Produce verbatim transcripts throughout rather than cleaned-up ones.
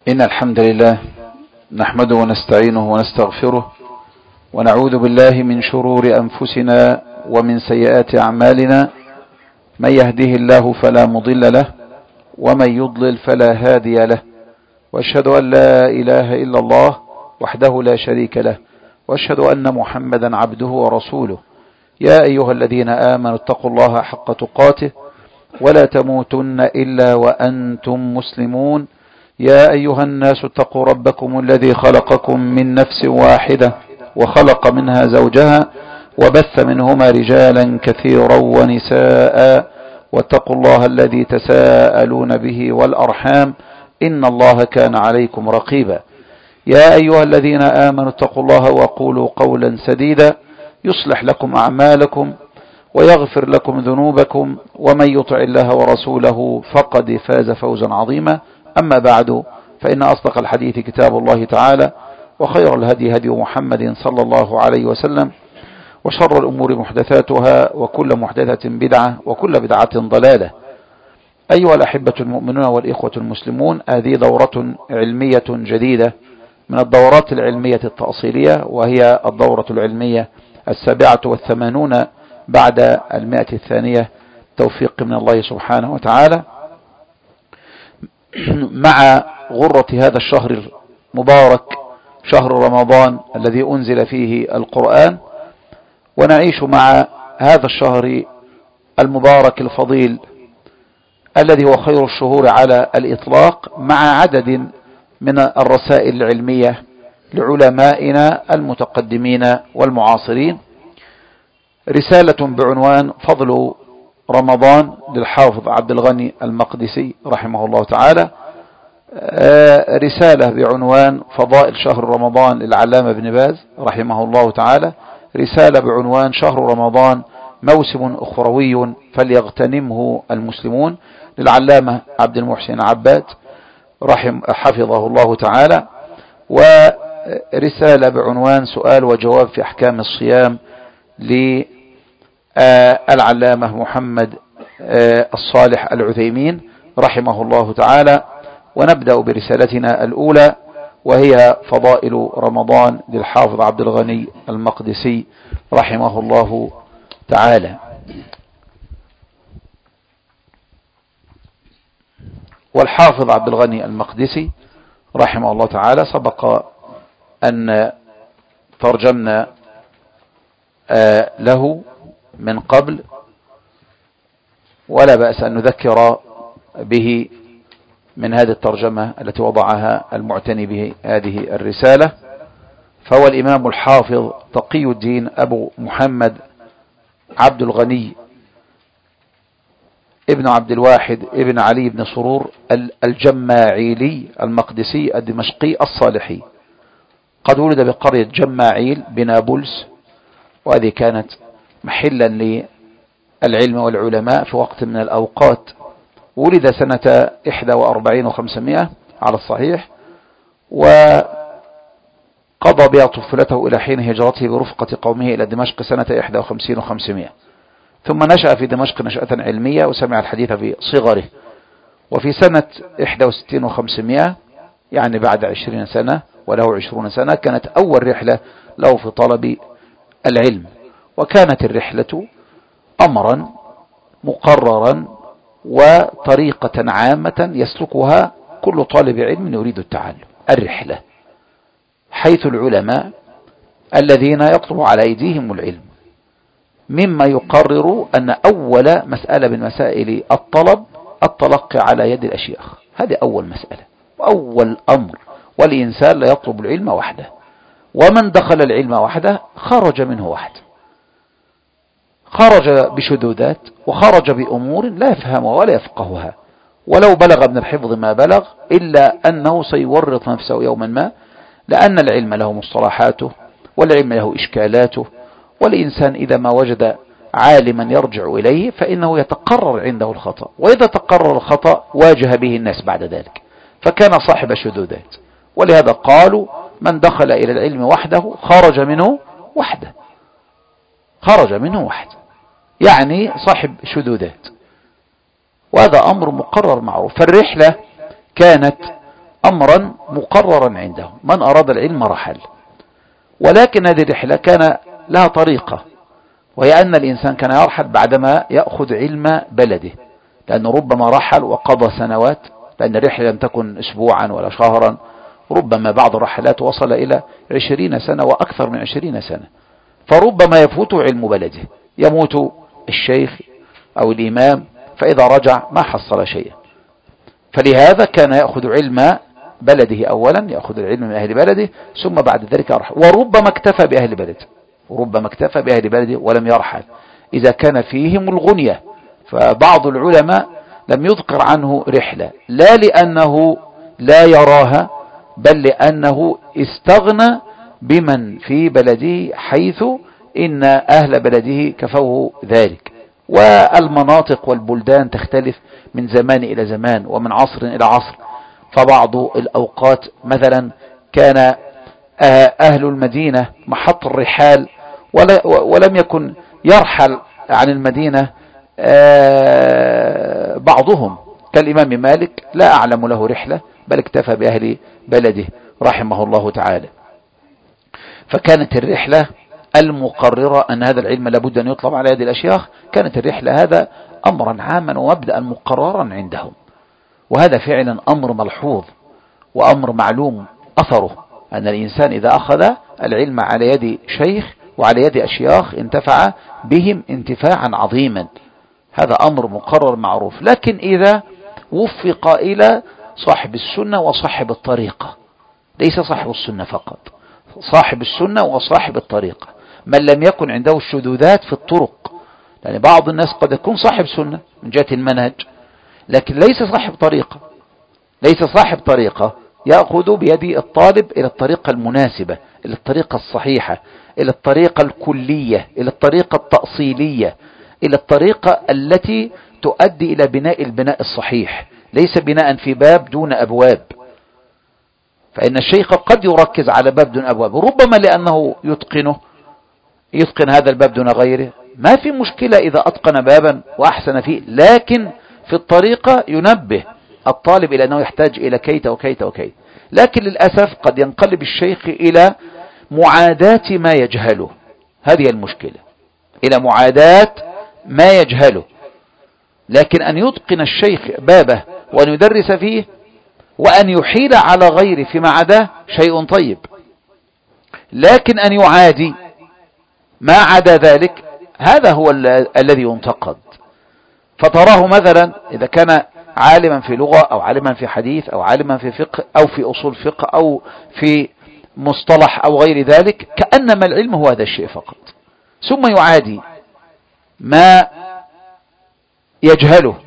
إن الحمد لله نحمده ونستعينه ونستغفره ونعوذ بالله من شرور أنفسنا ومن سيئات أعمالنا. من يهده الله فلا مضل له ومن يضلل فلا هادي له، وأشهد أن لا إله إلا الله وحده لا شريك له، وأشهد أن محمدا عبده ورسوله. يا أيها الذين آمنوا اتقوا الله حق تقاته ولا تموتن إلا وأنتم مسلمون. يا أيها الناس اتقوا ربكم الذي خلقكم من نفس واحدة وخلق منها زوجها وبث منهما رجالا كثيرا ونساء، واتقوا الله الذي تساءلون به والأرحام إن الله كان عليكم رقيبا. يا أيها الذين آمنوا اتقوا الله وقولوا قولا سديدا يصلح لكم أعمالكم ويغفر لكم ذنوبكم، ومن يطع الله ورسوله فقد فاز فوزا عظيما. أما بعد، فإن أصدق الحديث كتاب الله تعالى، وخير الهدي هدي محمد صلى الله عليه وسلم، وشر الأمور محدثاتها، وكل محدثة بدعة، وكل بدعة ضلالة. أيها الأحبة المؤمنون والإخوة المسلمون، هذه دورة علمية جديدة من الدورات العلمية التأصيلية، وهي الدورة العلمية السابعة والثمانون بعد المائة الثانية، توفيق من الله سبحانه وتعالى، مع غرة هذا الشهر المبارك، شهر رمضان الذي أنزل فيه القرآن. ونعيش مع هذا الشهر المبارك الفضيل الذي هو خير الشهور على الإطلاق، مع عدد من الرسائل العلمية لعلمائنا المتقدمين والمعاصرين. رسالة بعنوان فضل رمضان للحافظ عبد الغني المقدسي رحمه الله تعالى، رسالة بعنوان فضائل شهر رمضان للعلامة ابن باز رحمه الله تعالى، رسالة بعنوان شهر رمضان موسم أخروي فليغتنمه المسلمون للعلامة عبد المحسن عباد رحم حفظه الله تعالى، ورسالة بعنوان سؤال وجواب في أحكام الصيام للعلامة محمد الصالح العثيمين رحمه الله تعالى. ونبدأ برسالتنا الأولى، وهي فضائل رمضان للحافظ عبد الغني المقدسي رحمه الله تعالى. والحافظ عبد الغني المقدسي رحمه الله تعالى سبق أن ترجمنا له من قبل، ولا بأس أن نذكر به من هذه الترجمة التي وضعها المعتني به هذه الرسالة. فهو الإمام الحافظ تقي الدين أبو محمد عبد الغني ابن عبد الواحد ابن علي بن سرور الجماعيلي المقدسي الدمشقي الصالحي. قد ولد بقرية جماعيل بنابلس، وهذه كانت محلا للعلم والعلماء في وقت من الأوقات. ولد سنة إحدى وأربعين وخمسمائة على الصحيح، وقضى بها طفولته إلى حين هجرته برفقة قومه إلى دمشق سنة إحدى وخمسين وخمسمائة. ثم نشأ في دمشق نشأة علمية وسمع الحديث في صغره. وفي سنة إحدى وستين وخمسمائة، يعني بعد عشرين سنة وله عشرون سنة، كانت أول رحلة له في طلب العلم. وكانت الرحلة أمرا مقررا وطريقة عامة يسلكها كل طالب علم يريد التعلم، الرحلة، حيث العلماء الذين يطلب على أيديهم العلم، مما يقرر أن أول مسألة من مسائل الطلب التلقي على يد الأشياخ. هذه أول مسألة وأول أمر. والإنسان لا يطلب العلم وحده، ومن دخل العلم وحده خرج منه وحده، خرج بشذوذات وخرج بأمور لا يفهمها ولا يفقهها، ولو بلغ من الحفظ ما بلغ، إلا أنه سيورط نفسه يوما ما، لأن العلم له مصطلحاته والعلم له إشكالاته. والإنسان إذا ما وجد عالما يرجع إليه فإنه يتقرر عنده الخطأ، وإذا تقرر الخطأ واجه به الناس بعد ذلك، فكان صاحب شذوذات. ولهذا قالوا من دخل إلى العلم وحده خرج منه وحده، خرج منه وحده، يعني صاحب شذوذات. وهذا أمر مقرر معروف. فالرحلة كانت أمرا مقررا عندهم، من أراد العلم رحل. ولكن هذه الرحلة كان لها طريقة، وهي أن الإنسان كان يرحل بعدما يأخذ علم بلده، لأنه ربما رحل وقضى سنوات، لأن الرحلة لم تكن أسبوعا ولا شهرا، ربما بعض الرحلات وصل إلى عشرين سنة وأكثر من عشرين سنة، فربما يفوت علم بلده، يموت الشيخ أو الإمام، فإذا رجع ما حصل شيئا. فلهذا كان يأخذ علم بلده أولا، يأخذ العلم من أهل بلده، ثم بعد ذلك يرحل. وربما اكتفى بأهل بلده، وربما اكتفى بأهل بلده ولم يرحل إذا كان فيهم الغنية. فبعض العلماء لم يذكر عنه رحلة، لا لأنه لا يراها، بل لأنه استغنى بمن في بلده، حيث إن أهل بلده كفوه ذلك. والمناطق والبلدان تختلف من زمان إلى زمان ومن عصر إلى عصر، فبعض الأوقات مثلا كان أهل المدينة محط الرحال، ولم يكن يرحل عن المدينة بعضهم، كالإمام مالك لا أعلم له رحلة، بل اكتفى بأهل بلده رحمه الله تعالى. فكانت الرحلة المقررة أن هذا العلم لابد أن يطلب على يد الأشياخ، كانت الرحلة هذا أمرا عاما ومبدأ مقررا عندهم، وهذا فعلا أمر ملحوظ وأمر معلوم أثره، أن الإنسان إذا أخذ العلم على يد شيخ وعلى يد أشياخ انتفع بهم انتفاعا عظيما، هذا أمر مقرر معروف. لكن إذا وفق إلى صاحب السنة وصاحب الطريقة، ليس صاحب السنة فقط، صاحب السنة وصاحب الطريقة، من لم يكن عنده الشذوذات في الطرق، يعني بعض الناس قد يكون صاحب سنة من جهة المنهج، لكن ليس صاحب طريقة، ليس صاحب طريقة يأخذ بيد الطالب إلى الطريقة المناسبة، إلى الطريقة الصحيحة، إلى الطريقة الكلية، إلى الطريقة التأصيلية، إلى الطريقة التي تؤدي إلى بناء البناء الصحيح، ليس بناء في باب دون أبواب. فإن الشيخ قد يركز على باب دون أبواب، ربما لأنه يتقنه، يتقن هذا الباب دون غيره، ما في مشكلة إذا أتقن بابا وأحسن فيه، لكن في الطريقة ينبه الطالب إلى أنه يحتاج إلى كيت وكيت وكيت. لكن للأسف قد ينقلب الشيخ إلى معاداة ما يجهله، هذه المشكلة، إلى معاداة ما يجهله. لكن أن يتقن الشيخ بابه وأن يدرس فيه وأن يحيل على غيره فيما عداه شيء طيب، لكن أن يعادي ما عدا ذلك هذا هو الذي ينتقد. فتراه مثلا إذا كان عالما في لغة أو عالما في حديث أو عالما في فقه أو في أصول فقه أو في مصطلح أو غير ذلك، كأنما العلم هو هذا الشيء فقط، ثم يعادي ما يجهله،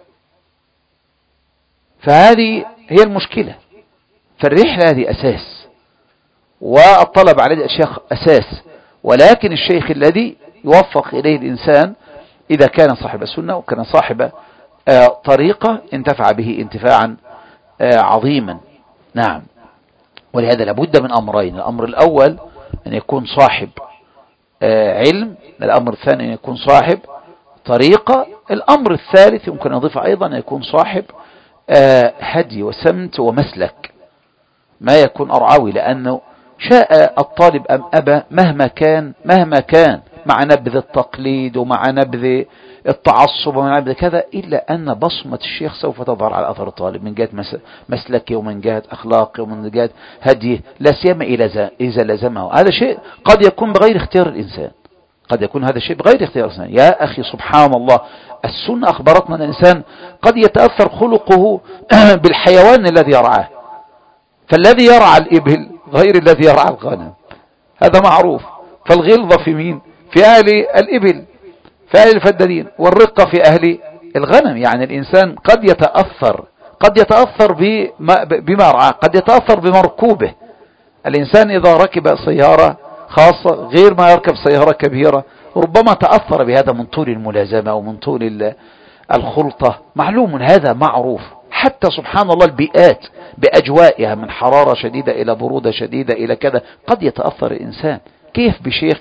فهذه هي المشكلة. فالرحلة هذه أساس، والطلب على الأشياخ أساس، ولكن الشيخ الذي يوفق إليه الإنسان إذا كان صاحب السنة وكان صاحب طريقة انتفع به انتفاعا عظيما. نعم، ولهذا لابد من أمرين: الأمر الأول أن يكون صاحب علم، الأمر الثاني أن يكون صاحب طريقة، الأمر الثالث يمكن أضيف أيضا أن يكون صاحب هدي وسمت ومسلك، ما يكون أرعوي، لأنه شاء الطالب أم أبى مهما كان مهما كان مع نبذ التقليد ومع نبذ التعصب ومع نبذ كذا، إلا أن بصمة الشيخ سوف تظهر على أثر الطالب من جهة مسلكه ومن جهة أخلاقه ومن جهة هديه، لا سيما إذا لزمه. هذا شيء قد يكون بغير اختيار الإنسان، قد يكون هذا الشيء بغير اختيار الإنسان. يا أخي سبحان الله، السنة أخبرتنا أن الإنسان قد يتأثر خلقه بالحيوان الذي يرعاه، فالذي يرعى الإبل غير الذي يرعى الغنم، هذا معروف. فالغلظة في مين؟ في أهل الإبل، في أهل الفدادين، والرقة في أهل الغنم. يعني الإنسان قد يتأثر قد يتأثر بما, بما رعاه، قد يتأثر بمركوبه. الإنسان إذا ركب سيارة خاصة غير ما يركب سيارة كبيرة، ربما تأثر بهذا من طول الملازمة ومن طول الخلطة، معلوم هذا معروف. حتى سبحان الله البيئات بأجوائها من حرارة شديدة إلى برودة شديدة إلى كذا، قد يتأثر الإنسان. كيف بشيخ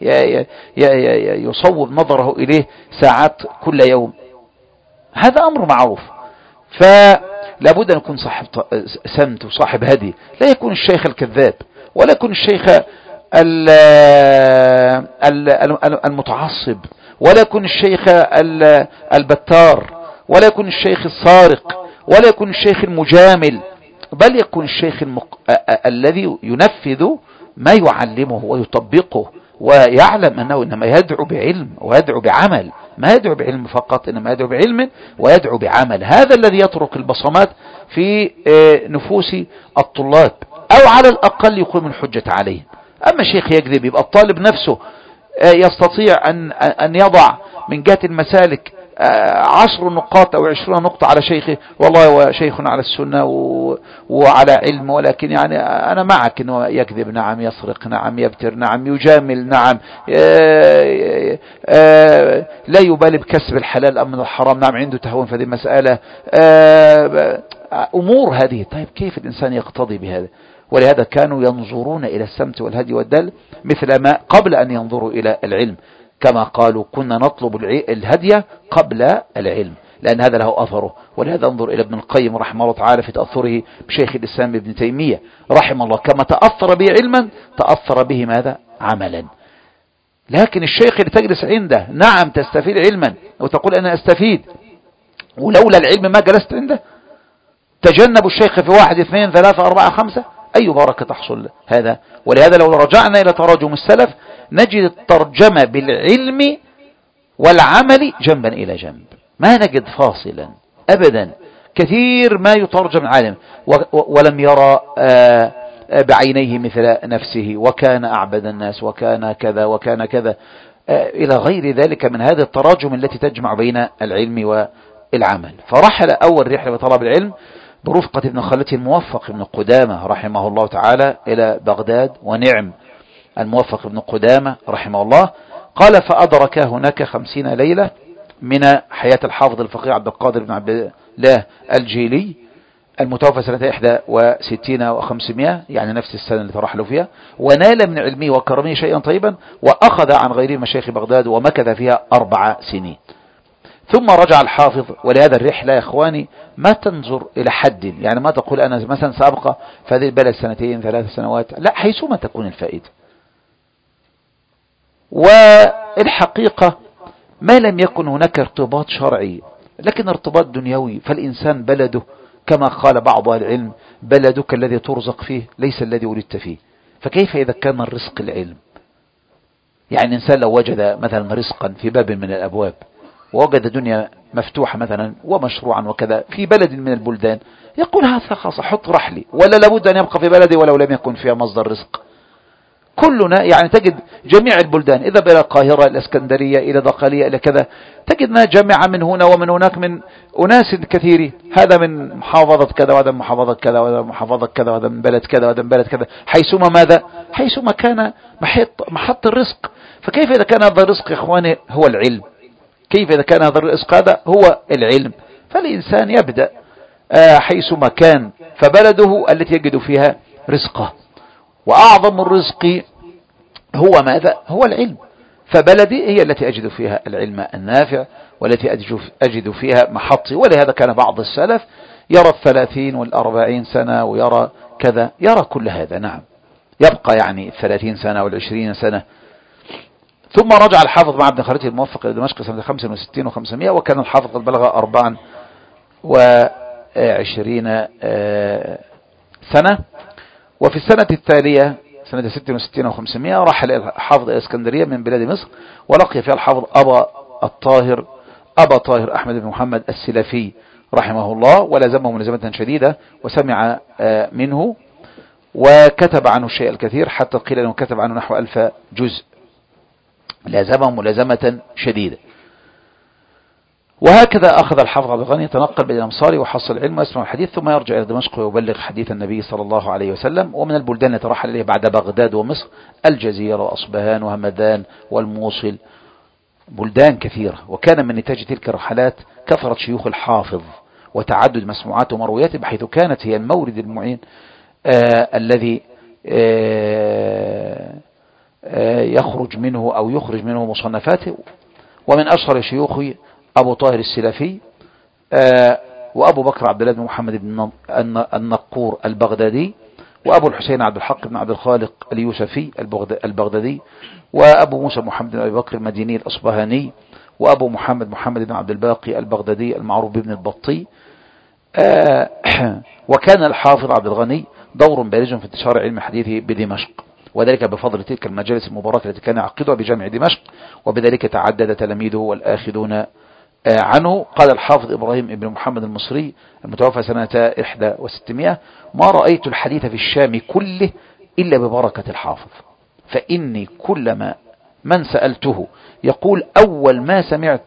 يصوب نظره إليه ساعات كل يوم؟ هذا أمر معروف. لابد أن يكون صاحب سمت وصاحب هدي، لا يكون الشيخ الكذاب، ولا يكون الشيخ المتعصب، ولا يكون الشيخ البتار، ولا يكون الشيخ السارق، ولا يكون الشيخ المجامل، بل يكون الشيخ المق... الذي ينفذ ما يعلمه ويطبقه، ويعلم أنه إنما يدعو بعلم ويدعو بعمل، ما يدعو بعلم فقط، إنما يدعو بعلم ويدعو بعمل. هذا الذي يترك البصمات في نفوس الطلاب، أو على الأقل يقوم الحجة عليه. أما شيخ يكذب، يبقى الطالب نفسه يستطيع أن أن يضع من جهة المسالك عشر نقاط أو عشرون نقطة على شيخه، والله هو شيخ على السنة وعلى علم، ولكن يعني أنا معك إنه يكذب، نعم، يسرق، نعم، يبتر، نعم، يجامل، نعم، لا يبالي بكسب الحلال أم من الحرام، نعم، عنده تهون في هذه المسألة، أمور هذه. طيب كيف الإنسان يقتضي بهذا؟ ولهذا كانوا ينظرون إلى السمت والهدي والدل مثل ما قبل أن ينظروا إلى العلم، كما قالوا كنا نطلب الهدي قبل العلم، لأن هذا له أثره. ولهذا انظر إلى ابن القيم رحمه الله تعالى في تأثره بشيخ الإسلام ابن تيمية رحمه الله، كما تأثر به علما تأثر به ماذا؟ عملا. لكن الشيخ اللي تجلس عنده، نعم تستفيد علما وتقول أنا أستفيد، ولولا العلم ما جلست عنده. تجنبوا الشيخ في واحد اثنين ثلاثة أربعة خمسة، أي بركة تحصل هذا؟ ولهذا لو رجعنا إلى تراجم السلف نجد الترجمة بالعلم والعمل جنبا إلى جنب، ما نجد فاصلا أبدا. كثير ما يترجم عالم ولم يرى بعينيه مثل نفسه، وكان أعبد الناس، وكان كذا وكان كذا، إلى غير ذلك من هذه التراجم التي تجمع بين العلم والعمل. فرحل أول رحلة بطلب العلم برفقة ابن خالته الموفق ابن قدامة رحمه الله تعالى إلى بغداد، ونعم الموفق ابن قدامة رحمه الله. قال فأدرك هناك خمسين ليلة من حياة الحافظ الفقيه عبد القادر بن عبد الله الجيلي المتوفى سنة إحدى وستين وخمسمائة، يعني نفس السنة اللي ترحلوا فيها، ونال من علمه وكرمه شيئا طيبا، وأخذ عن غيره مشايخ بغداد، ومكث فيها أربع سنين. ثم رجع الحافظ. ولهذا الرحلة يا إخواني ما تنظر إلى حد، يعني ما تقول أنا مثلا سأبقى في هذه البلد سنتين ثلاث سنوات، لا، حيثما تكون الفائدة. والحقيقة ما لم يكن هناك ارتباط شرعي لكن ارتباط دنيوي، فالإنسان بلده كما قال بعض العلم بلدك الذي ترزق فيه ليس الذي ولدت فيه. فكيف إذا كان الرزق العلم؟ يعني الإنسان لو وجد مثلا رزقا في باب من الأبواب، ووجد دنيا مفتوحة مثلا ومشروعا وكذا في بلد من البلدان، يقول هذا خاص حط رحلي، ولا لابد أن يبقى في بلدي ولو لم يكن فيها مصدر رزق. كلنا يعني تجد جميع البلدان، إذا إلى القاهرة، الإسكندرية، إلى دقالية، إلى كذا، تجدنا جامعة من هنا ومن هناك من أناس كثيرين، هذا من محافظة كذا، وهذا من محافظة كذا، وهذا من محافظة كذا، وهذا من بلد كذا، وهذا من بلد كذا، حيثما ماذا؟ حيثما كان محط, محط الرزق. فكيف إذا كان هذا الرزق يا إخواني هو العلم؟ كيف إذا كان هذا الرزق هذا هو العلم؟ فالإنسان يبدأ حيثما كان، فبلده التي يجد فيها رزقه، وأعظم الرزق هو ماذا؟ هو العلم. فبلدي هي التي أجد فيها العلم النافع، والتي أجد فيها محطي. ولهذا كان بعض السلف يرى الثلاثين والأربعين سنة ويرى كذا، يرى كل هذا، نعم، يبقى يعني الثلاثين سنة والعشرين سنة. ثم رجع الحافظ مع ابن خالته الموفق إلى دمشق سنة خمسة وستين وخمسمائة، وكان الحافظ قد بلغ أربعا وعشرين سنة. وفي السنة التالية سنة ستة وستين وخمسمائة رحل الحافظ إلى اسكندرية من بلاد مصر، ولقي فيها الحافظ أبا الطاهر أبا طاهر أحمد بن محمد السلفي رحمه الله، ولازمه ملازمة شديدة، وسمع منه وكتب عنه الشيء الكثير، حتى قيل أنه كتب عنه نحو ألف جزء، لازمه ملازمة شديدة. وهكذا أخذ الحافظ عبد الغني يتنقل بين الأمصار وحصل العلم ويسمع الحديث، ثم يرجع إلى دمشق ويبلغ حديث النبي صلى الله عليه وسلم. ومن البلدان التي ترحل إليه بعد بغداد ومصر الجزيرة وأصبهان وهمدان والموصل، بلدان كثيرة. وكان من نتاج تلك الرحلات كثرة شيوخ الحافظ وتعدد مسموعاته ومروياته، بحيث كانت هي المورد المعين آه الذي آه آه يخرج منه أو يخرج منه مصنفاته. ومن أشهر شيوخه أبو طاهر السلفي، آه وأبو بكر عبد الله بن محمد بن النقور البغدادي، وأبو الحسين عبد الحق بن عبد الخالق اليوسفي البغدادي، وأبو موسى محمد بن أبي بكر المديني الأصبهاني، وأبو محمد محمد بن عبد الباقي البغدادي المعروف بابن البطي. آه وكان الحافظ عبد الغني دور بارز في انتشار علم الحديث بدمشق، وذلك بفضل تلك المجالس المباركة التي كان يعقدها بجامع دمشق، وبذلك تعدد تلاميذه والآخذون عنه. قال الحافظ إبراهيم ابن محمد المصري المتوفى سنة إحدى وستمائة: ما رأيت الحديث في الشام كله إلا ببركة الحافظ، فإني كلما من سألته يقول أول ما سمعت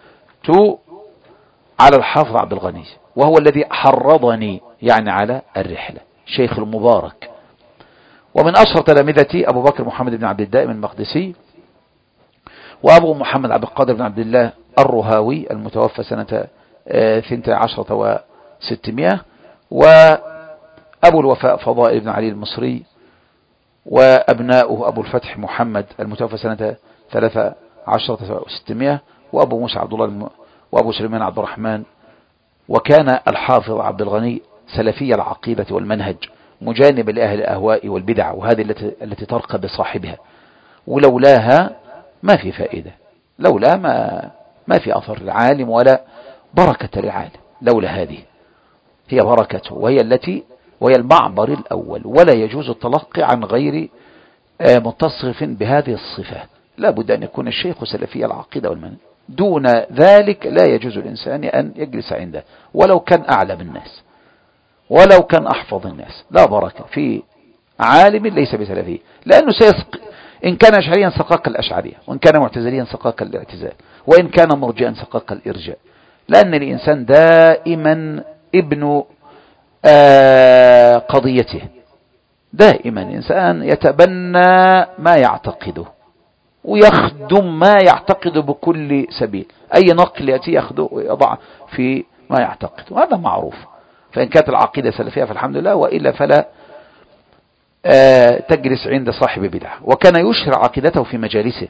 على الحافظ عبد الغني، وهو الذي حرضني يعني على الرحلة، شيخ المبارك. ومن أشهر تلامذتي أبو بكر محمد بن عبد الدائم المقدسي، وأبو محمد عبد القادر بن عبد الله الرهاوي المتوفى سنة ثنتي عشرة وستمائة، وأبو الوفاء فضائل بن علي المصري، وأبناؤه أبو الفتح محمد المتوفى سنة ثلاثة عشرة وستمائة، وأبو موسى عبد الله الم... وأبو سليمان عبد الرحمن. وكان الحافظ عبد الغني سلفي العقيدة والمنهج، مجانب لأهل الأهواء والبدع، وهذه التي, التي ترقى بصاحبها، ولولاها ما في فائدة، لولا ما ما في أثر العالم ولا بركة للعالم، لولا هذه هي بركته، وهي التي وهي المعبر الأول، ولا يجوز التلقي عن غير متصف بهذه الصفة. لا بد أن يكون الشيخ سلفي العقيدة والمنهج، دون ذلك لا يجوز الإنسان أن يجلس عنده، ولو كان أعلم الناس ولو كان أحفظ الناس، لا بركة في عالم ليس بسلفي، لأنه سيسق إن كان أشعريا سقاق الأشعرية، وإن كان معتزليا سقاق الاعتزال، وإن كان مرجئا سقاق الإرجاء، لأن الإنسان دائما ابن آه قضيته، دائما الإنسان يتبنى ما يعتقده ويخدم ما يعتقد بكل سبيل، أي نقل يأتي يأخذه ويضع في ما يعتقد، وهذا معروف. فإن كانت العقيدة سلفية فالحمد لله، وإلا فلا آه تجلس عند صاحب بدعة. وكان يشهر عقيدته في مجالسه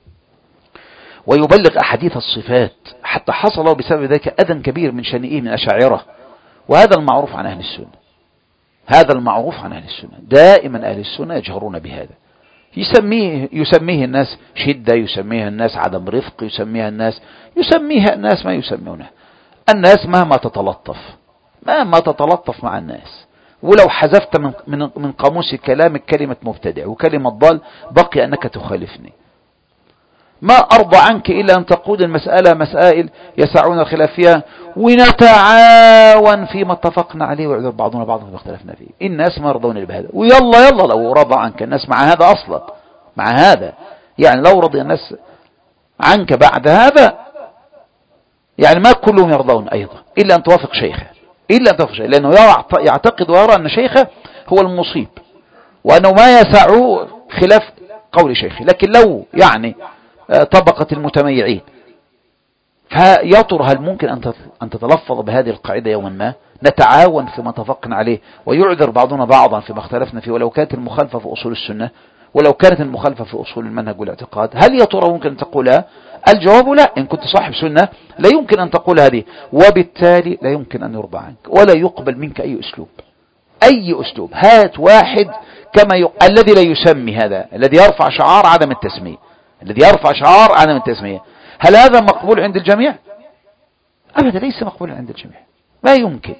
ويبلغ أحاديث الصفات، حتى حصل بسبب ذلك أذى كبير من شنئه من أشاعرة، وهذا المعروف عن أهل السنة، هذا المعروف عن أهل السنة، دائما أهل السنة يجهرون بهذا، يسميه يسميه الناس شدة، يسميها الناس عدم رفق، يسميها الناس يسميها الناس ما يسمونه. الناس مهما تتلطف مهما تتلطف مع الناس، ولو حذفت من من من قاموس كلامك كلمة مبتدع وكلمة ضال بقي أنك تخالفني. ما أرضى عنك إلا أن تقود المسألة مسائل يسعون الخلاف فيها، ونتعاون فيما اتفقنا عليه، ويعذر بعضنا بعضا فيما اختلفنا فيه. الناس ما يرضون بهذا، ويلا يلا لو رضى عنك الناس مع هذا أصلا، مع هذا يعني لو رضي الناس عنك بعد هذا، يعني ما كلهم يرضون أيضا إلا أن توافق شيخه، إلا أن توافق شيخه، لأنه يعتقد ويرى أن شيخه هو المصيب، وأنه ما يسعه خلاف قول شيخه. لكن لو يعني طبقة المتميعين، فيطر هل ممكن أن تتلفظ بهذه القاعدة يوما ما؟ نتعاون فيما اتفقنا عليه، ويعذر بعضنا بعضا فيما اختلفنا فيه، ولو كانت المخالفة في أصول السنة، ولو كانت المخالفة في أصول المنهج والاعتقاد. هل يا ترى ممكن أن تقولها؟ الجواب لا. إن كنت صاحب سنة لا يمكن أن تقول هذه، وبالتالي لا يمكن أن يرضى عنك ولا يقبل منك أي أسلوب، أي أسلوب. هات واحد كما ي... الذي لا يسمي، هذا الذي يرفع شعار عدم التسمية، الذي يرفع شعار عدم التسمية، هل هذا مقبول عند الجميع؟ أبدا ليس مقبول عند الجميع، ما يمكن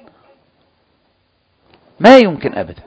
ما يمكن أبدا.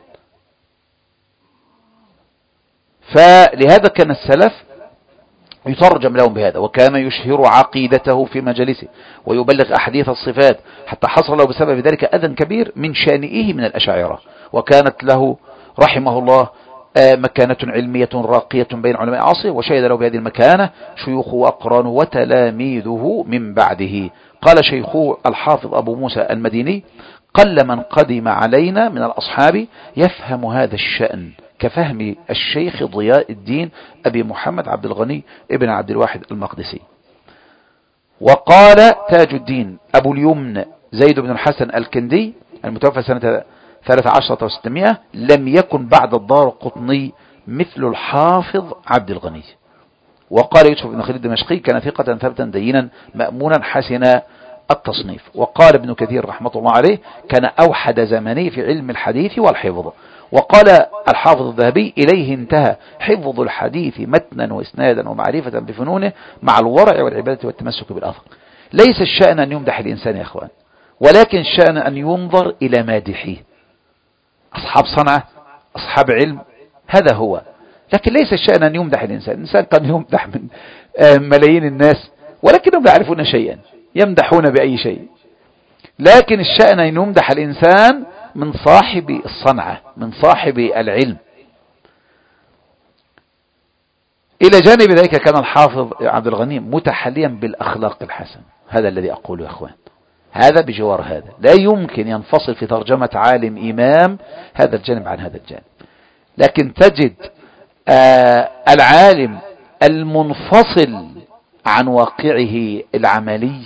فلهذا كان السلف يترجم لهم بهذا، وكان يشهر عقيدته في مجالسه ويبلغ أحاديث الصفات، حتى حصل له بسبب ذلك أذى كبير من شانئه من الأشاعرة. وكانت له رحمه الله مكانة علمية راقية بين علماء عصره، وشهد له بهذه المكانة شيوخه وأقرانه وتلاميذه من بعده. قال شيخه الحافظ أبو موسى المديني: قل من قدم علينا من الأصحاب يفهم هذا الشأن كفهم الشيخ ضياء الدين أبي محمد عبد الغني ابن عبد الواحد المقدسي. وقال تاج الدين أبو اليمن زيد بن الحسن الكندي المتوفى سنة ثلاث عشرة وستمائة: لم يكن بعد الدارقطني مثل الحافظ عبد الغني. وقال يوسف بن خليل الدمشقي: كان ثقة ثبتا دينا مأمونا حسن التصنيف. وقال ابن كثير رحمة الله عليه كان أوحد زمنه في علم الحديث والحفظ. وقال الحافظ الذهبي إليه انتهى حفظ الحديث متنا وإسنادا ومعرفة بفنونه مع الورع والعبادة والتمسك بالأثر. ليس الشأن أن يمدح الإنسان يا أخوان، ولكن الشأن أن ينظر إلى مادحيه، أصحاب صنعة أصحاب علم، هذا هو. لكن ليس الشأن أن يمدح الإنسان. الإنسان قد يمدح من ملايين الناس ولكنهم لا يعرفون شيئا، يمدحون بأي شيء. لكن الشأن أن يمدح الإنسان من صاحب الصنعة، من صاحب العلم. إلى جانب ذلك كان الحافظ عبد الغني متحليا بالأخلاق الحسنة. هذا الذي أقوله يا أخوان، هذا بجوار هذا. لا يمكن ينفصل في ترجمة عالم إمام هذا الجانب عن هذا الجانب. لكن تجد آه العالم المنفصل عن واقعه العملي،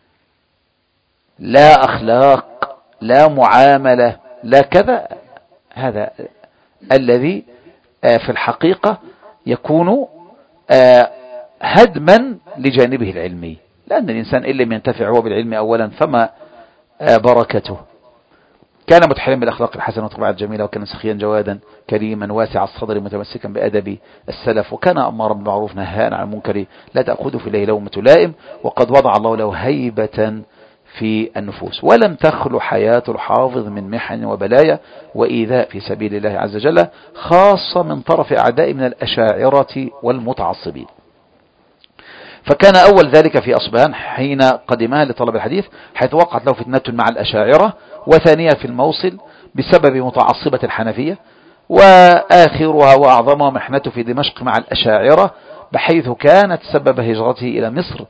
لا أخلاق لا معاملة لا كذا، هذا الذي آه في الحقيقة يكون آه هدما لجانبه العلمي. لأن الإنسان إن لم ينتفع هو بالعلم أولا فما آه بركته. كان متحليا بالأخلاق الحسنة والطباع الجميلة، وكان سخيا جوادا كريما واسع الصدر متمسكا بأدب السلف، وكان أمارا بالمعروف نهاء عن المنكر لا تأخذه في الله لومة لائم. وقد وضع الله له هيبة في النفوس، ولم تخلو حياة الحافظ من محن وبلايا وإيذاء في سبيل الله عز وجل، خاصة من طرف أعداء من الأشاعرة والمتعصبين. فكان أول ذلك في أصبهان حين قدمها لطلب الحديث، حيث وقعت له فتنة مع الأشاعرة، وثانية في الموصل بسبب متعصبة الحنفية، وآخرها وأعظمها محنته في دمشق مع الأشاعرة، بحيث كانت سبب هجرته إلى مصر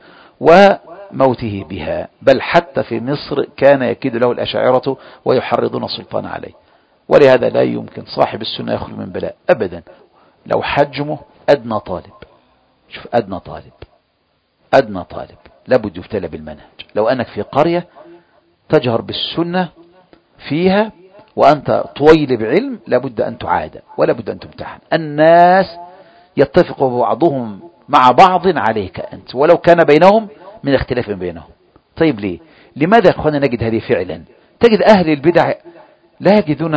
وموته بها. بل حتى في مصر كان يكيد له الأشاعرة ويحرضون السلطان عليه. ولهذا لا يمكن صاحب السنة يخلو من بلاء أبدا لو حجمه أدنى طالب. شوف أدنى طالب أدنى طالب لابد يفتلى بالمنهج. لو أنك في قرية تجهر بالسنة فيها وأنت طويل بعلم، لابد أن تعاد ولا بد أن تمتحن. الناس يتفق بعضهم مع بعض عليك أنت ولو كان بينهم من اختلاف بينهم. طيب ليه؟ لماذا يا أخوانا نجد هذه فعلا؟ تجد أهل البدع لا يجدون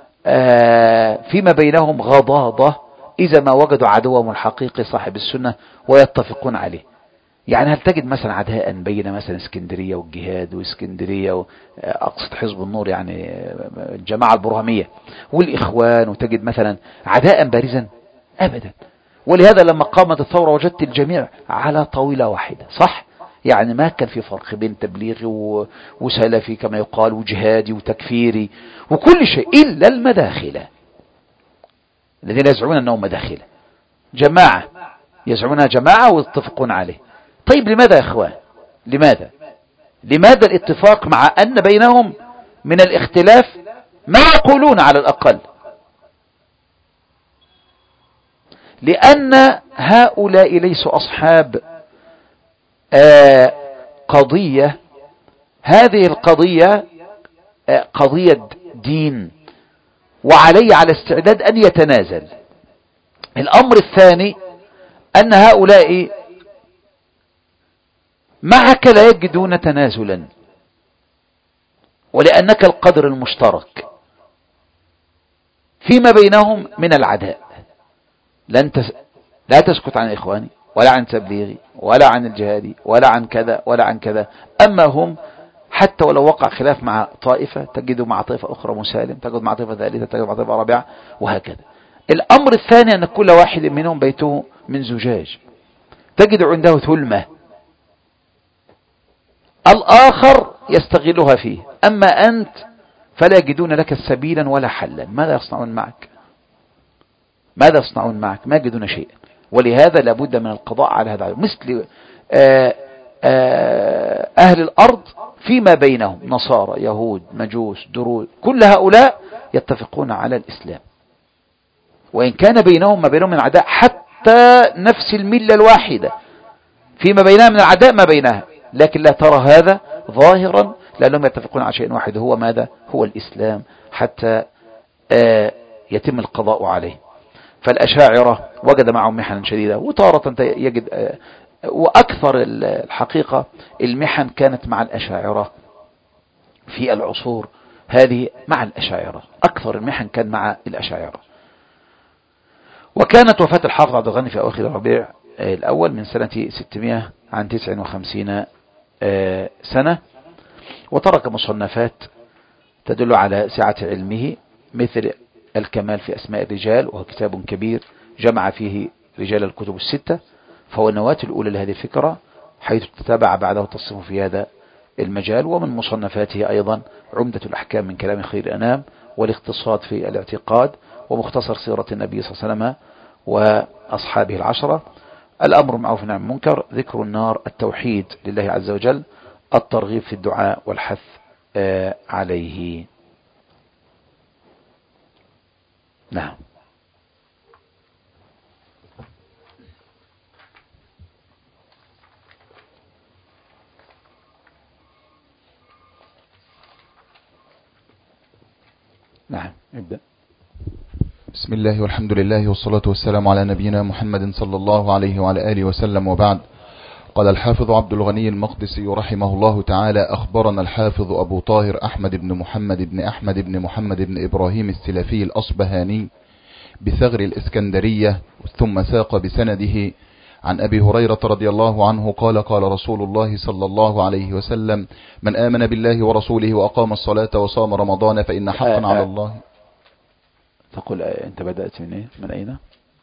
فيما بينهم غضاضة إذا ما وجدوا عدوهم الحقيقي صاحب السنة ويتفقون عليه. يعني هل تجد مثلا عداء بين مثلا اسكندرية والجهاد واسكندرية أقصد حزب النور يعني الجماعة البرهمية والإخوان، وتجد مثلا عداء بارزا؟ أبدا. ولهذا لما قامت الثورة وجدت الجميع على طاولة واحدة، صح؟ يعني ما كان في فرق بين تبليغي وسلفي كما يقال وجهادي وتكفيري وكل شيء إلا المداخلة الذين يزعمون أنهم مداخلة، جماعة يزعمونها جماعة ويتفقون عليه. طيب لماذا يا أخوان؟ لماذا لماذا الاتفاق مع أن بينهم من الاختلاف ما يقولون على الأقل؟ لأن هؤلاء ليسوا أصحاب آه قضية. هذه القضية آه قضية دين، وعلي على استعداد أن يتنازل. الأمر الثاني أن هؤلاء معك لا يجدون تنازلا، ولأنك القدر المشترك فيما بينهم من العداء. لن تس... لا تسكت عن إخواني ولا عن تبليغي ولا عن الجهادي ولا عن كذا ولا عن كذا. أما هم حتى ولو وقع خلاف مع طائفة تجد مع طائفة أخرى مسالم، تجد مع طائفة ثالثة، تجد مع طائفة رابعة، وهكذا. الأمر الثاني أن كل واحد منهم بيته من زجاج، تجد عنده ثلمة الآخر يستغلها فيه، أما أنت فلا يجدون لك سبيلا ولا حلا. ماذا يصنعون معك؟ ماذا يصنعون معك؟ ما يجدون شيئا. ولهذا لابد من القضاء على هذا، مثل آآ آآ أهل الأرض فيما بينهم نصارى يهود مجوس دروز، كل هؤلاء يتفقون على الإسلام، وإن كان بينهم ما بينهم من عداء حتى نفس الملة الواحدة فيما بينها من العداء ما بينها، لكن لا ترى هذا ظاهرا لأنهم يتفقون على شيء واحد، هو ماذا؟ هو الإسلام، حتى يتم القضاء عليه. فالأشاعرة وجد معهم محنا شديدة، وتارة يجد وأكثر الحقيقة المحن كانت مع الأشاعرة في العصور هذه، مع الأشاعرة أكثر المحن كان مع الأشاعرة. وكانت وفاة الحافظ عبد الغني في أواخر الربيع الأول من سنة ستمائة عن تسع وخمسين سنة، وترك مصنفات تدل على سعة علمه مثل الكمال في أسماء الرجال، وهو كتاب كبير جمع فيه رجال الكتب الستة، فهو النواة الأولى لهذه الفكرة، حيث تتابع بعده التصنيف في هذا المجال. ومن مصنفاته أيضا عمدة الأحكام من كلام خير الأنام، والاقتصاد في الاعتقاد، ومختصر سيرة النبي صلى الله عليه وسلم وأصحابه العشرة، الأمر معروف والنهي عن المنكر، ذكر النار، التوحيد لله عز وجل، الترغيب في الدعاء والحث عليه. نعم. نعم ابدأ. بسم الله والحمد لله والصلاة والسلام على نبينا محمد صلى الله عليه وعلى آله وسلم، وبعد. قال الحافظ عبد الغني المقدسي رحمه الله تعالى: أخبرنا الحافظ أبو طاهر أحمد بن محمد بن أحمد بن محمد بن إبراهيم السلفي الأصبهاني بثغر الإسكندرية، ثم ساق بسنده عن أبي هريرة رضي الله عنه قال: قال رسول الله صلى الله عليه وسلم: من آمن بالله ورسوله وأقام الصلاة وصام رمضان فإن حقا آه على الله. تقول آه أنت بدأت من إيه؟ من أين؟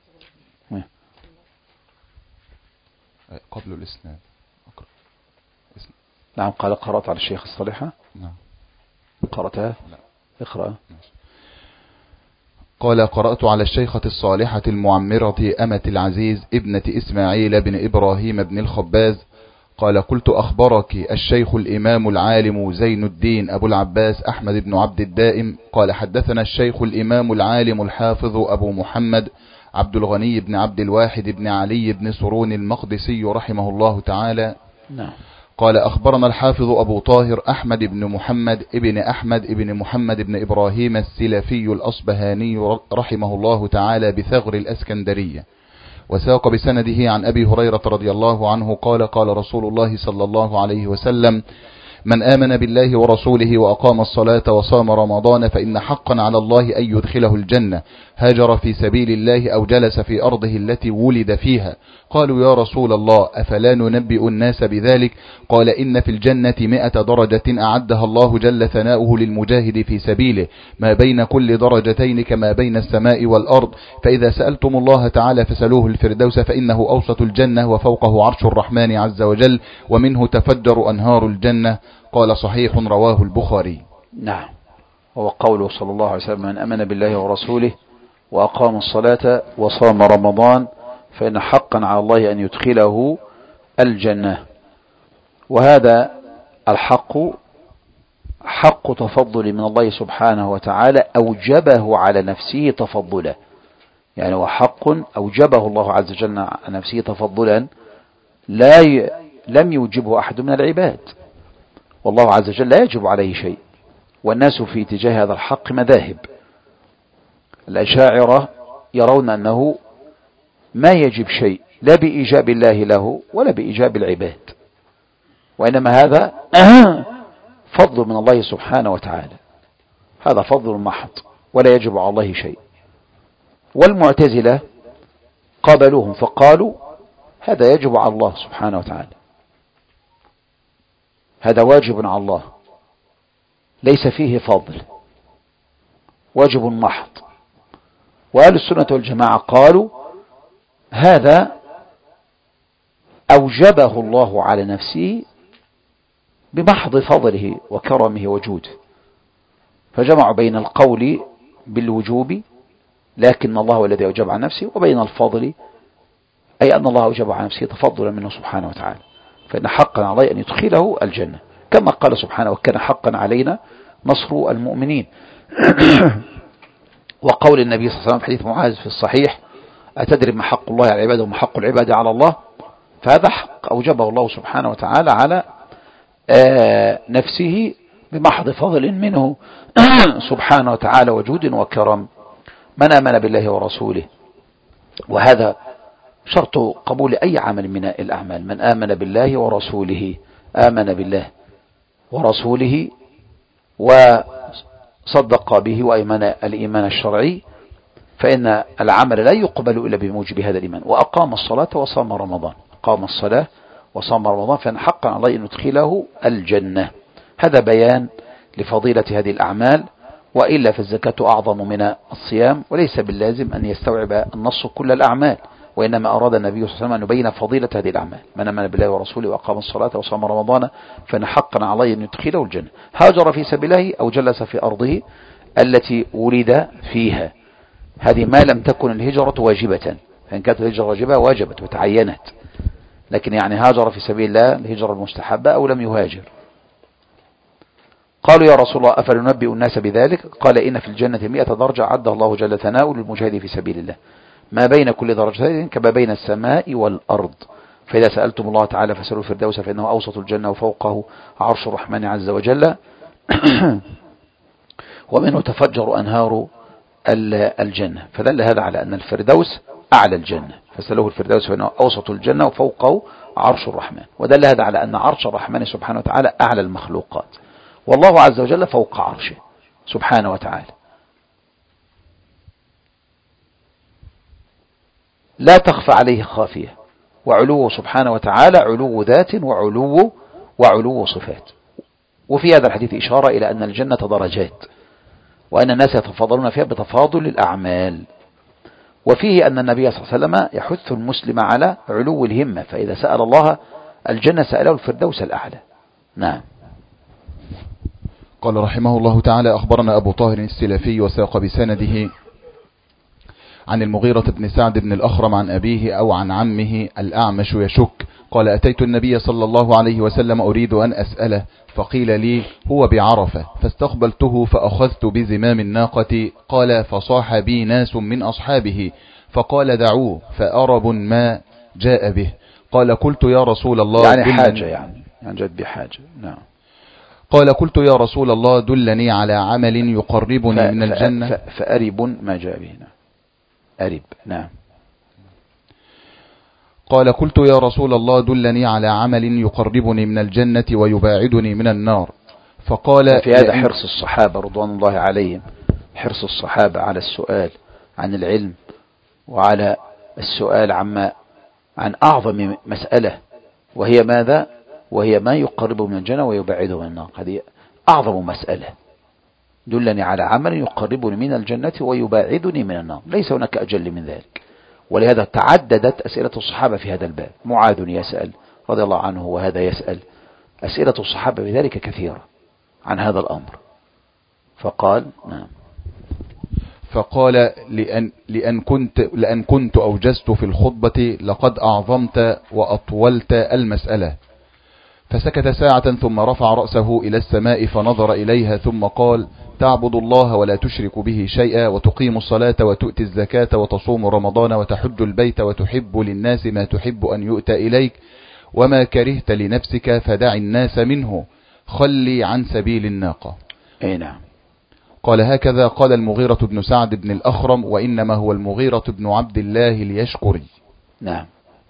قبل الإسناد. نعم. قال: قرأت على الشيخ الصالحة. نعم. قرأتها؟ لا. اقرأ. قال: قرأت على الشيخة الصالحة المعمرة أمة العزيز ابنة إسماعيل بن إبراهيم بن الخباز. قال: قلت: أخبرك الشيخ الإمام العالم زين الدين أبو العباس أحمد بن عبد الدائم. قال: حدثنا الشيخ الإمام العالم الحافظ أبو محمد عبد الغني بن عبد الواحد بن علي بن سرون المقدسي رحمه الله تعالى. نعم. قال: أخبرنا الحافظ أبو طاهر أحمد بن محمد ابن أحمد ابن محمد بن إبراهيم السلفي الأصبهاني رحمه الله تعالى بثغر الأسكندرية، وساق بسنده عن أبي هريرة رضي الله عنه قال: قال رسول الله صلى الله عليه وسلم: من آمن بالله ورسوله وأقام الصلاة وصام رمضان فإن حقا على الله أن يدخله الجنة، هاجر في سبيل الله أو جلس في أرضه التي ولد فيها. قالوا: يا رسول الله أفلا ننبئ الناس بذلك؟ قال: إن في الجنة مئة درجة أعدها الله جل ثناؤه للمجاهد في سبيله، ما بين كل درجتين كما بين السماء والأرض، فإذا سألتم الله تعالى فسألوه الفردوس فإنه أوسط الجنة وفوقه عرش الرحمن عز وجل، ومنه تفجر أنهار الجنة. قال: صحيح، رواه البخاري. نعم. وهو قوله صلى الله عليه وسلم: من أمن بالله ورسوله وأقام الصلاة وصام رمضان فإن حقا على الله أن يدخله الجنة. وهذا الحق حق تفضل من الله سبحانه وتعالى أوجبه على نفسه تفضلا، يعني هو حق أوجبه الله عز وجل على نفسه تفضلا لا ي... لم يوجبه أحد من العباد، والله عز وجل لا يجب عليه شيء. والناس في اتجاه هذا الحق مذاهب. الأشاعرة يرون أنه ما يجب شيء لا بإيجاب الله له ولا بإيجاب العباد، وإنما هذا فضل من الله سبحانه وتعالى، هذا فضل محض ولا يجب على الله شيء. والمعتزلة قابلوهم فقالوا: هذا يجب على الله سبحانه وتعالى، هذا واجب على الله ليس فيه فضل، واجب محض. وأهل السنة والجماعة قالوا: هذا أوجبه الله على نفسه بمحض فضله وكرمه وجوده، فجمعوا بين القول بالوجوب لكن الله هو الذي أوجب على نفسه، وبين الفضل أي أن الله أوجب على نفسه تفضلا منه سبحانه وتعالى، فإن حقا عليه أن يدخله الجنة، كما قال سبحانه: وكان حقا علينا نصر المؤمنين. وقول النبي صلى الله عليه وسلم في حديث معاذ في الصحيح: أتدري ما حق الله على العباد وما حق العباد على الله؟ فهذا حق أوجبه الله سبحانه وتعالى على نفسه بمحض فضل منه سبحانه وتعالى وجود وكرم. من آمن بالله ورسوله، وهذا شرط قبول أي عمل من الأعمال. من آمن بالله ورسوله، آمن بالله ورسوله وصدق به وأيمن الإيمان الشرعي، فإن العمل لا يقبل إلا بموجب هذا الإيمان. وأقام الصلاة وصام رمضان، قام الصلاة وصام رمضان، فإن حقا عليه أن يدخله الجنة. هذا بيان لفضيلة هذه الأعمال. وإلا فالزكاة أعظم من الصيام، وليس باللازم أن يستوعب النص كل الأعمال، وإنما أراد النبي صلى الله عليه وسلم أن يبين فضيلة هذه الأعمال. من آمن بالله ورسوله وأقام الصلاة وصام رمضان فإن حقا عليه أن يدخله الجنة. هاجر في سبيله أو جلس في أرضه التي ولد فيها، هذه ما لم تكن الهجرة واجبة، فإن كانت الهجرة واجبة واجبت وتعينت، لكن يعني هاجر في سبيل الله الهجرة المستحبة أو لم يهاجر. قالوا يا رسول الله أفلننبئ الناس بذلك؟ قال إن في الجنة مئة درجة عدها الله جل ثناؤه للمجاهد في سبيل الله، ما بين كل درجتين كما بين السماء والأرض. فإذا سألتم الله تعالى فاسألوا الفردوس فإنه أوسط الجنة وفوقه عرش الرحمن عز وجل ومنه تفجر أنهار الجنة. فدل هذا على أن الفردوس أعلى الجنة، فسألوه الفردوس فإنه أوسط الجنة وفوقه عرش الرحمن. ودل هذا على أن عرش الرحمن سبحانه وتعالى أعلى المخلوقات، والله عز وجل فوق عرشه سبحانه وتعالى، لا تخفى عليه خافية. وعلوه سبحانه وتعالى علو ذات وعلو وعلو صفات. وفي هذا الحديث إشارة إلى أن الجنة درجات، وأن الناس يتفاضلون فيها بتفاضل الأعمال. وفيه أن النبي صلى الله عليه وسلم يحث المسلم على علو الهمة، فإذا سأل الله الجنة سأله الفردوس الأعلى. نعم. قال رحمه الله تعالى أخبرنا أبو طاهر السلفي وساق بسنده عن المغيرة بن سعد بن الأخرم عن أبيه أو عن عمه الأعمش يشك قال أتيت النبي صلى الله عليه وسلم أريد أن أسأله فقيل لي هو بعرفة، فاستقبلته فأخذت بزمام الناقة. قال فصاح بي ناس من أصحابه فقال دعوه فأرب ما جاء به. قال قلت يا رسول الله يعني حاجة يعني يعني جد بحاجة. نعم. قال قلت يا رسول الله دلني على عمل يقربني من الجنة. فأرب ما جاء به. نعم. أرب. نعم. قال قلت يا رسول الله دلني على عمل يقربني من الجنة ويباعدني من النار. فقال في هذا حرص الصحابة رضوان الله عليهم، حرص الصحابة على السؤال عن العلم وعلى السؤال عما عن أعظم مسألة، وهي ماذا؟ وهي ما يقربه من الجنة ويبعده من النار. هذه أعظم مسألة. دلني على عمل يقربني من الجنة ويباعدني من النار، ليس هناك أجل من ذلك. ولهذا تعددت أسئلة الصحابة في هذا الباب. معاذ يسأل رضي الله عنه وهذا يسأل، أسئلة الصحابة بذلك كثيرة عن هذا الأمر. فقال نعم. فقال لأن, لأن, كنت لأن كنت أوجزت في الخطبة لقد أعظمت وأطولت المسألة. فسكت ساعة ثم رفع رأسه إلى السماء فنظر إليها ثم قال تعبد الله ولا تشرك به شيئا وتقيم الصلاة وتؤتي الزكاة وتصوم رمضان وتحج البيت وتحب للناس ما تحب أن يؤتى إليك وما كرهت لنفسك فدع الناس منه خلي عن سبيل الناقة. أي نعم. قال هكذا قال المغيرة بن سعد بن الأخرم وإنما هو المغيرة بن عبد الله اليشكري. نعم.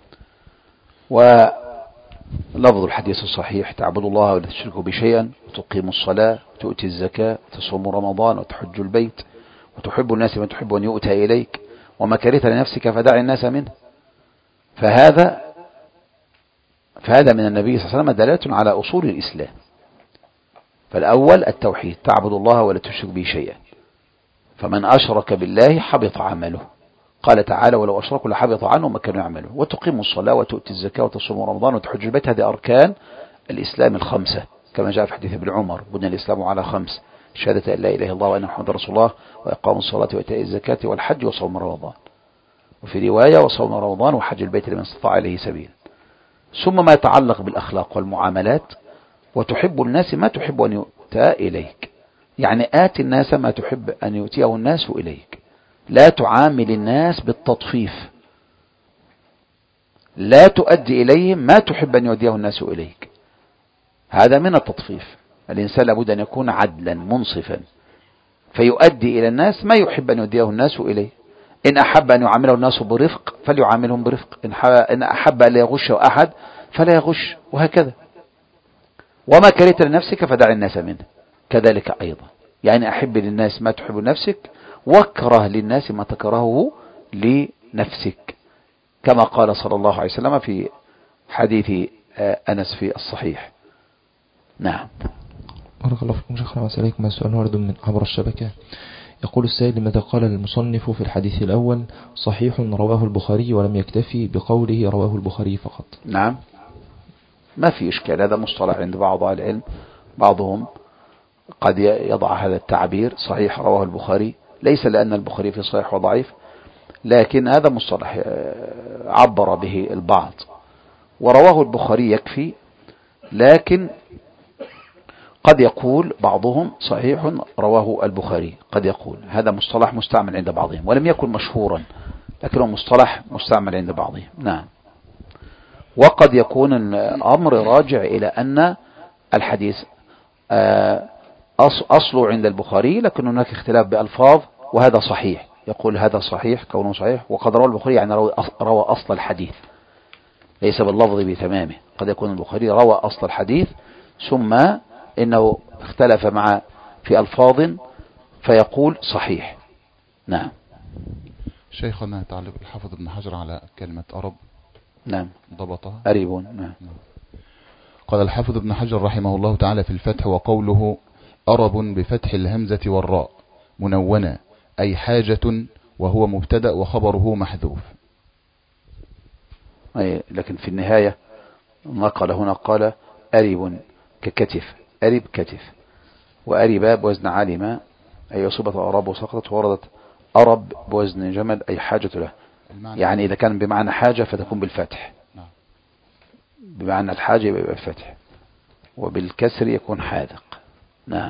ولفظ الحديث الصحيح تعبد الله ولا تشركوا بشيئا وتقيم الصلاة وتؤتي الزكاة وتصوم رمضان وتحج البيت وتحب الناس ما تحب أن يؤتى إليك وما كرهت لنفسك فدع الناس منه. فهذا فهذا من النبي صلى الله عليه وسلم دلالة على أصول الإسلام. فالأول التوحيد، تعبد الله ولا تشرك به شيئا، فمن أشرك بالله حبط عمله. قال تعالى ولو أشركوا لحبط عنهم ما كانوا يعملون. وتقيم الصلاة وتؤتي الزكاة وتصوم رمضان وتحج البيت، هذه أركان الإسلام الخمسة كما جاء في حديث ابن عمر بني الإسلام على خمس: شهادة أن لا إله إلا الله وأن محمدا رسول الله وإقام الصلاة وإيتاء الزكاة والحج وصوم رمضان. وفي رواية وصوم رمضان وحج البيت لمن استطاع إليه سبيلا. ثم ما يتعلق بالأخلاق والمعاملات: وتحب الناس ما تحب أن يؤتى إليك، يعني آت الناس ما تحب أن يؤتيه الناس إليك. لا تعامل الناس بالتطفيف، لا تؤدي إليهم ما تحب أن يؤديه الناس إليك، هذا من التطفيف. الإنسان لابد أن يكون عدلا منصفا فيؤدي إلى الناس ما يحب أن يؤديه الناس إليه. إن أحب أن يعامله الناس برفق فليعاملهم برفق، إن أحب أن لا يغشه أحد فلا يغش، وهكذا. وما كرهت لنفسك فدع الناس منه، كذلك أيضا. يعني أحب للناس ما تحب لنفسك، واكره للناس ما تكرهه لنفسك، كما قال صلى الله عليه وسلم في حديث أنس في الصحيح. نعم. بارك الله فيكم شيخنا وسأليكم. ما سؤال ورد من عبر الشبكة. يقول السائل: لماذا قال المصنف في الحديث الأول صحيح رواه البخاري ولم يكتفي بقوله رواه البخاري فقط؟ نعم، ما في إشكال، هذا مصطلح عند بعض أهل العلم، بعضهم قد يضع هذا التعبير صحيح رواه البخاري، ليس لأن البخاري في صحيح وضعيف، لكن هذا مصطلح عبر به البعض، ورواه البخاري يكفي، لكن قد يقول بعضهم صحيح رواه البخاري، قد يقول هذا مصطلح مستعمل عند بعضهم، ولم يكن مشهورا، لكنه مصطلح مستعمل عند بعضهم. نعم. وقد يكون الأمر راجع إلى أن الحديث أصله عند البخاري، لكن هناك اختلاف بألفاظ، وهذا صحيح، يقول هذا صحيح كونه صحيح، وقد روى البخاري يعني روى أصل الحديث، ليس باللفظ بتمامه، قد يكون البخاري روى أصل الحديث ثم إنه اختلف مع في ألفاظ فيقول صحيح. نعم. شيخنا تعلق الحافظ ابن حجر على كلمة أرب. نعم. ضبطها أريبون. نعم. قال الحافظ ابن حجر رحمه الله تعالى في الفتح: وقوله أرب بفتح الهمزة والراء منونة أي حاجة، وهو مبتدأ وخبره محذوف. أي لكن في النهاية نقل هنا قال أرب ككتف، أرب كتف، وأرب بوزن علم أي أصبت أراب وسقطت، وردت أرب بوزن جمل أي حاجة له، يعني إذا كان بمعنى حاجة فتكون بالفتح، بمعنى الحاجة يبقى بالفتح، وبالكسر يكون حاذق. نعم،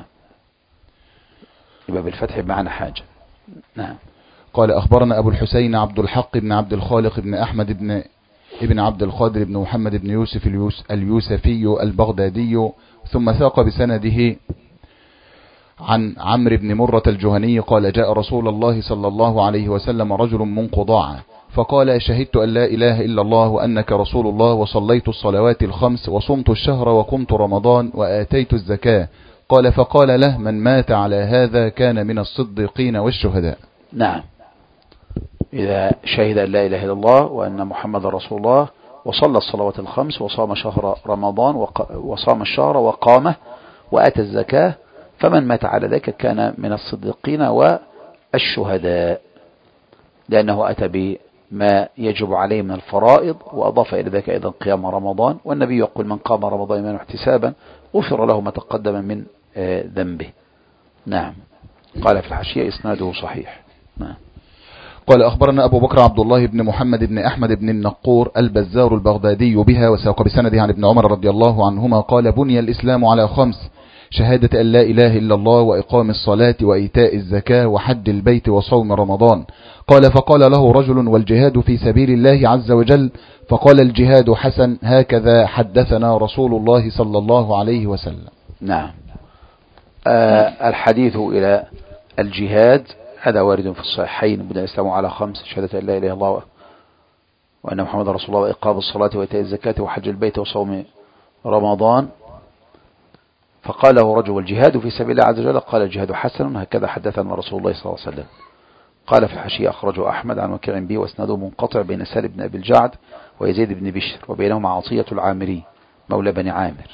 يبقى بالفتح بمعنى حاجة. نعم. قال أخبرنا أبو الحسين عبد الحق بن عبد الخالق بن أحمد بن ابن عبد القادر بن محمد بن يوسف اليوسفي البغدادي، ثم ساق بسنده عن عمرو بن مرة الجهني قال: جاء رسول الله صلى الله عليه وسلم رجل من قضاعة فقال: شهدت أن لا إله إلا الله وأنك رسول الله، وصليت الصلوات الخمس، وصمت الشهر، وقمت رمضان، وآتيت الزكاة. قال: فقال له: من مات على هذا كان من الصديقين والشهداء. نعم، إذا شهد أن لا إله إلا الله وأن محمد رسول الله، وصلى الصلوات الخمس، وصام شهر رمضان وصام الشهر وقامه، وأتى الزكاة، فمن مات على ذلك كان من الصديقين والشهداء، لأنه أتى بما يجب عليه من الفرائض، وأضاف إلى ذلك أيضا قيام رمضان، والنبي يقول: من قام رمضان إيمانا واحتسابا غفر له ما تقدم من ذنبه. نعم. قال في الحاشية: إسناده صحيح. نعم. قال أخبرنا أبو بكر عبد الله بن محمد بن أحمد بن النقور البزار البغدادي بها، وساق بسنده عن ابن عمر رضي الله عنهما قال: بني الإسلام على خمس: شهادة أن لا إله إلا الله، وإقام الصلاة، وإيتاء الزكاة، وحج البيت، وصوم رمضان. قال: فقال له رجل: والجهاد في سبيل الله عز وجل؟ فقال: الجهاد حسن، هكذا حدثنا رسول الله صلى الله عليه وسلم. نعم. آه الحديث إلى الجهاد هذا وارد في الصحيحين: بني الإسلام على خمس: شهادة أن لا إله إلا الله وأن محمد رسول الله، وإقام الصلاة، وإيتاء الزكاة، وحج البيت، وصوم رمضان. فقال له رجل: والجهاد في سبيل الله عز وجل؟ قال: الجهاد حسن، هكذا حدثنا رسول الله صلى الله عليه وسلم. قال في الحاشية: أخرجه أحمد عن وكيع به، واسناده منقطع بين سالم بن أبي الجعد ويزيد بن بشر، وبينهما عطية العامري مولى بني عامر،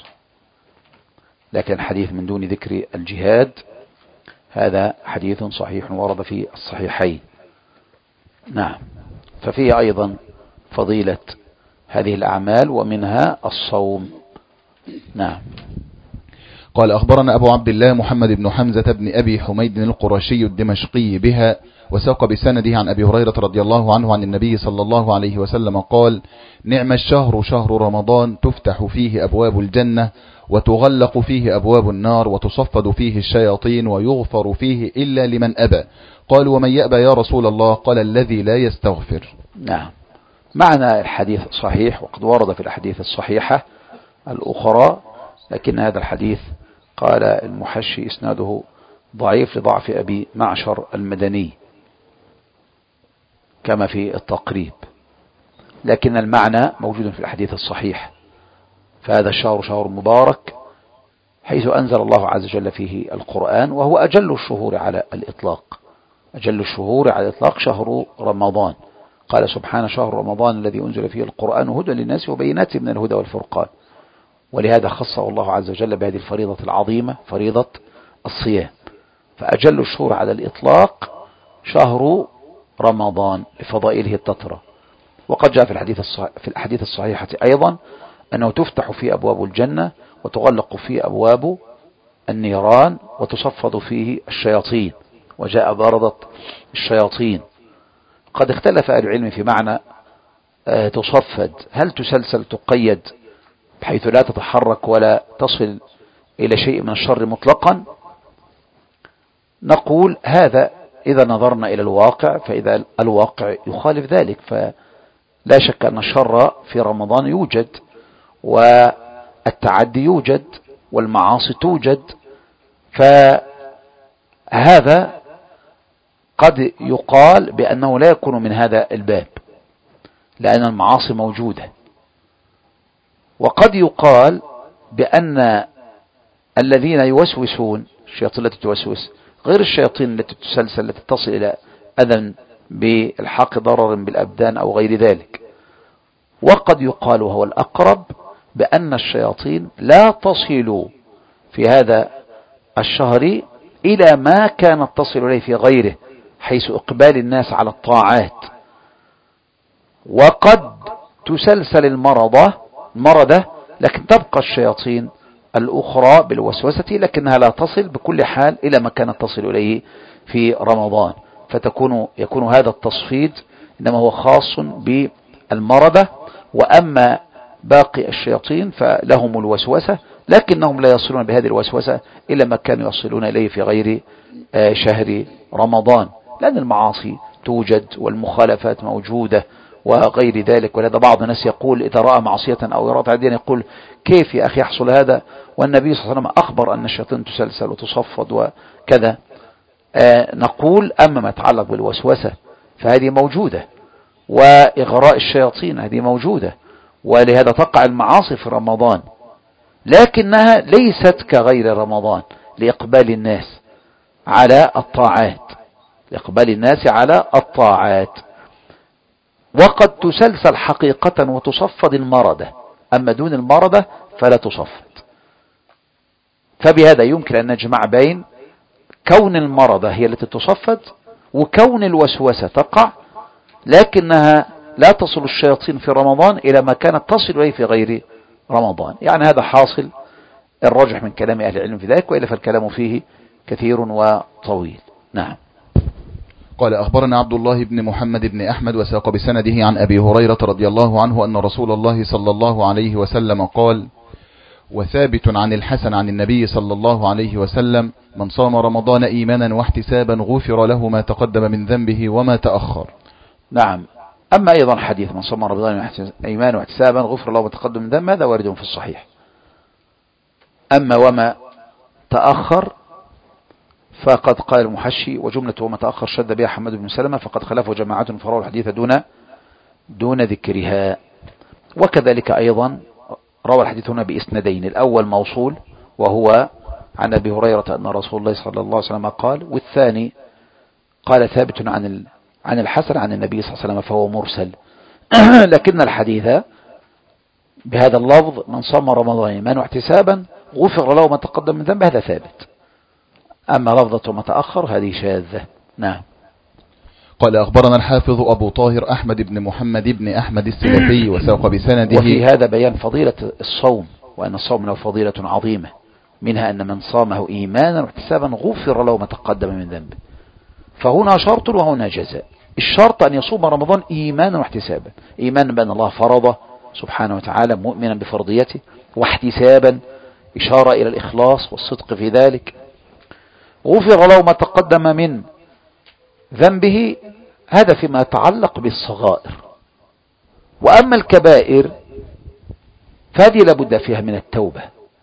لكن حديث من دون ذكر الجهاد هذا حديث صحيح ورد في الصحيحين. نعم. ففيه أيضا فضيلة هذه الأعمال، ومنها الصوم. نعم. قال أخبرنا أبو عبد الله محمد بن حمزة بن أبي حميد القرشي الدمشقي بها، وساق بسنده عن أبي هريرة رضي الله عنه عن النبي صلى الله عليه وسلم قال: نعم الشهر شهر رمضان، تفتح فيه أبواب الجنة، وتغلق فيه أبواب النار، وتصفد فيه الشياطين، ويغفر فيه إلا لمن أبى. قال: ومن يأبى يا رسول الله؟ قال: الذي لا يستغفر. نعم. معنى الحديث صحيح، وقد ورد في الحديث الصحيحة الأخرى، لكن هذا الحديث قال المحشي إسناده ضعيف لضعف أبي معشر المدني. كما في التقريب، لكن المعنى موجود في الحديث الصحيح. فهذا الشهر شهر مبارك حيث أنزل الله عز وجل فيه القرآن، وهو أجل الشهور على الإطلاق. أجل الشهور على الإطلاق شهر رمضان. قال سبحانه: شهر رمضان الذي أنزل فيه القرآن هدى للناس وبينات من الهدى والفرقان. ولهذا خصه الله عز وجل بهذه الفريضة العظيمة، فريضة الصيام. فأجل الشهور على الإطلاق شهر رمضان لفضائله التترى. وقد جاء في الحديث في الأحاديث الصحيحة أيضا أنه تفتح فيه أبواب الجنة وتغلق فيه أبواب النيران وتصفد فيه الشياطين، وجاء بردة الشياطين. قد اختلف أهل العلم في معنى آه تصفد، هل تسلسل تقيد بحيث لا تتحرك ولا تصل إلى شيء من الشر مطلقا؟ نقول هذا إذا نظرنا إلى الواقع، فإذا الواقع يخالف ذلك، فلا شك أن الشر في رمضان يوجد، والتعدي يوجد، والمعاصي توجد. فهذا قد يقال بأنه لا يكون من هذا الباب لأن المعاصي موجودة. وقد يقال بأن الذين يوسوسون، الشياطين التي توسوس غير الشياطين التي تسلسل التي تصل إلى أذى بالحق ضرر بالأبدان أو غير ذلك. وقد يقال وهو الأقرب بأن الشياطين لا تصل في هذا الشهر إلى ما كانت تصل إليه في غيره، حيث إقبال الناس على الطاعات. وقد تسلسل المرضى المرضى لكن تبقى الشياطين الأخرى بالوسوسة، لكنها لا تصل بكل حال إلى ما كانت تصل إليه في رمضان. فتكون يكون هذا التصفيد إنما هو خاص بالمرضى، وأما باقي الشياطين فلهم الوسوسة، لكنهم لا يصلون بهذه الوسوسة إلى ما كانوا يصلون إليه في غير شهر رمضان، لأن المعاصي توجد والمخالفات موجودة وغير ذلك. ولهذا بعض الناس يقول إذا رأى معصية أو يرى تعديا يقول: كيف يا أخي يحصل هذا والنبي صلى الله عليه وسلم أخبر أن الشياطين تسلسل وتصفد وكذا؟ آه نقول أما ما يتعلق بالوسوسة فهذه موجودة، وإغراء الشياطين هذه موجودة، ولهذا تقع المعاصي في رمضان، لكنها ليست كغير رمضان لإقبال الناس على الطاعات لإقبال الناس على الطاعات. وقد تسلسل حقيقة وتصفد المردة، أما دون المردة فلا تصفد. فبهذا يمكن أن نجمع بين كون المردة هي التي تصفد وكون الوسوسة تقع، لكنها لا تصل الشياطين في رمضان إلى ما كانت تصل إليه في غير رمضان. يعني هذا حاصل الرجح من كلام أهل العلم في ذلك، وإلا فالكلام فيه كثير وطويل. نعم. قال: أخبرنا عبد الله بن محمد بن أحمد وساق بسنده عن أبي هريرة رضي الله عنه أن رسول الله صلى الله عليه وسلم قال: وثابت عن الحسن عن النبي صلى الله عليه وسلم: من صام رمضان إيمانا واحتسابا غفر له ما تقدم من ذنبه وما تأخر. نعم. أما أيضا حديث من صام رمضان إيمانا واحتسابا غفر له ما تقدم من ذنبه هذا وارد في الصحيح. أما وما تأخر فقد قال المحشي: وجملة وما تأخر شد بها حمد بن سلمة فقد خلفه جماعة فروا الحديث دون دون ذكرها. وكذلك أيضا روى الحديث هنا بإسندين، الأول موصول وهو عن أبي هريرة أن رسول الله صلى الله عليه وسلم قال، والثاني قال ثابت عن عن الحسن عن النبي صلى الله عليه وسلم فهو مرسل. لكن الحديث بهذا اللفظ: من صام رمضان إيمانا واحتسابا غفر له ما تقدم من ذنبه، هذا ثابت. أما لفظة ما تأخر هذه شاذة. نعم. قال: أخبرنا الحافظ أبو طاهر أحمد بن محمد بن أحمد السلفي وساق بسنده. وفي هذا بيان فضيلة الصوم، وأن الصوم له فضيلة عظيمة، منها أن من صامه إيمانا واحتسابا غفر له ما تقدم من ذنبه. فهنا شرط وهنا جزاء. الشرط أن يصوم رمضان إيمانا واحتسابا، إيمانا بأن الله فرضه سبحانه وتعالى مؤمنا بفرضيته، واحتسابا إشارة إلى الإخلاص والصدق في ذلك. غفر له ما تقدم من ذنبه، هذا فيما يتعلق بالصغائر. وأما الكبائر فهذه لابد فيها من التوبة.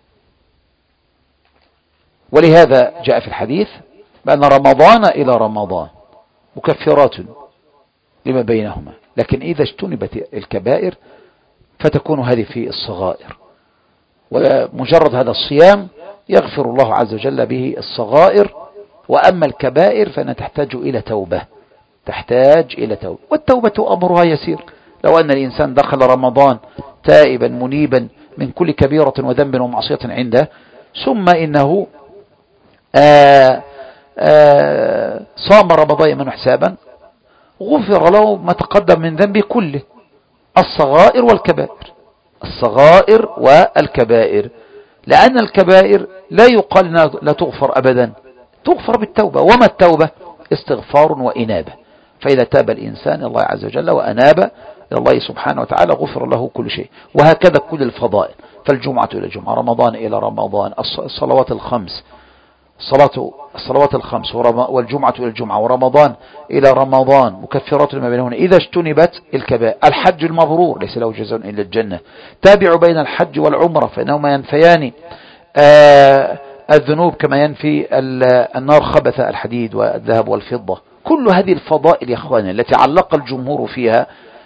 ولهذا جاء في الحديث بأن رمضان إلى رمضان مكفرات لما بينهما. لكن إذا اجتنبت الكبائر فتكون هذه في الصغائر، ومجرد هذا الصيام يغفر الله عز وجل به الصغائر. وأما الكبائر فإنها تحتاج إلى توبة، تحتاج إلى توبة، والتوبة أمرها يسير. لو أن الإنسان دخل رمضان تائبا منيبا من كل كبيرة وذنب ومعصية عنده، ثم إنه آآ آآ صام رمضان إيمانا حسابا، غفر له ما تقدم من ذنبه كله، الصغائر والكبائر، الصغائر والكبائر. لأن الكبائر لا يقال لا تغفر أبدا، تغفر بالتوبة. وما التوبة؟ استغفار وإنابة. فإذا تاب الإنسان إلى الله عز وجل وأناب إلى الله سبحانه وتعالى غفر له كل شيء. وهكذا كل الفضائل، فالجمعة إلى الجمعة، رمضان إلى رمضان، الصلوات الخمس، الصلاة الصلوات الخمس والجمعة إلى الجمعة ورمضان إلى رمضان، مكفرات ما بينهن إذا اجتنبت الكبائر. الحج المبرور ليس له جزاء إلا الجنة. تابعوا بين الحج والعمرة فإنهما ينفيان آه الذنوب كما ينفي النار خبث الحديد والذهب والفضة. كل هذه الفضائل يا أخواني التي علق الجمهور فيها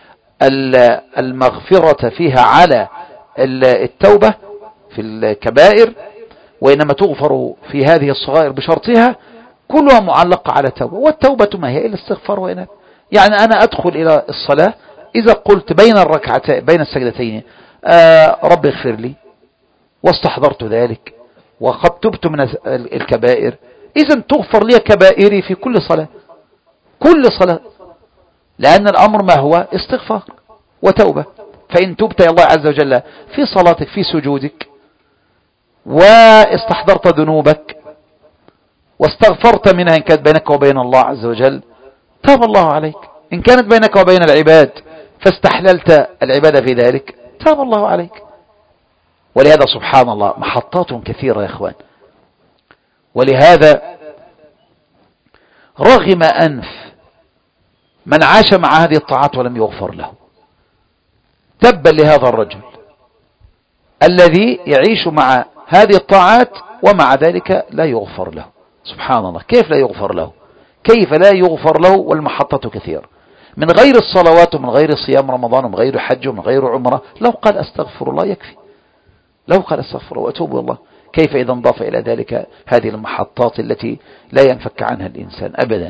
المغفرة فيها على التوبة في الكبائر، وإنما تغفر في هذه الصغائر بشرطها، كلها معلقة على التوبة. والتوبة ما هي إلا استغفار وإنابة. يعني أنا أدخل إلى الصلاة إذا قلت بين الركعتين بين السجدتين آه رب اغفر لي، واستحضرت ذلك وقد تبت من الكبائر، إذن تغفر لي كبائري في كل صلاة، كل صلاة، لأن الأمر ما هو استغفار وتوبة. فإن تبت يا الله عز وجل في صلاتك في سجودك واستحضرت ذنوبك واستغفرت منها إن كانت بينك وبين الله عز وجل، تاب الله عليك. إن كانت بينك وبين العباد فاستحللت العبادة في ذلك، تاب الله عليك. ولهذا سبحان الله محطات كثيرة يا إخوان. ولهذا رغم أنف من عاش مع هذه الطاعات ولم يغفر له. تبا لهذا الرجل الذي يعيش مع هذه الطاعات ومع ذلك لا يغفر له. سبحان الله، كيف لا يغفر له؟ كيف لا يغفر له والمحطة كثيرة، من غير الصلوات ومن غير صيام رمضان ومن غير حج ومن غير عمرة. لو قال أستغفر الله يكفي، لو قال أستغفر وأتوب إلى الله. كيف إذا انضاف إلى ذلك هذه المحطات التي لا ينفك عنها الإنسان أبدا؟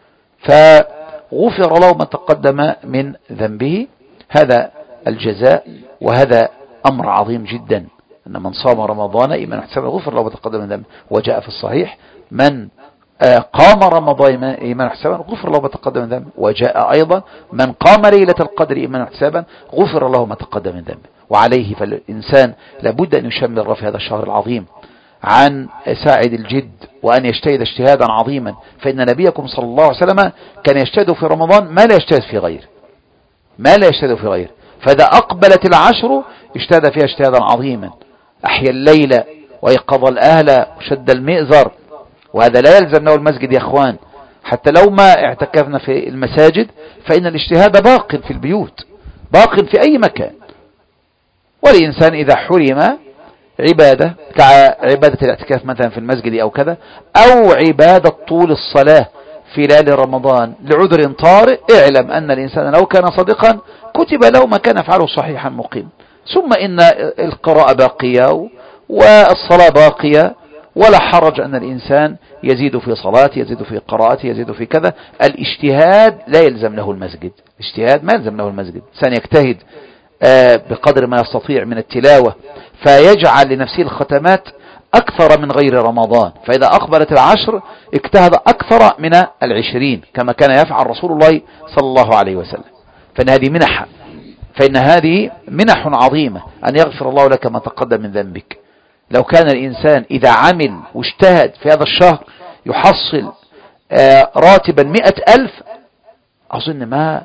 فغفر له ما تقدم من ذنبه. هذا الجزاء، وهذا أمر عظيم جدا، أن من صام رمضان إيمانا واحتسابا غفر له ما تقدم من ذنبه. وجاء في الصحيح من قام رمضان إيمانا واحتسابا غفر له ما تقدم من ذنبه. وجاء أيضا من قام ليلة القدر إيمانا واحتسابا غفر له ما تقدم من ذنبه. وعليه فالإنسان لابد أن يشمر في هذا الشهر العظيم عن ساعد الجد، وأن يجتهد اجتهادا عظيما. فإن نبيكم صلى الله عليه وسلم كان يجتهد في رمضان ما لا يجتهد في غيره، ما لا يجتهد في غيره. فإذا أقبلت العشر اجتهد فيها اجتهادا عظيما، أحيا الليل ويقظ الأهل وشد المئزر. وهذا لا يلزم له المسجد يا أخوان، حتى لو ما اعتكفنا في المساجد فإن الاجتهاد باق في البيوت، باق في أي مكان. والإنسان إذا حرم عبادة كعبادة الاعتكاف مثلا في المسجد أو كذا، أو عبادة طول الصلاة في ليالي رمضان لعذر طارئ، اعلم أن الإنسان لو كان صادقا كتب له ما كان يفعله صحيحا مقيم. ثم إن القراءة باقية والصلاة باقية، ولا حرج أن الإنسان يزيد في صلاته، يزيد في قراءته، يزيد في كذا. الاجتهاد لا يلزم له المسجد، الاجتهاد ما يلزم له المسجد. سنجتهد بقدر ما يستطيع من التلاوة، فيجعل لنفسه الختمات أكثر من غير رمضان. فإذا أقبلت العشر اجتهد أكثر من العشرين كما كان يفعل رسول الله صلى الله عليه وسلم. فإن هذه منح، فإن هذه منح عظيمة أن يغفر الله لك ما تقدم من ذنبك. لو كان الإنسان إذا عمل واجتهد في هذا الشهر يحصل راتبا مئة ألف، أظن ما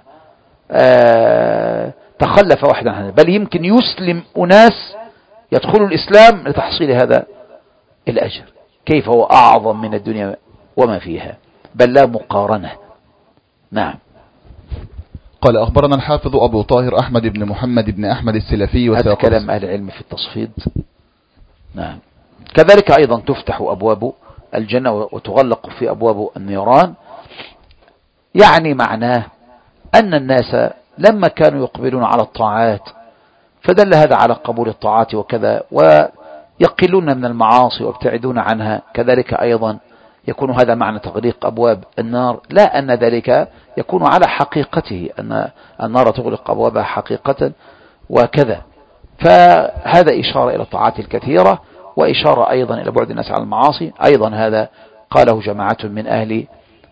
تخلف واحدا عنه، بل يمكن يسلم أناس يدخلوا الإسلام لتحصيل هذا الأجر. كيف هو أعظم من الدنيا وما فيها، بل لا مقارنة. نعم. قال أخبرنا الحافظ أبو طاهر أحمد بن محمد بن أحمد السلفي. هذا كلام أهل العلم في التصفيد. نعم. كذلك أيضا تفتح أبواب الجنة وتغلق في أبواب النيران. يعني معناه أن الناس لما كانوا يقبلون على الطاعات فدل هذا على قبول الطاعات وكذا، ويقلون من المعاصي ويبتعدون عنها، كذلك أيضا يكون هذا معنى تغليق أبواب النار، لا أن ذلك يكون على حقيقته، أن النار تغلق أبوابها حقيقة وكذا. فهذا إشارة إلى الطاعات الكثيرة، وإشارة أيضا إلى بعد الناس عن المعاصي. أيضا هذا قاله جماعة من أهل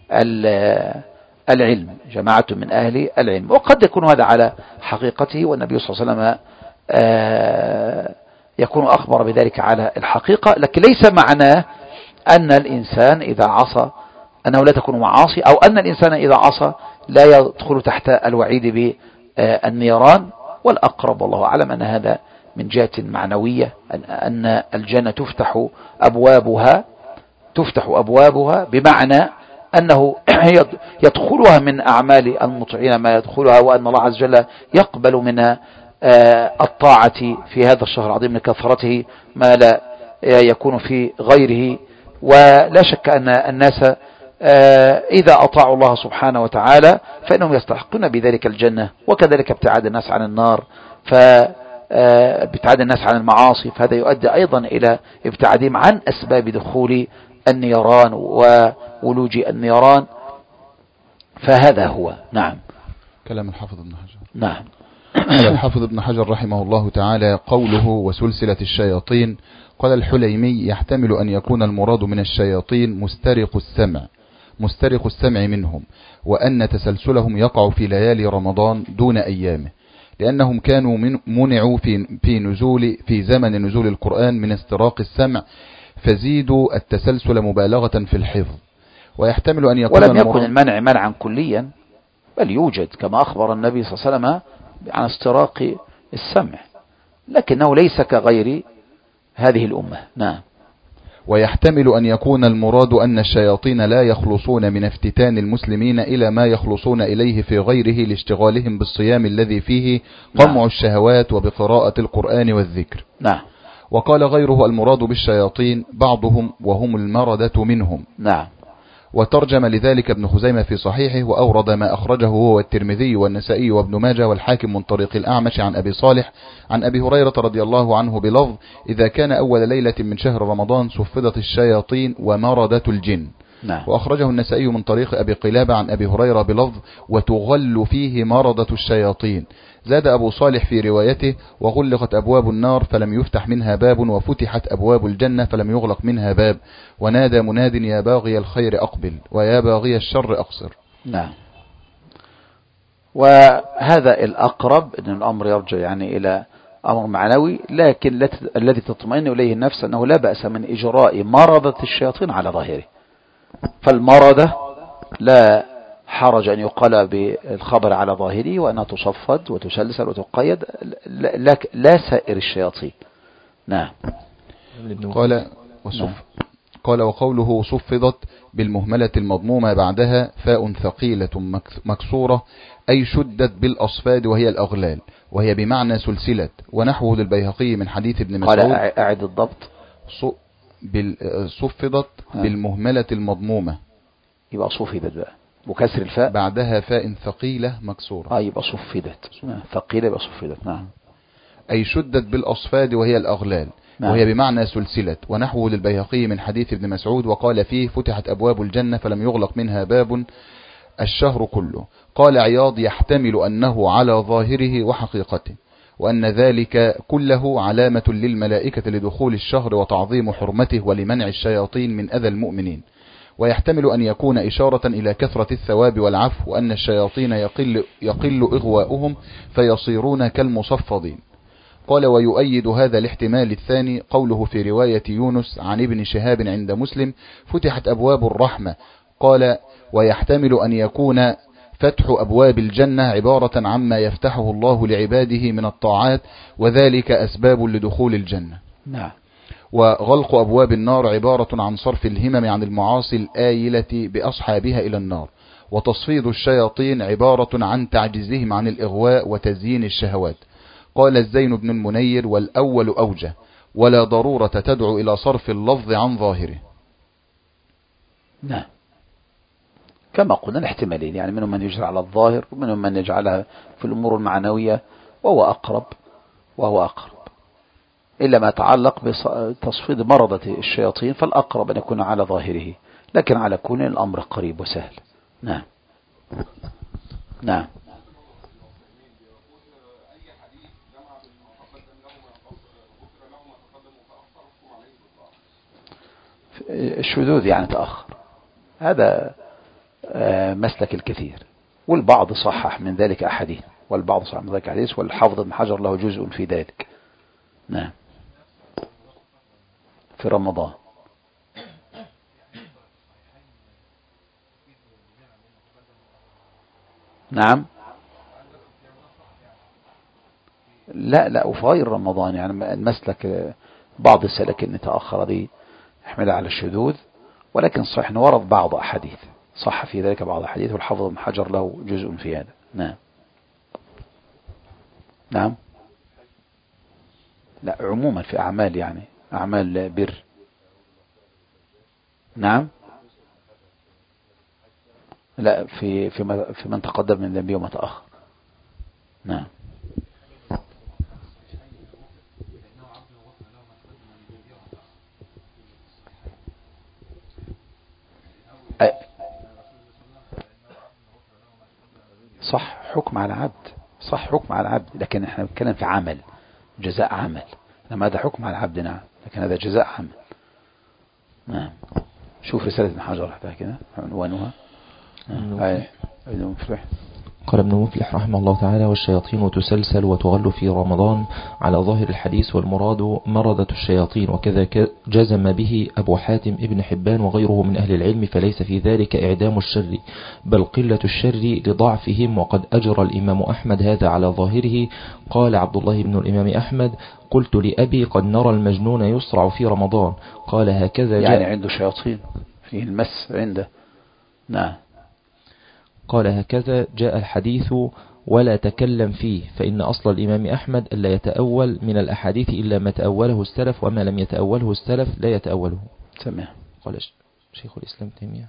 العلم، جماعة من أهل العلم، وقد يكون هذا على حقيقته، والنبي صلى الله عليه وسلم يكون أخبر بذلك على الحقيقة، لكن ليس معناه أن الإنسان إذا عصى أنه لا تكون معاصي، أو أن الإنسان إذا عصى لا يدخل تحت الوعيد بالنيران. والأقرب والله أعلم أن هذا من جهة معنوية، أن الجنة تفتح أبوابها تفتح أبوابها بمعنى أنه يدخلها من أعمال المطيعين ما يدخلها، وأن الله عز وجل يقبل منها الطاعة في هذا الشهر العظيم لكثرته ما لا يكون في غيره. ولا شك أن الناس إذا أطاعوا الله سبحانه وتعالى فإنهم يستحقون بذلك الجنة، وكذلك ابتعاد الناس عن النار، فابتعاد الناس عن المعاصي فهذا يؤدي أيضا إلى ابتعادهم عن أسباب دخول النيران وولوج النيران. فهذا هو. نعم. كلام الحافظ ابن حجر. نعم. الحافظ ابن حجر رحمه الله تعالى قوله وسلسلة الشياطين. قال الحليمي يحتمل أن يكون المراد من الشياطين مسترق السمع مسترق السمع منهم، وأن تسلسلهم يقع في ليالي رمضان دون أيامه، لأنهم كانوا من منعوا في في نزول في زمن نزول القرآن من استراق السمع، فزيدوا التسلسل مبالغة في الحفظ. ويحتمل أن يكون ولم يكن المنع منعا كليا، بل يوجد كما أخبر النبي صلى الله عليه وسلم عن استراق السمع، لكنه ليس كغير هذه الأمة. نعم. ويحتمل أن يكون المراد أن الشياطين لا يخلصون من افتتان المسلمين إلى ما يخلصون إليه في غيره لاشتغالهم بالصيام الذي فيه قمع نعم. الشهوات وبقراءة القرآن والذكر. نعم. وقال غيره المراد بالشياطين بعضهم وهم المردة منهم. نعم. وترجم لذلك ابن خزيمة في صحيحه، وأورد ما أخرجه هو الترمذي والنسائي وابن ماجه والحاكم من طريق الأعمش عن أبي صالح عن أبي هريرة رضي الله عنه بلفظ إذا كان أول ليلة من شهر رمضان صفدت الشياطين ومردة الجن. نعم. وأخرجه النسائي من طريق أبي قلابة عن أبي هريرة بلفظ وتغل فيه مردة الشياطين. زاد أبو صالح في روايته وغلقت أبواب النار فلم يفتح منها باب، وفتحت أبواب الجنة فلم يغلق منها باب، ونادى مناد يا باغي الخير أقبل ويا باغي الشر أقصر. نعم. وهذا الأقرب أن الأمر يرجع يعني إلى أمر معنوي، لكن الذي تطمئن إليه النفس أنه لا بأس من إجراء مرضة الشياطين على ظاهره، فالمرضة لا حرج أن يقال بالخبر على ظاهره وأنها تصفد وتسلسل وتقيد، لا, لا سائر الشياطين. نعم. قال وصف نعم. قال وقوله صفدت بالمهملة المضمومة بعدها فاء ثقيلة مكسورة أي شدت بالأصفاد وهي الأغلال، وهي بمعنى سلسلة، ونحوه للبيهقي من حديث ابن مسعود. قال أعد الضبط. صفدت بالمهملة المضمومة يبقى صفدت بقى وكسر الفاء بعدها فاء ثقيلة مكسورة. آه يبقى صفدت. ثقيلة يبقى صفدت. نعم. أي شدت بالأصفاد وهي الأغلال. نعم. وهي بمعنى سلسلة، ونحوه للبيهقي من حديث ابن مسعود وقال فيه فتحت أبواب الجنة فلم يغلق منها باب الشهر كله. قال عياض يحتمل أنه على ظاهره وحقيقته، وأن ذلك كله علامة للملائكة لدخول الشهر وتعظيم حرمته ولمنع الشياطين من أذى المؤمنين. ويحتمل أن يكون إشارة إلى كثرة الثواب والعفو، وأن الشياطين يقل, يقل إغواؤهم فيصيرون كالمصفدين. قال ويؤيد هذا الاحتمال الثاني قوله في رواية يونس عن ابن شهاب عند مسلم فتحت أبواب الرحمة. قال ويحتمل أن يكون فتح أبواب الجنة عبارة عما يفتحه الله لعباده من الطاعات، وذلك أسباب لدخول الجنة. نعم. وغلق أبواب النار عبارة عن صرف الهمم عن المعاصي الآيلة بأصحابها إلى النار، وتصفيد الشياطين عبارة عن تعجيزهم عن الإغواء وتزيين الشهوات. قال الزين بن المنير والأول أوجه، ولا ضرورة تدعو إلى صرف اللفظ عن ظاهره. نعم. كما قلنا الاحتمالين، يعني منهم من يجري على الظاهر ومنهم من يجعلها في الأمور المعنوية، وهو أقرب وهو أقرب إلا ما يتعلق بتصفيد مرضة الشياطين، فالأقرب أن يكون على ظاهره، لكن على كون الأمر قريب وسهل. نعم نعم. الشذوذ يعني تأخر، هذا مسلك الكثير، والبعض صحح من ذلك أحاديث، والبعض صحح من ذلك أحاديث، والحافظ ابن حجر له جزء في ذلك. نعم في رمضان. نعم لا لا وفي غير رمضان، يعني المسلك بعض السلكين تأخر دي يحمل على الشذوذ، ولكن صحيح ورد بعض أحاديث صح في ذلك بعض أحاديث، والحافظ ابن حجر له جزء في هذا. نعم نعم لا عموما في أعمال، يعني أعمال بر. نعم لا في في في من تقدم من ذنبه وما تأخر. نعم صح حكم على عبد، صح حكم على عبد، لكن احنا بنتكلم في عمل، جزاء عمل، لما هذا حكم على عبد. نعم لكن هذا جزاء عمل. نعم شوف رسالة ابن حجر حتى كده عنوانها. هاي ابن مفلح. قال ابن مفلح رحمه الله تعالى: والشياطين تسلسل وتغل في رمضان على ظاهر الحديث، والمراد مردة الشياطين، وكذا جزم به أبو حاتم ابن حبان وغيره من أهل العلم، فليس في ذلك إعدام الشر بل قلة الشر لضعفهم. وقد أجرى الإمام أحمد هذا على ظاهره. قال عبد الله بن الإمام أحمد: قلت لأبي: قد نرى المجنون يسرع في رمضان. قال: هكذا جاء، يعني عنده شياطين فيه المس عنده. نعم قال: هكذا جاء الحديث ولا تكلم فيه، فإن أصل الإمام أحمد ألا يتأول من الأحاديث إلا ما تأوله السلف، وما لم يتأوله السلف لا يتأوله. تمام. قال شيخ الإسلام تيمية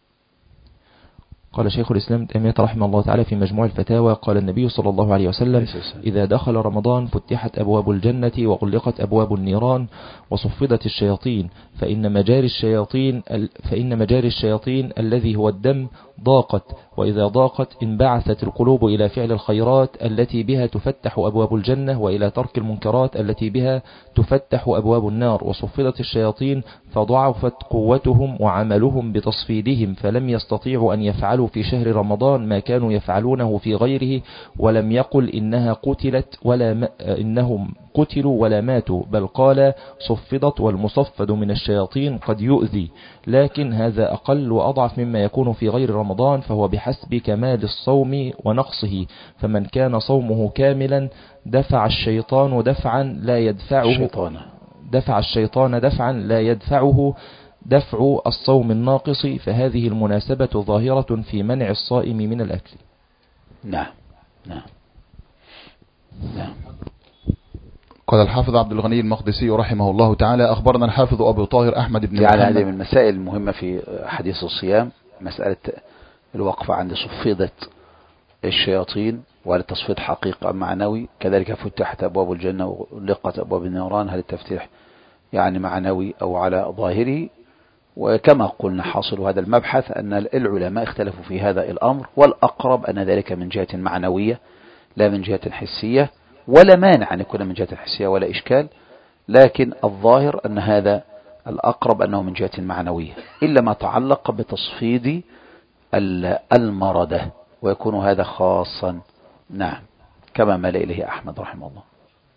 قال شيخ الإسلام تيمية رحمه الله تعالى في مجموع الفتاوى: قال النبي صلى الله عليه وسلم: إذا دخل رمضان فتحت أبواب الجنة وغلقت أبواب النيران وصفدت الشياطين، فإن مجاري الشياطين فإن مجاري الشياطين الذي هو الدم ضاقت، وإذا ضاقت انبعثت القلوب إلى فعل الخيرات التي بها تفتح أبواب الجنة، وإلى ترك المنكرات التي بها تفتح أبواب النار. وصفدت الشياطين فضعفت قوتهم وعملهم بتصفيدهم، فلم يستطيعوا أن يفعلوا في شهر رمضان ما كانوا يفعلونه في غيره. ولم يقل إنها قتلت ولا م... إنهم قتلوا ولا ماتوا، بل قال صفدت، والمصفد من الشياطين قد يؤذي، لكن هذا أقل وأضعف مما يكون في غير رمضان، فهو بحسب كمال الصوم ونقصه. فمن كان صومه كاملا دفع الشيطان دفعا لا يدفعه الشيطان. دفع الشيطان دفعا لا يدفعه دفع الصوم الناقص، فهذه المناسبة ظاهرة في منع الصائم من الأكل. نعم نعم نعم. قال الحافظ عبد الغني المقدسي رحمه الله تعالى: أخبرنا الحافظ أبو طاهر أحمد بن يعني محمد. هذه من المسائل المهمة في حديث الصيام، مسألة الوقفة عند صفيدة الشياطين، وهل التصفيد حقيقة معنوي؟ كذلك فتحت أبواب الجنة وغلقت أبواب النيران، هل التفتيح يعني معنوي أو على ظاهره؟ وكما قلنا حاصل هذا المبحث أن العلماء اختلفوا في هذا الأمر، والأقرب أن ذلك من جهة معنوية لا من جهة حسية، ولا مانع أن يكون من جهة حسية ولا إشكال، لكن الظاهر أن هذا الأقرب أنه من جهة معنوية، إلا ما تعلق بتصفيد المردة، ويكون هذا خاصا. نعم كما مال إليه أحمد رحمه الله.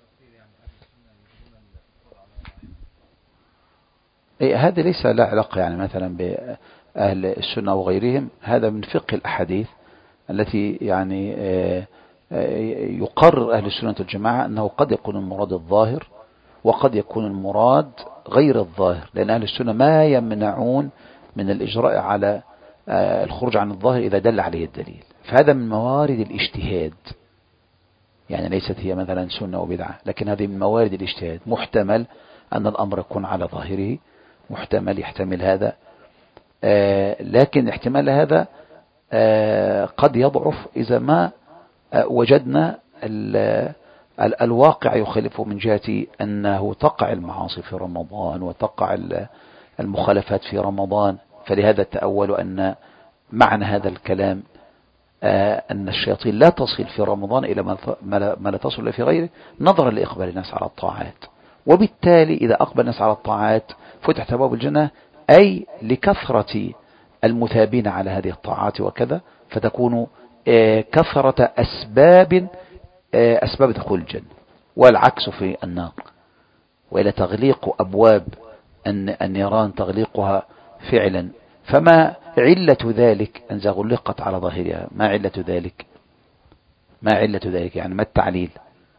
إيه هذا ليس لا علاقة يعني مثلا بأهل السنة وغيرهم، هذا من فقه الأحاديث التي يعني يقرر أهل السنة والجماعة أنه قد يكون المراد الظاهر وقد يكون المراد غير الظاهر، لأن أهل السنة ما يمنعون من الإجراء على الخروج عن الظاهر إذا دل عليه الدليل، فهذا من موارد الاجتهاد، يعني ليست هي مثلا سنة وبدعة، لكن هذه من موارد الاجتهاد. محتمل أن الأمر يكون على ظاهره، محتمل يحتمل هذا، لكن احتمال هذا قد يضعف إذا ما وجدنا الواقع يخالفه من جهة أنه تقع المعاصي في رمضان وتقع المخالفات في رمضان. فلهذا تأول أن معنى هذا الكلام أن الشياطين لا تصل في رمضان إلى ما لا تصل في غيره، نظرا لإقبال الناس على الطاعات. وبالتالي إذا أقبل الناس على الطاعات فتحت أبواب الجنة، أي لكثرة المثابين على هذه الطاعات وكذا، فتكون كثرة أسباب أسباب دخول الجنة. والعكس في النار، وإلى تغليق أبواب النيران تغليقها فعلا. فما علة ذلك أن غلقت على ظاهرها؟ ما علة ذلك؟ ما علة ذلك يعني ما التعليل؟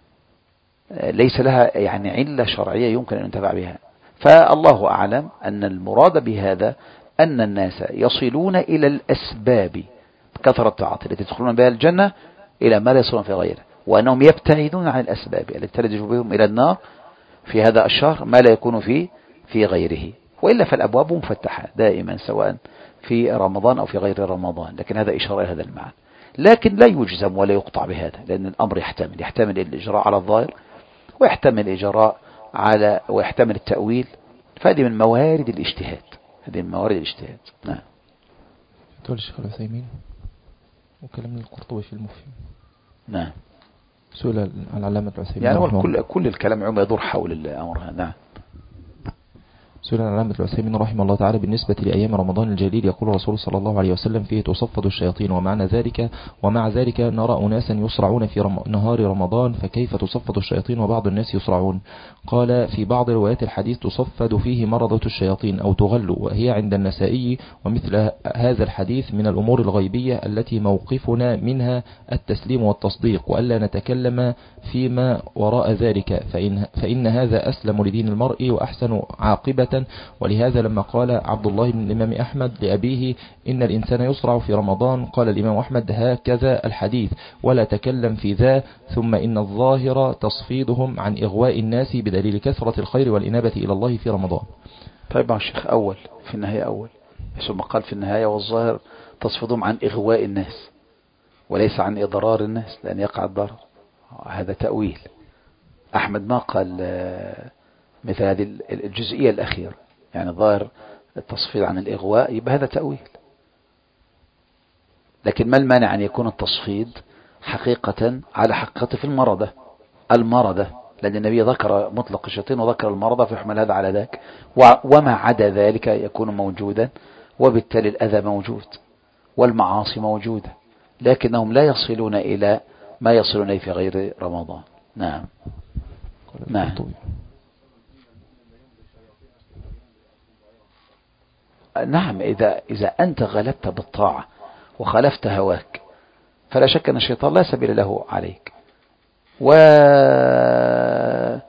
ليس لها يعني علة شرعية يمكن أن ينتفع بها. فالله أعلم أن المراد بهذا أن الناس يصلون إلى الأسباب كثرة الطاعات التي يدخلون بها الجنة إلى ما لا يصلون في غيره، وأنهم يبتعدون عن الأسباب التي تلج بهم إلى النار في هذا الشهر ما لا يكون فيه في غيره. وإلا فالأبواب مفتحة دائما سواء في رمضان أو في غير رمضان، لكن هذا إشارة إلى هذا المعنى. لكن لا يجزم ولا يقطع بهذا، لأن الأمر يحتمل يحتمل الإجراء على الظاهر، ويحتمل الإجراء على ويحتمل التأويل. فهذه من موارد الاجتهاد، هذه من موارد الاجتهاد. نعم. تقول الشيخ العثيمين وكلام القرطبي في المفهم. نعم. سؤال العلامة العثيمين يعني هو كل كل الكلام عم يدور حول الأمر هذا. نعم. سئل عن علامة العثيمين رحمه الله تعالى بالنسبة لأيام رمضان الجليل، يقول الرسول صلى الله عليه وسلم فيه تصفد الشياطين، ومعنى ذلك ومع ذلك نرى أناسا يصرعون في رم... نهار رمضان، فكيف تصفد الشياطين وبعض الناس يصرعون؟ قال في بعض روايات الحديث تصفد فيه مرضة الشياطين أو تغل، وهي عند النسائي. ومثل هذا الحديث من الأمور الغيبية التي موقفنا منها التسليم والتصديق، وألا نتكلم فيما وراء ذلك، فإن, فإن هذا أسلم لدين المرء وأحسن عاقبة. ولهذا لما قال عبد الله بن الإمام أحمد لأبيه إن الإنسان يصرع في رمضان، قال الإمام أحمد هكذا الحديث ولا تكلم في ذا، ثم إن الظاهر تصفيدهم عن إغواء الناس بدليل كثرة الخير والإنابة إلى الله في رمضان. طيب يا شيخ، أول في النهاية أول ثم قال في النهاية والظاهر تصفيدهم عن إغواء الناس وليس عن إضرار الناس، لأن يقع الضرر. هذا تأويل. أحمد ما قال مثل هذه الجزئية الأخيرة، يعني ظاهر التصفيد عن الإغواء، يبقى هذا تأويل. لكن ما المانع أن يكون التصفيد حقيقة على حقيقة في المرضة المرضة لأن النبي ذكر مطلق الشياطين وذكر المرضى، فيحمل هذا على ذاك، وما عدا ذلك يكون موجودا، وبالتالي الأذى موجود والمعاصي موجودة، لكنهم لا يصلون إلى ما يصلون إليه في غير رمضان. نعم. نعم. نعم. إذا إذا أنت غلبت بالطاعة وخالفت هواك فلا شك أن الشيطان لا سبيل له عليك، ولا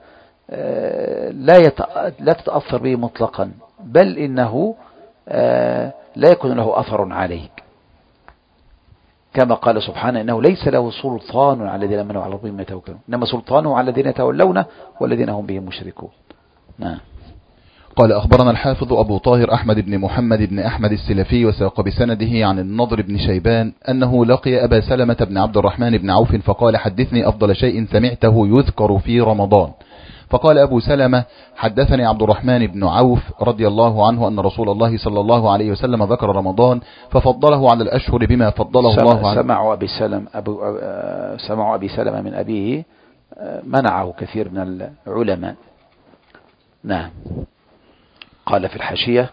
لا تتأثر به مطلقا، بل إنه لا يكون له أثر عليك، كما قال سبحانه إنه ليس له سلطان على الذين آمنوا على ربهم يتوكلون، إنما سلطانه على الذين يتولونه والذين هم به مشركون. نعم. قال أخبرنا الحافظ أبو طاهر أحمد بن محمد بن أحمد السلفي، وساق بسنده عن النضر بن شيبان أنه لقي أبا سلمة بن عبد الرحمن بن عوف فقال حدثني أفضل شيء سمعته يذكر في رمضان. فقال أبو سلمة حدثني عبد الرحمن بن عوف رضي الله عنه أن رسول الله صلى الله عليه وسلم ذكر رمضان ففضله على الأشهر بما فضله الله عنه. سمع أبي سلم أبو سمع أبي سلمة من أبيه منعه كثير من العلماء. نعم. قال في الحاشية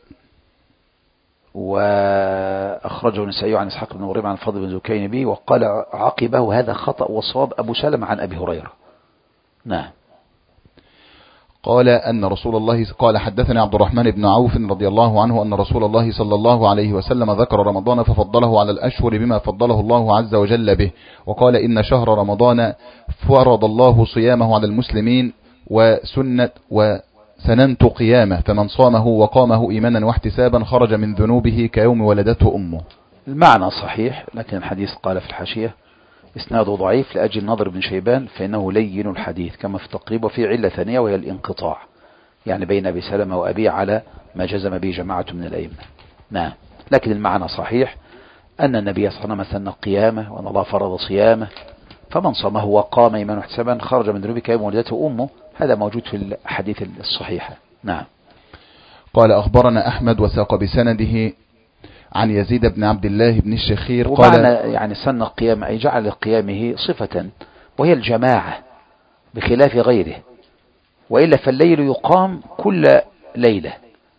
وأخرجه النسائي عن إسحاق بن مريم عن الفضل بن زكين به، وقال عقبه هذا خطأ وصواب أبو سلمة عن أبي هريرة. نعم. قال أن رسول الله قال حدثنا عبد الرحمن بن عوف رضي الله عنه أن رسول الله صلى الله عليه وسلم ذكر رمضان ففضله على الأشهر بما فضله الله عز وجل به، وقال إن شهر رمضان فرض الله صيامه على المسلمين وسنة وسننت قيامه، فمن صامه وقامه إيمانا واحتسابا خرج من ذنوبه كيوم ولدته أمه. المعنى صحيح، لكن الحديث قال في الحاشية إسناده ضعيف لأجل نضر بن شيبان فإنه لين الحديث كما في التقريب، وفي علة ثانية وهي الانقطاع يعني بين أبي سلمة وأبي على ما جزم به جماعة من الأئمة. نعم. لكن المعنى صحيح أن النبي صلى الله عليه وسلم سن القيامة وأن الله فرض صيامه، فمن صامه وقام إيمانا واحتسابا خرج من ذنوبه كيوم ولدته أمه. هذا موجود في الحديث الصحيحة. نعم. قال أخبرنا أحمد وساق بسنده عن يزيد بن عبد الله بن الشخير قال ومعنى يعني سن القيام أي جعل قيامه صفة وهي الجماعة بخلاف غيره، وإلا فالليل يقام كل ليلة،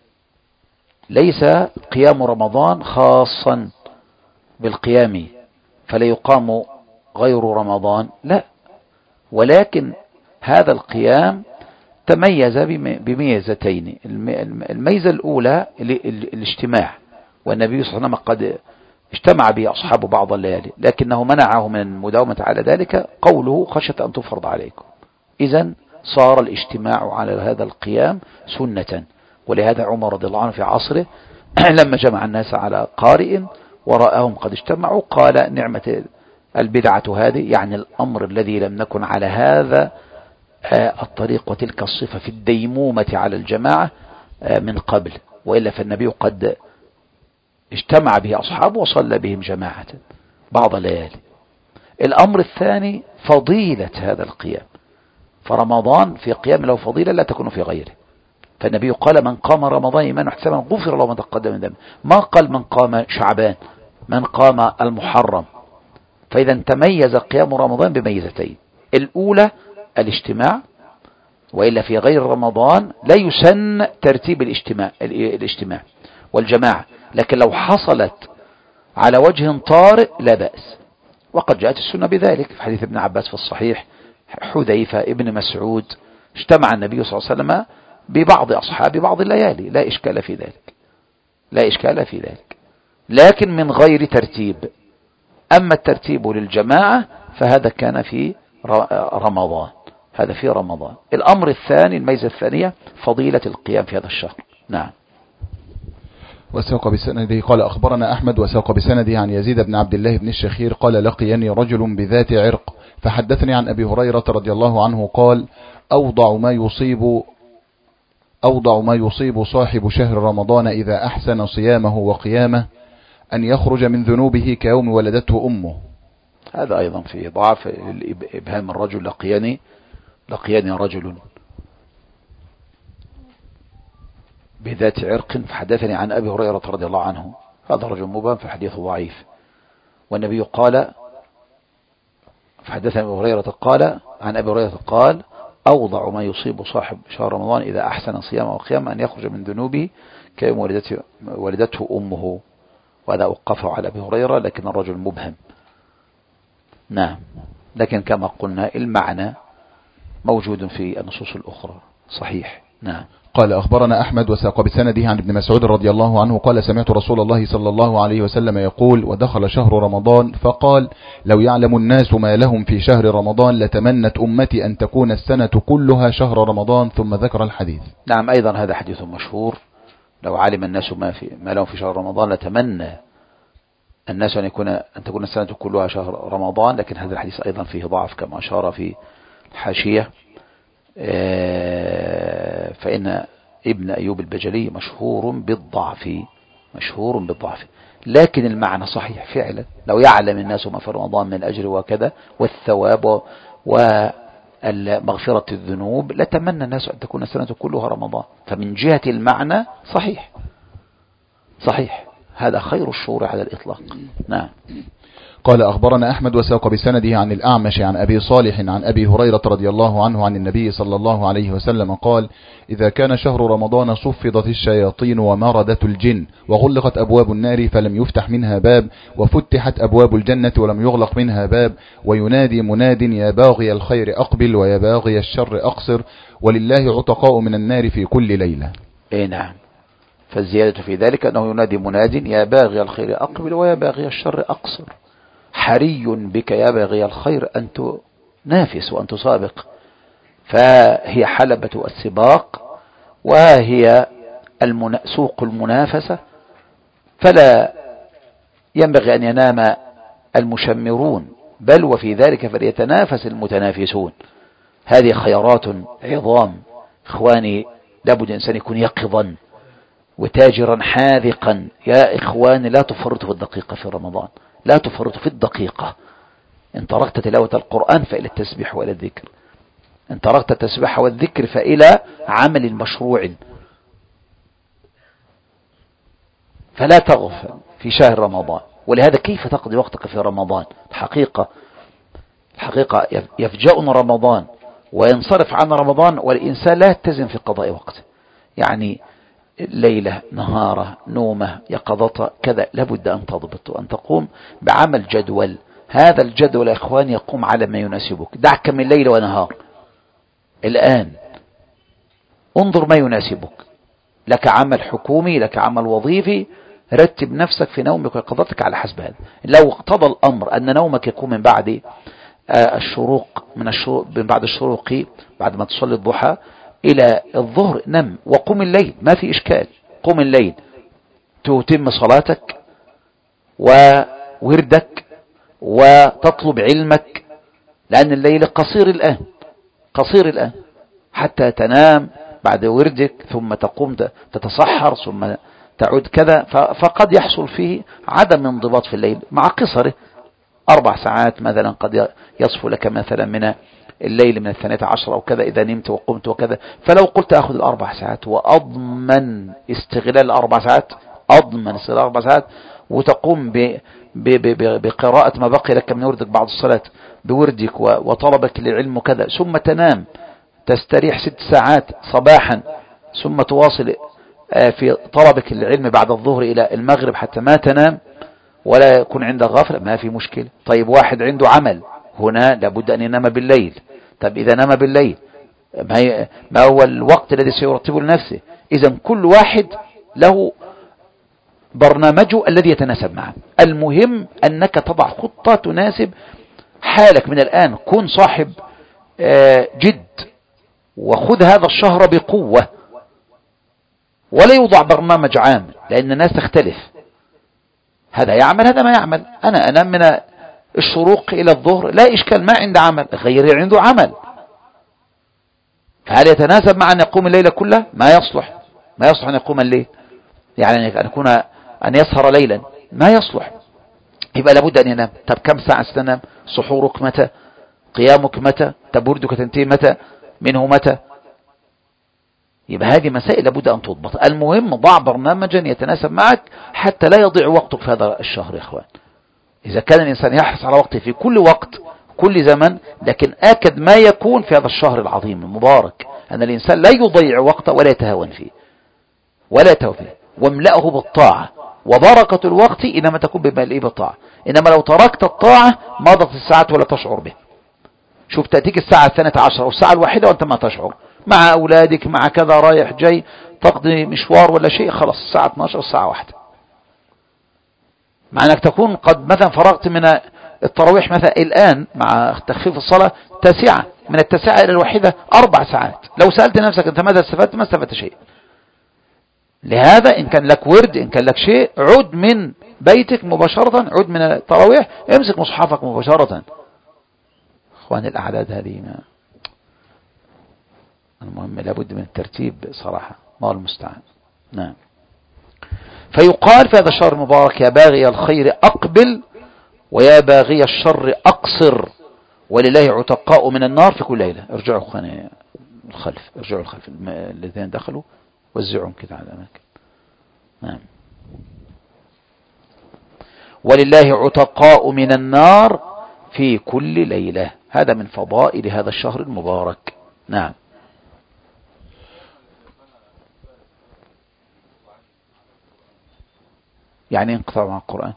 ليس قيام رمضان خاصا بالقيام فلا يقام غير رمضان، لا، ولكن هذا القيام تميز بميزتين. الميزة الأولى الاجتماع، والنبي صلى الله عليه وسلم قد اجتمع به أصحابه بعض الليالي لكنه منعه من المداومة على ذلك قوله خشية أن تفرض عليكم. إذن صار الاجتماع على هذا القيام سنة، ولهذا عمر رضي الله عنه في عصره لما جمع الناس على قارئ ورآهم قد اجتمعوا قال نعمة البدعة هذه، يعني الأمر الذي لم نكن على هذا الطريق وتلك الصفة في الديمومة على الجماعة من قبل، وإلا فالنبي قد اجتمع به أصحابه وصلى بهم جماعة بعض الليالي. الأمر الثاني فضيلة هذا القيام، فرمضان في قيام له فضيلة لا تكون في غيره، فالنبي قال من قام رمضان إيمانا واحتسابا غفر له ما تقدم من ذنبه، ما قال من قام شعبان، من قام المحرم. فإذا تميز قيام رمضان بميزتين، الأولى الاجتماع، وإلا في غير رمضان لا يسن ترتيب الاجتماع الاجتماع والجماعة، لكن لو حصلت على وجه طارئ لا بأس، وقد جاءت السنة بذلك في حديث ابن عباس في الصحيح، حذيفة ابن مسعود اجتمع النبي صلى الله عليه وسلم ببعض أصحاب بعض الليالي، لا إشكال في ذلك، لا إشكال في ذلك، لكن من غير ترتيب. أما الترتيب للجماعة فهذا كان في رمضان، هذا في رمضان. الأمر الثاني الميزة الثانية فضيلة القيام في هذا الشهر. نعم. وساق بسنده قال أخبرنا أحمد وساق بسنده عن يزيد بن عبد الله بن الشخير قال لقيني رجل بذات عرق فحدثني عن أبي هريرة رضي الله عنه قال أوضع ما يصيب أوضع ما يصيب صاحب شهر رمضان إذا أحسن صيامه وقيامه أن يخرج من ذنوبه كيوم ولدته أمه. هذا أيضا فيه ضعف إبهام الرجل لقيني لقيني رجل بذات عرق فحدثني عن أبي هريرة رضي الله عنه، هذا رجل مبهم في الحديث ضعيف، والنبي قال فحدثني أبي هريرة قال عن أبي هريرة قال أوضع ما يصيب صاحب شهر رمضان إذا أحسن صيامه وقيامه أن يخرج من ذنوبه كيوم ولدته, ولدته أمه، وهذا أوقفه على أبي هريرة لكن الرجل مبهم. نعم، لكن كما قلنا المعنى موجود في النصوص الأخرى صحيح. نعم. قال أخبرنا أحمد وساق بسنده عن ابن مسعود رضي الله عنه قال سمعت رسول الله صلى الله عليه وسلم يقول ودخل شهر رمضان فقال لو يعلم الناس ما لهم في شهر رمضان لتمنت أمتي أن تكون السنة كلها شهر رمضان، ثم ذكر الحديث. نعم، أيضا هذا حديث مشهور، لو علم الناس ما, في ما لهم في شهر رمضان لتمنى الناس أن, يكون أن تكون السنة كلها شهر رمضان، لكن هذا الحديث أيضا فيه ضعف كما أشار في الحاشية، فإن ابن أيوب البجلي مشهور بالضعف مشهور بالضعف لكن المعنى صحيح فعلا، لو يعلم الناس ما في رمضان من الأجر وكذا والثواب ومغفرة الذنوب لتمنى الناس أن تكون السنة كلها رمضان، فمن جهة المعنى صحيح صحيح، هذا خير الشهور على الإطلاق. نعم. قال أخبرنا أحمد وساق بسنده عن الأعمش عن أبي صالح عن أبي هريرة رضي الله عنه عن النبي صلى الله عليه وسلم قال إذا كان شهر رمضان صفدت الشياطين ومردت الجن وغلقت أبواب النار فلم يفتح منها باب وفتحت أبواب الجنة ولم يغلق منها باب وينادي مناد يا باغي الخير أقبل ويا باغي الشر أقصر ولله عتقاء من النار في كل ليلة. إيه نعم، فالزيادة في ذلك أنه ينادي مناد يا باغي الخير أقبل ويا باغي الشر أقصر، حري بك يا باغي الخير أن تنافس وأن تسابق، فهي حلبة السباق وهي المنا... سوق المنافسة، فلا ينبغي أن ينام المشمرون، بل وفي ذلك فليتنافس المتنافسون. هذه خيارات عظام إخواني، لابد الإنسان يكون يقظا وتاجرا حاذقا. يا إخواني لا تفرطوا في الدقيقة في رمضان، لا تفرطوا في الدقيقة. إن تركت تلاوة القرآن فإلى التسبيح وإلى الذكر، إن تركت التسبيح والذكر فإلى عمل مشروع. فلا تغفل في شهر رمضان. ولهذا كيف تقضي وقتك في رمضان؟ الحقيقة الحقيقة يفجأنا رمضان وينصرف عن رمضان والإنسان لا يلتزم في قضاء وقته. يعني ليلة نهارة نومة يقظة كذا، لابد أن تضبط وأن تقوم بعمل جدول. هذا الجدول يا إخوان يقوم على ما يناسبك. دعك من ليل ونهار. الآن انظر ما يناسبك، لك عمل حكومي، لك عمل وظيفي، رتب نفسك في نومك ويقظتك على حسب هذا. لو اقتضى الأمر أن نومك يكون من بعد الشروق، من الشروق من بعد الشروق، بعد ما تصلي الضحى إلى الظهر، نم وقم الليل، ما في إشكال. قم الليل تتم صلاتك ووردك وتطلب علمك، لأن الليل قصير الآن، قصير الآن، حتى تنام بعد وردك ثم تقوم تتصحر ثم تعود كذا. فقد يحصل فيه عدم انضباط في الليل مع قصره. أربع ساعات مثلا قد يصفو لك مثلا من الليل من الثانية عشر أو كذا إذا نمت وقمت وكذا. فلو قلت أخذ الأربع ساعات وأضمن استغلال الأربع ساعات، أضمن استغلال الأربع ساعات، وتقوم ب ب ب بقراءة ما بقي لك من وردك بعد الصلاة بوردك وطلبك للعلم وكذا، ثم تنام تستريح ست ساعات صباحا، ثم تواصل في طلبك للعلم بعد الظهر إلى المغرب حتى ما تنام ولا يكون عندك غفلة، ما في مشكلة. طيب واحد عنده عمل هنا لابد أن ينام بالليل. طب إذا نام بالليل ما هو الوقت الذي سيرتبه لنفسه؟ إذا كل واحد له برنامجه الذي يتناسب معه. المهم أنك تضع خطة تناسب حالك من الآن. كن صاحب جد وخذ هذا الشهر بقوة، ولا يوضع برنامج عام، لأن الناس تختلف، هذا يعمل هذا ما يعمل. أنا أنام من الشروق إلى الظهر لا إشكال، ما عند عمل، غيري عنده عمل. هل يتناسب مع أن يقوم الليل كله؟ ما يصلح، ما يصلح أن يقوم الليل، يعني أن يكون أن يسهر ليلا ما يصلح. يبقى لابد أن ينام. طب كم ساعة ستنام؟ سحورك متى؟ قيامك متى؟ تبردك تنتهي متى؟ منه متى؟ يبقى هذه مسائل لابد أن تضبط. المهم ضع برنامجا يتناسب معك حتى لا يضيع وقتك في هذا الشهر يا إخوان. إذا كان الإنسان يحرص على وقته في كل وقت كل زمن، لكن آكد ما يكون في هذا الشهر العظيم المبارك أن الإنسان لا يضيع وقته ولا يتهاون فيه ولا يتهاون فيه، واملأه بالطاعة. وبركة الوقت إنما تكون بملئه بالطاعة. إنما لو تركت الطاعة مضت الساعات ولا تشعر به. شوف تأتيك الساعة الثانية عشر أو الساعة الواحدة وأنت ما تشعر، مع أولادك مع كذا رايح جاي تقضي مشوار ولا شيء، خلاص الساعة اثناشر الساعة واحدة، مع أنك تكون قد مثلا فرغت من التراويح مثلا الآن مع تخفيف الصلاة تسعة، من التسعة إلى الواحدة أربع ساعات. لو سألت نفسك أنت ماذا استفدت؟ ما استفدت شيء. لهذا إن كان لك ورد، إن كان لك شيء، عد من بيتك مباشرة، عد من التراويح امسك مصحفك مباشرة. اخوان الأعداد هذه ما المهم لابد من الترتيب صراحة، الله المستعان. نعم. فيقال في هذا الشهر المبارك: يا باغي الخير أقبل ويا باغي الشر أقصر، ولله عتقاء من النار في كل ليلة. ارجعوا اخواني الخلف، ارجعوا الخلف الذين دخلوا وزعهم كده على الأماكن. نعم. ولله عتقاء من النار في كل ليلة. هذا من فضائل هذا الشهر المبارك. نعم. يعني انقطاع عن القرآن،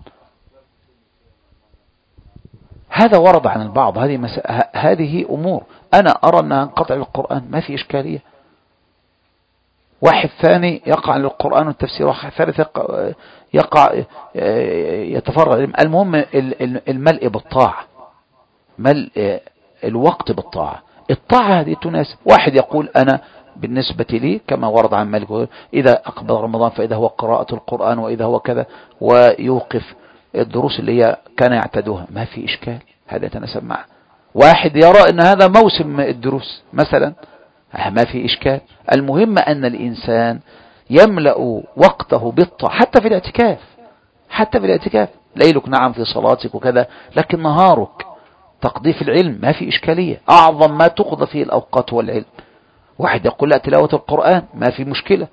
هذا ورد عن البعض. هذه مس... هذه أمور أنا أرى أنها انقطع بالقرآن ما في إشكالية. واحد ثاني يقع للقرآن والتفسير، واحد ثالث يقع, يقع يتفرغ. المهم الملء بالطاعة، ملء الوقت بالطاعة. الطاعة هذه تناسب. واحد يقول أنا بالنسبة لي كما ورد عن مالك: إذا أقبل رمضان فإذا هو قراءة القرآن وإذا هو كذا، ويوقف الدروس اللي هي كان يعتدوها، ما في إشكال، هذا يتناسب معه. واحد يرى أن هذا موسم الدروس مثلا، ما في إشكال. المهم أن الإنسان يملأ وقته بالطاعة حتى في الاعتكاف، حتى في الاعتكاف ليلك نعم في صلاتك وكذا، لكن نهارك تقضي في العلم ما في إشكالية. أعظم ما تقضى فيه الأوقات هو العلم. واحد يقول لا تلاوة القرآن ما في مشكلة.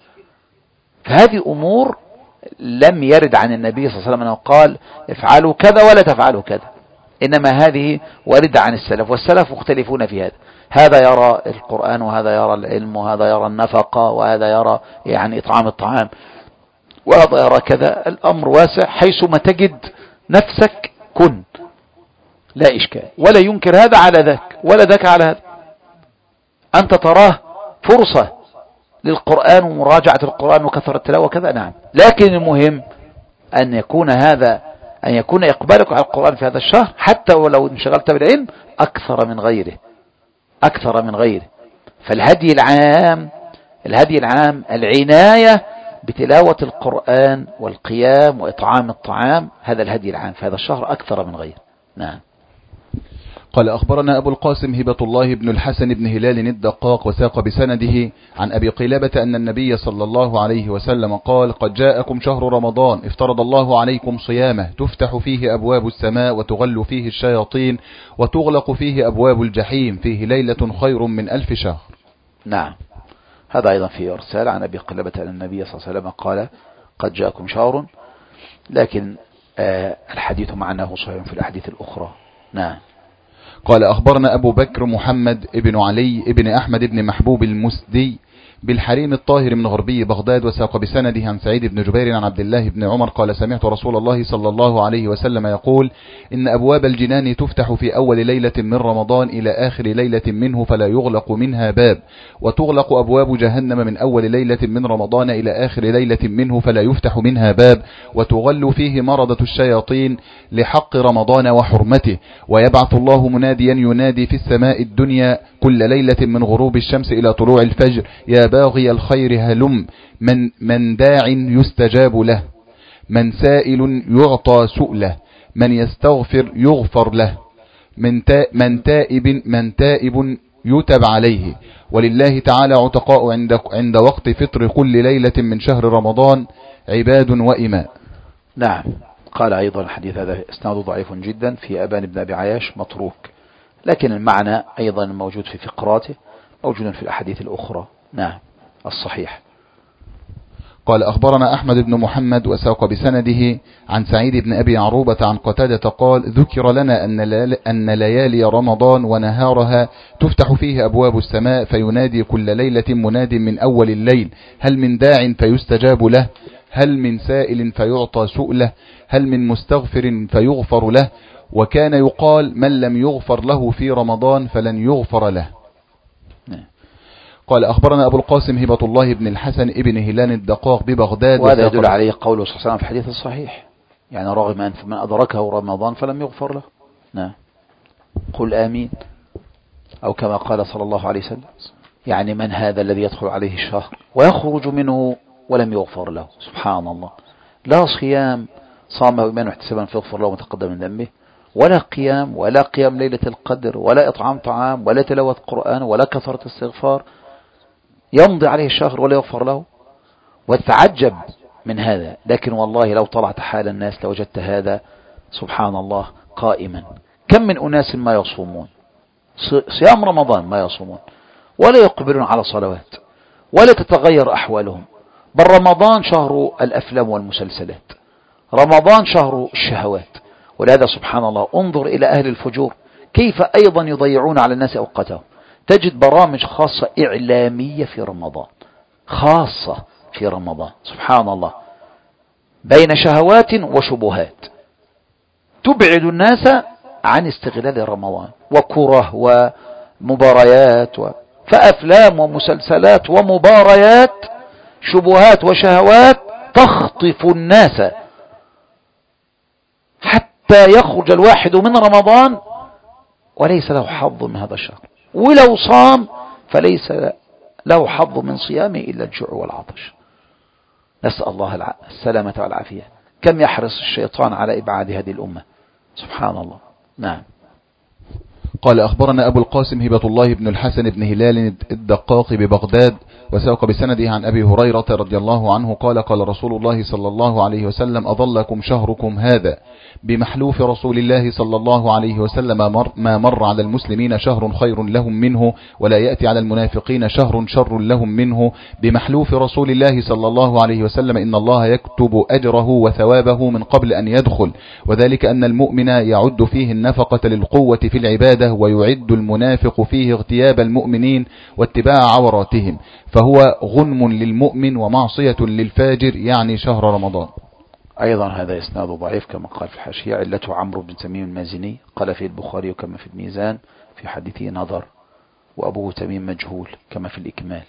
فهذه أمور لم يرد عن النبي صلى الله عليه وسلم أنه قال افعلوا كذا ولا تفعلوا كذا، إنما هذه ورد عن السلف، والسلف مختلفون في هذا. هذا يرى القرآن وهذا يرى العلم وهذا يرى النفقة وهذا يرى يعني إطعام الطعام وهذا يرى كذا. الأمر واسع، حيثما تجد نفسك كن، لا إشكال، ولا ينكر هذا على ذاك ولا ذاك على هذا. أنت تراه فرصة للقرآن ومراجعة القرآن وكثرة التلاوة وكذا، نعم، لكن المهم أن يكون هذا أن يكون إقبالك على القرآن في هذا الشهر حتى ولو انشغلت بالعلم أكثر من غيره، أكثر من غيره. فالهدي العام الهدي العام العناية بتلاوة القرآن والقيام وإطعام الطعام، هذا الهدي العام في هذا الشهر أكثر من غيره. نعم. قال أخبرنا أبو القاسم هبة الله بن الحسن بن هلال الدقاق وساق بسنده عن أبي قلابة أن النبي صلى الله عليه وسلم قال قد جاءكم شهر رمضان افترض الله عليكم صيامه تفتح فيه أبواب السماء وتغل فيه الشياطين وتغلق فيه أبواب الجحيم فيه ليلة خير من ألف شهر. نعم، هذا أيضا فيه إرسال عن أبي قلابة أن النبي صلى الله عليه وسلم قال قد جاءكم شهر، لكن آه الحديث معناه صحيح في الأحاديث الأخرى. نعم. قال أخبرنا أبو بكر محمد ابن علي ابن أحمد ابن محبوب المسدي بالحريم الطاهر من غربي بغداد وساق بسنده عن سعيد بن جبير عن عبد الله بن عمر قال سمعت رسول الله صلى الله عليه وسلم يقول إن أبواب الجنان تفتح في أول ليلة من رمضان إلى آخر ليلة منه فلا يغلق منها باب، وتغلق أبواب جهنم من أول ليلة من رمضان إلى آخر ليلة منه فلا يفتح منها باب، وتغل فيه مرضة الشياطين لحق رمضان وحرمته، ويبعث الله مناديا ينادي في السماء الدنيا كل ليلة من غروب الشمس إلى طلوع الفجر يا باغي الخير هلم، من, من داع يستجاب له، من سائل يعطى سؤله، من يستغفر يغفر له، من, تا من تائب من تائب يتب عليه، ولله تعالى عتقاء عند, عند وقت فطر كل ليلة من شهر رمضان عباد وإماء. نعم. قال أيضا الحديث هذا اسناده ضعيف جدا في أبان بن أبي عياش متروك، لكن المعنى أيضا موجود في فقراته موجود في الأحاديث الأخرى. نعم الصحيح. قال أخبرنا أحمد بن محمد وساق بسنده عن سعيد بن أبي عروبة عن قتادة قال ذكر لنا أن ليالي رمضان ونهارها تفتح فيه أبواب السماء فينادي كل ليلة مناد من أول الليل هل من داع فيستجاب له، هل من سائل فيعطى سؤله، هل من مستغفر فيغفر له، وكان يقال من لم يغفر له في رمضان فلن يغفر له. قال أخبرنا أبو القاسم هبة الله بن الحسن ابن هلال الدقاق ببغداد، وهذا يدل عليه قوله صلى الله عليه وسلم في الحديث الصحيح، يعني رغم أن من أدركه رمضان فلم يغفر له. نعم. قل آمين، أو كما قال صلى الله عليه وسلم يعني من هذا الذي يدخل عليه الشهر ويخرج منه ولم يغفر له؟ سبحان الله. لا صيام صام إيمان واحتسابا فيغفر له متقدم من ذنبه، ولا قيام ولا قيام ليلة القدر ولا إطعام طعام ولا تلاوة قرآن ولا كثرة استغفار، يمضي عليه الشهر ولا يغفر له. وتعجب من هذا، لكن والله لو طلعت حال الناس لوجدت هذا سبحان الله قائما. كم من أناس ما يصومون صيام رمضان ما يصومون ولا يقبلون على صلوات ولا تتغير أحوالهم، بل رمضان شهر الأفلام والمسلسلات، رمضان شهر الشهوات. ولهذا سبحان الله انظر إلى أهل الفجور كيف أيضا يضيعون على الناس أوقاتهم. تجد برامج خاصة إعلامية في رمضان، خاصة في رمضان سبحان الله، بين شهوات وشبهات تبعد الناس عن استغلال رمضان، وكره ومباريات و... فأفلام ومسلسلات ومباريات شبهات وشهوات تخطف الناس حتى يخرج الواحد من رمضان وليس له حظ من هذا الشهر، ولو صام فليس له حظ من صيامه إلا الجوع والعطش. نسأل الله السلامة والعافية. كم يحرص الشيطان على إبعاد هذه الأمة سبحان الله. نعم. قال أخبرنا أبو القاسم هبة الله بن الحسن بن هلال الدقاق ببغداد وساق بسنده عن أبي هريرة رضي الله عنه قال قال رسول الله صلى الله عليه وسلم أضلكم شهركم هذا بمحلوف رسول الله صلى الله عليه وسلم مر ما مر على المسلمين شهر خير لهم منه ولا يأتي على المنافقين شهر شر لهم منه بمحلوف رسول الله صلى الله عليه وسلم إن الله يكتب أجره وثوابه من قبل أن يدخل وذلك أن المؤمن يعد فيه النفقة للقوة في العبادة ويعد المنافق فيه اغتياب المؤمنين واتباع عوراتهم فهو غنم للمؤمن ومعصية للفاجر يعني شهر رمضان. أيضا هذا إسناد ضعيف كما قال في الحاشية علته عمرو بن تميم المازني قال فيه البخاري كما في الميزان في حديثه نظر وأبوه تميم مجهول كما في الإكمال.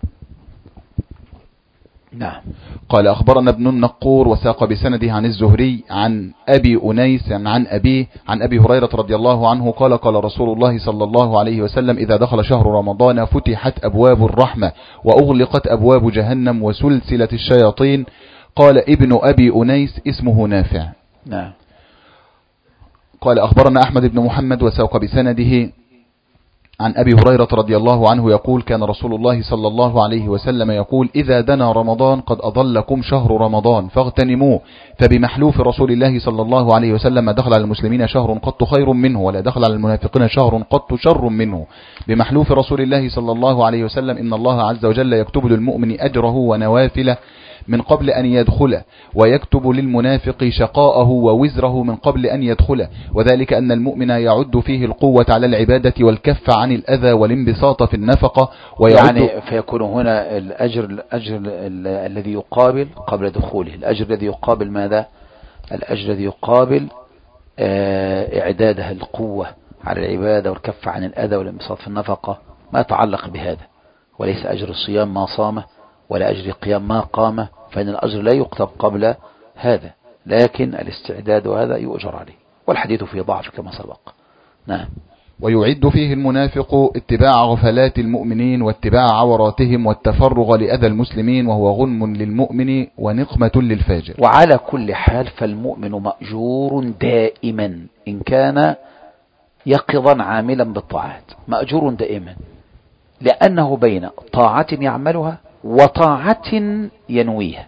نعم. قال أخبرنا ابن النقور وساق بسنده عن الزهري عن أبي أنيس عن أبيه عن أبي هريرة رضي الله عنه قال قال رسول الله صلى الله عليه وسلم إذا دخل شهر رمضان فتحت أبواب الرحمة وأغلقت أبواب جهنم وسلسلة الشياطين. قال ابن أبي أنيس اسمه نافع. نعم. قال أخبرنا أحمد بن محمد وساق بسنده عن أبي هريرة رضي الله عنه يقول كان رسول الله صلى الله عليه وسلم يقول إذا دنا رمضان قد أضلكم شهر رمضان فاغتنموه فبمحلوف رسول الله صلى الله عليه وسلم دخل على المسلمين شهر قط خير منه ولا دخل على المنافقين شهر قط شر منه بمحلوف رسول الله صلى الله عليه وسلم إن الله عز وجل يكتب للمؤمن أجره ونوافله من قبل أن يدخله ويكتب للمنافق شقاءه ووزره من قبل أن يدخله وذلك أن المؤمن يعد فيه القوة على العبادة والكف عن الأذى والانبساط في النفقة يعني فيكون هنا الأجر, الأجر الذي يقابل قبل دخوله الأجر الذي يقابل ماذا؟ الأجر الذي يقابل إعدادها القوة على العبادة والكف عن الأذى والانبساط في النفقة ما يتعلق بهذا وليس أجر الصيام ما صامه ولا أجر قيام ما قامه فإن الأجر لا يكتب قبل هذا لكن الاستعداد وهذا يؤجر عليه والحديث فيه ضعف كما سبق. نعم. ويعد فيه المنافق اتباع غفلات المؤمنين واتباع عوراتهم والتفرغ لأذى المسلمين وهو غنم للمؤمن ونقمة للفاجر. وعلى كل حال فالمؤمن مأجور دائما إن كان يقظا عاملا بالطاعات مأجور دائما لأنه بين طاعة يعملها وطاعة ينويها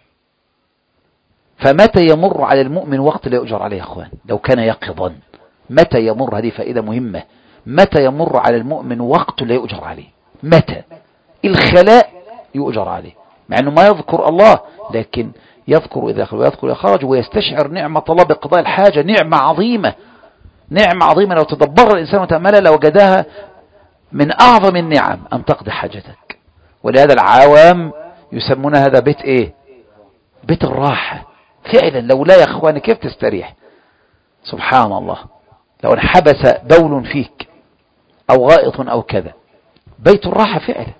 فمتى يمر على المؤمن وقت لا يؤجر عليه يا أخوان لو كان يقظا متى يمر هذه فائدة مهمة متى يمر على المؤمن وقت لا يؤجر عليه متى الخلاء يؤجر عليه مع أنه ما يذكر الله لكن يذكر إذا خرج ويذكر إذا خرج ويستشعر نعمة الله بقضاء الحاجة نعمة عظيمة نعمة عظيمة لو تدبر الإنسان وتأملها لوجدها من أعظم النعم أن تقضي حاجتك ولهذا العوام يسمون هذا بيت ايه بيت الراحة فعلا لو لا يا اخواني كيف تستريح سبحان الله لو انحبس بول فيك او غائط او كذا بيت الراحة فعلا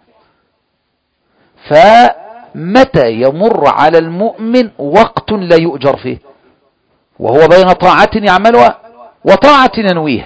فمتى يمر على المؤمن وقت لا يؤجر فيه وهو بين طاعة يعملها وطاعة ينويها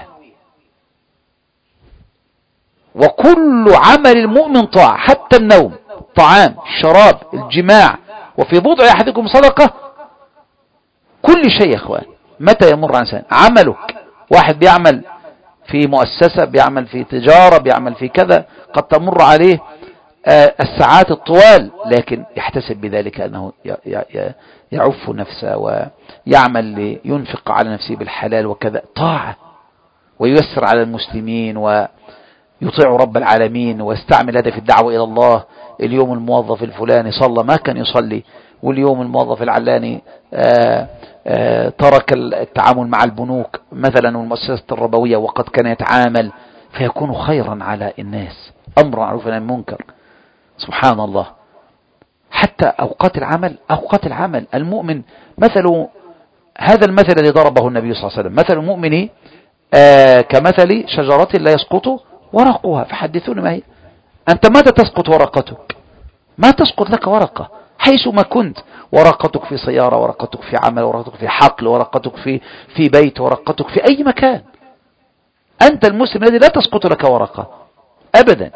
وكل عمل المؤمن طاعة حتى النوم الطعام الشراب الجماع وفي بضع أحدكم صدقة كل شيء يا أخوان متى يمر عن إنسان عملك واحد بيعمل في مؤسسة بيعمل في تجارة بيعمل في كذا قد تمر عليه الساعات الطوال لكن يحتسب بذلك أنه يعف نفسه ويعمل لينفق على نفسه بالحلال وكذا طاعة وييسر على المسلمين و يطيع رب العالمين ويستعمل هذا في الدعوة إلى الله اليوم الموظف الفلاني صلى ما كان يصلي واليوم الموظف العلاني آآ آآ ترك التعامل مع البنوك مثلا والمؤسسات الربوية وقد كان يتعامل فيكون خيرا على الناس أمر معروف عن المنكر سبحان الله حتى أوقات العمل أوقات العمل المؤمن مثل هذا المثل الذي ضربه النبي صلى الله عليه وسلم مثل المؤمن كمثل شجرة لا يسقط ورقها فحدثوني ما هي أنت متى تسقط ورقتك ما تسقط لك ورقة حيثما كنت ورقتك في سيارة ورقتك في عمل ورقتك في حقل ورقتك في في بيت ورقتك في أي مكان أنت المسلم الذي لا تسقط لك ورقة أبدا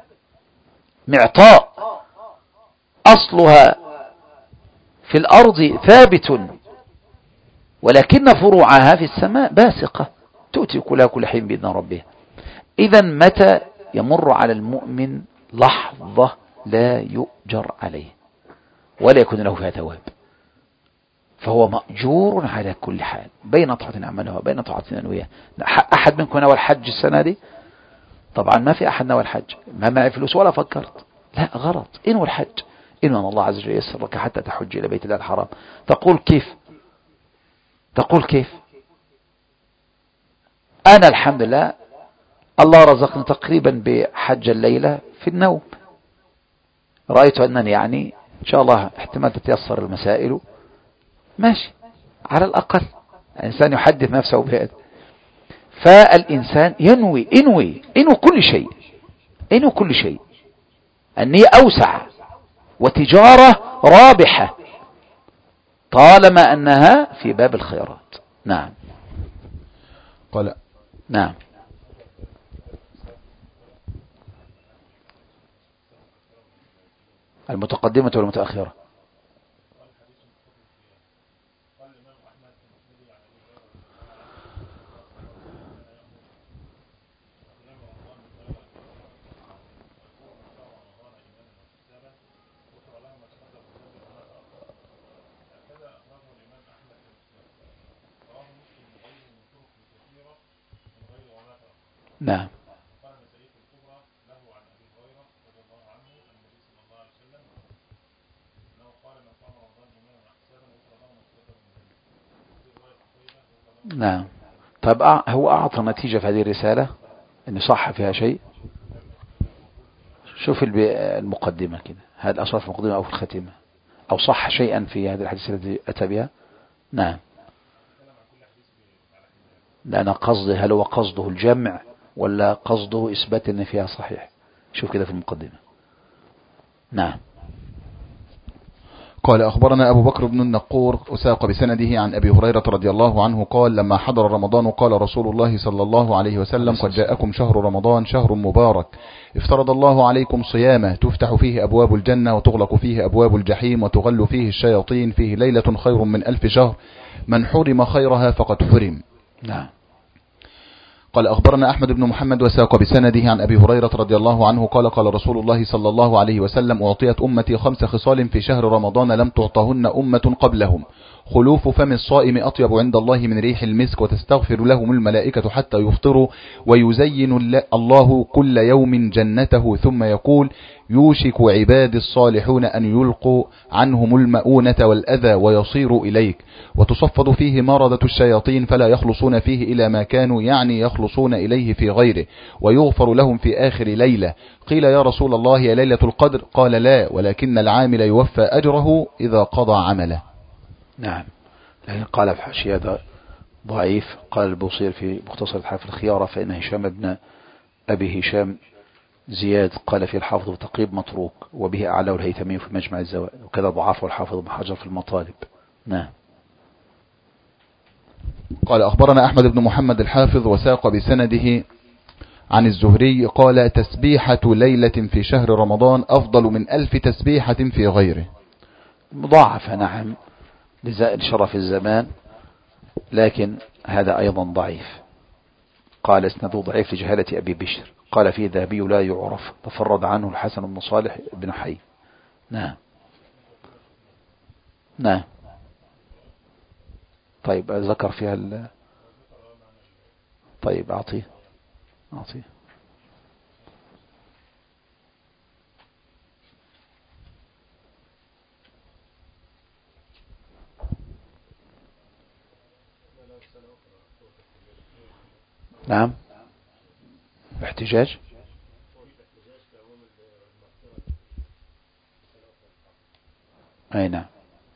معطاء أصلها في الأرض ثابت ولكن فروعها في السماء باسقة تؤتي كلها كل حين بإذن ربها إذا متى يمر على المؤمن لحظة لا يؤجر عليه ولا يكون له فيها ثواب، فهو مأجور على كل حال بين طاعة عملها وبين طاعة أنوية. أحد منكم نوى الحج السنة دي؟ طبعا ما في أحد نوى الحج، ما معي فلوس ولا فكرت، لا غلط، إنوى الحج، إنوى أن الله عز وجل يسر لك حتى تحج إلى بيت الله الحرام. تقول كيف؟ تقول كيف؟ أنا الحمد لله الله رزقني تقريبا بحج الليلة في النوم، رأيت أنني يعني إن شاء الله احتمال تتيسر المسائل ماشي، على الأقل الإنسان يحدث نفسه بهذا. فالإنسان ينوي انوي انوي كل شيء، انوي كل شيء، النية أوسع وتجارة رابحة طالما أنها في باب الخيرات. نعم. قال نعم. المتقدمة والمتأخرة. نعم. نعم. طيب هو أعطى نتيجة في هذه الرسالة أن صح فيها شيء؟ شوف المقدمة كده، هل أصح في المقدمة أو في الختمة، أو صح شيئا في هذه الحديث التي أتى بها؟ نعم. لأن قصده هل هو قصده الجمع ولا قصده إثبات أن فيها صحيح؟ شوف كده في المقدمة. نعم. قال أخبرنا أبو بكر بن النقور وساق بسنده عن أبي هريرة رضي الله عنه قال لما حضر رمضان قال رسول الله صلى الله عليه وسلم قد جاءكم شهر رمضان شهر مبارك افترض الله عليكم صيامه تفتح فيه أبواب الجنة وتغلق فيه أبواب الجحيم وتغل فيه الشياطين فيه ليلة خير من ألف شهر من حرم خيرها فقد حرم. نعم. قال أخبرنا أحمد بن محمد وساق بسنده عن أبي هريرة رضي الله عنه قال قال رسول الله صلى الله عليه وسلم أعطيت أمتي خمس خصال في شهر رمضان لم تعطهن أمة قبلهم خلوف فم الصائم أطيب عند الله من ريح المسك وتستغفر لهم الملائكة حتى يفطروا ويزين الله كل يوم جنته ثم يقول يوشك عباد الصالحون أن يلقوا عنهم المؤونة والأذى ويصيروا إليك وتصفد فيه مرضة الشياطين فلا يخلصون فيه إلى ما كانوا يعني يخلصون إليه في غيره ويغفر لهم في آخر ليلة. قيل يا رسول الله يا ليلة القدر؟ قال لا ولكن العامل يوفى أجره إذا قضى عمله. نعم. لكن قال في حاشية ضعيف، قال البوصير في مختصر الحافظ الخيارة فإن هشام ابن أبي هشام زياد قال في الحافظ وتقريب متروك وبه أعلى الهيثمي في مجمع الزوائد وكذا ضعفه الحافظ ابن حجر في المطالب. نعم. قال أخبرنا أحمد بن محمد الحافظ وساق بسنده عن الزهري قال تسبيحة ليلة في شهر رمضان أفضل من ألف تسبيحة في غيره. مضاعفة نعم لزائد شرف الزمان، لكن هذا أيضا ضعيف. قال اسنده ضعيف لجهالة أبي بشر، قال فيه ذهبي لا يعرف تفرد عنه الحسن بن صالح بن حي. نعم. نعم. طيب ذكر فيها ال... طيب أعطيه أعطيه نعم. احتجاج. أي نعم.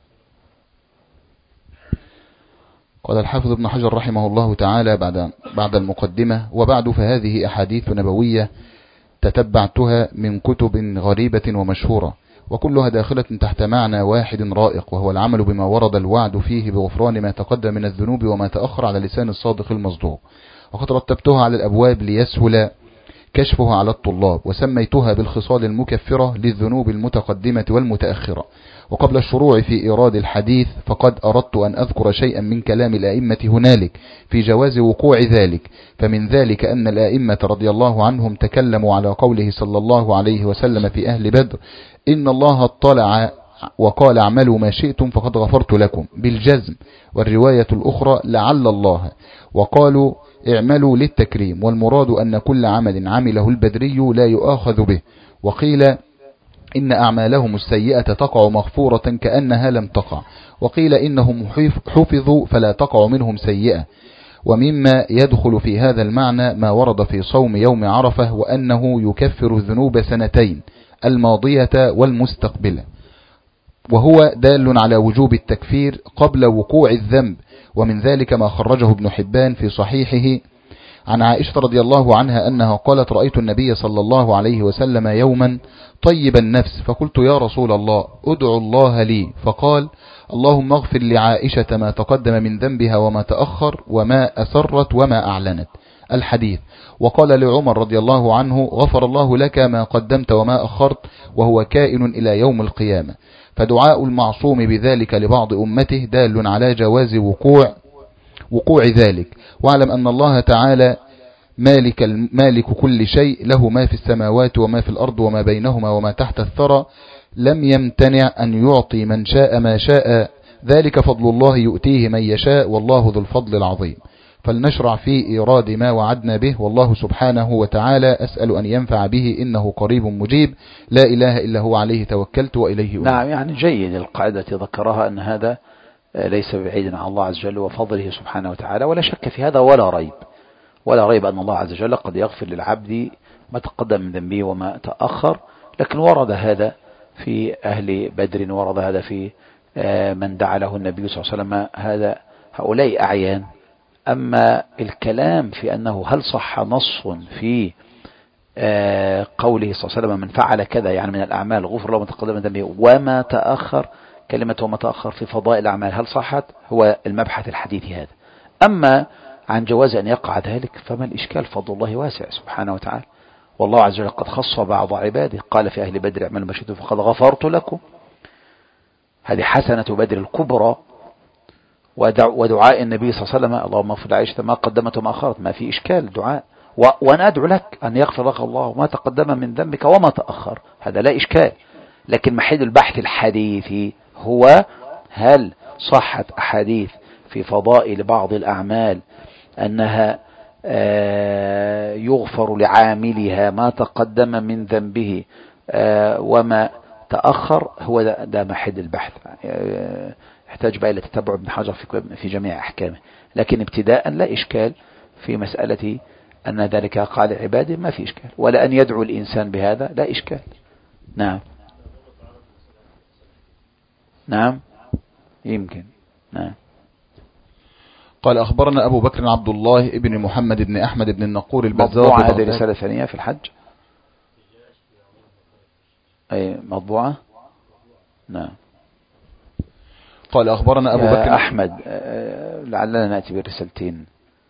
قال الحافظ ابن حجر رحمه الله تعالى بعد بعد المقدمة وبعد فهذه أحاديث نبوية تتبعتها من كتب غريبة ومشهورة وكلها داخلة تحت معنى واحد رائق وهو العمل بما ورد الوعد فيه بغفران ما تقدم من الذنوب وما تأخر على لسان الصادق المصدوق، وقد رتبتها على الأبواب ليسهل كشفها على الطلاب، وسميتها بالخصال المكفرة للذنوب المتقدمة والمتأخرة. وقبل الشروع في إيراد الحديث فقد أردت أن أذكر شيئا من كلام الأئمة هنالك في جواز وقوع ذلك. فمن ذلك أن الأئمة رضي الله عنهم تكلموا على قوله صلى الله عليه وسلم في أهل بدر: إن الله اطلع وقال اعملوا ما شئتم فقد غفرت لكم بالجزم، والرواية الأخرى لعل الله، وقالوا اعملوا للتكريم، والمراد أن كل عمل عمله البدري لا يؤاخذ به. وقيل إن أعمالهم السيئة تقع مغفورة كأنها لم تقع، وقيل إنهم حفظوا فلا تقع منهم سيئة. ومما يدخل في هذا المعنى ما ورد في صوم يوم عرفة، وأنه يكفر الذنوب سنتين الماضية والمستقبلة، وهو دال على وجوب التكفير قبل وقوع الذنب. ومن ذلك ما خرجه ابن حبان في صحيحه عن عائشة رضي الله عنها أنها قالت: رأيت النبي صلى الله عليه وسلم يوما طيب النفس، فقلت يا رسول الله ادعو الله لي، فقال: اللهم اغفر لعائشة ما تقدم من ذنبها وما تأخر وما أسرت وما أعلنت. الحديث. وقال لعمر رضي الله عنه: غفر الله لك ما قدمت وما أخرت، وهو كائن إلى يوم القيامة. فدعاء المعصوم بذلك لبعض أمته دال على جواز وقوع وقوع ذلك. واعلم أن الله تعالى مالك, مالك كل شيء، له ما في السماوات وما في الأرض وما بينهما وما تحت الثرى، لم يمتنع أن يعطي من شاء ما شاء، ذلك فضل الله يؤتيه من يشاء، والله ذو الفضل العظيم. فلنشرع في إيراد ما وعدنا به، والله سبحانه وتعالى أسأل أن ينفع به إنه قريب مجيب، لا إله إلا هو عليه توكلت وإليه أنيب. نعم، يعني جيد القاعدة ذكرها أن هذا ليس بعيدا عن الله عز وجل وفضله سبحانه وتعالى، ولا شك في هذا ولا ريب، ولا ريب أن الله عز وجل قد يغفر للعبد ما تقدم من ذنبه وما تأخر. لكن ورد هذا في أهل بدر، ورد هذا في من دعا له النبي صلى الله عليه وسلم، هذا هؤلاء أعيان. أما الكلام في أنه هل صح نص في قوله صلى الله عليه وسلم من فعل كذا، يعني من الأعمال غفر له ما تقدم من ذنبه وما تأخر، كلمة وما تأخر في فضائل الأعمال هل صحت؟ هو المبحث الحديثي هذا. أما عن جواز أن يقع ذلك فما الإشكال؟ فضل الله واسع سبحانه وتعالى، والله عز وجل قد خص بعض عباده، قال في أهل بدر اعملوا ما شئتم فقد غفرت لكم. هذه حسنة بدر الكبرى. ودعاء النبي صلى الله عليه وسلم اللهم اغفر لعائشة ما قدمت وما أخرت، ما في إشكال دعاء. وأنا أدعو لك أن يغفر لك الله ما تقدم من ذنبك وما تأخر، هذا لا إشكال. لكن محل البحث الحديثي هو هل صحت أحاديث في فضائل بعض الأعمال أنها يغفر لعاملها ما تقدم من ذنبه وما تأخر. هو ده, ده محل البحث، يحتاج بقى إلى تتبع ابن حجر في جميع أحكامه. لكن ابتداء لا إشكال في مسألة أن ذلك قال عباده، ما في إشكال، ولا أن يدعو الإنسان بهذا لا إشكال. نعم نعم يمكن. نعم. قال أخبرنا أبو بكر عبد الله ابن محمد بن أحمد بن النقور البزار. مطبوعة هذه رسالة ثانية في الحج، أي مطبوعة. نعم. قال أخبرنا أبو بكر أحمد، لعلنا نأتي بالرسالتين،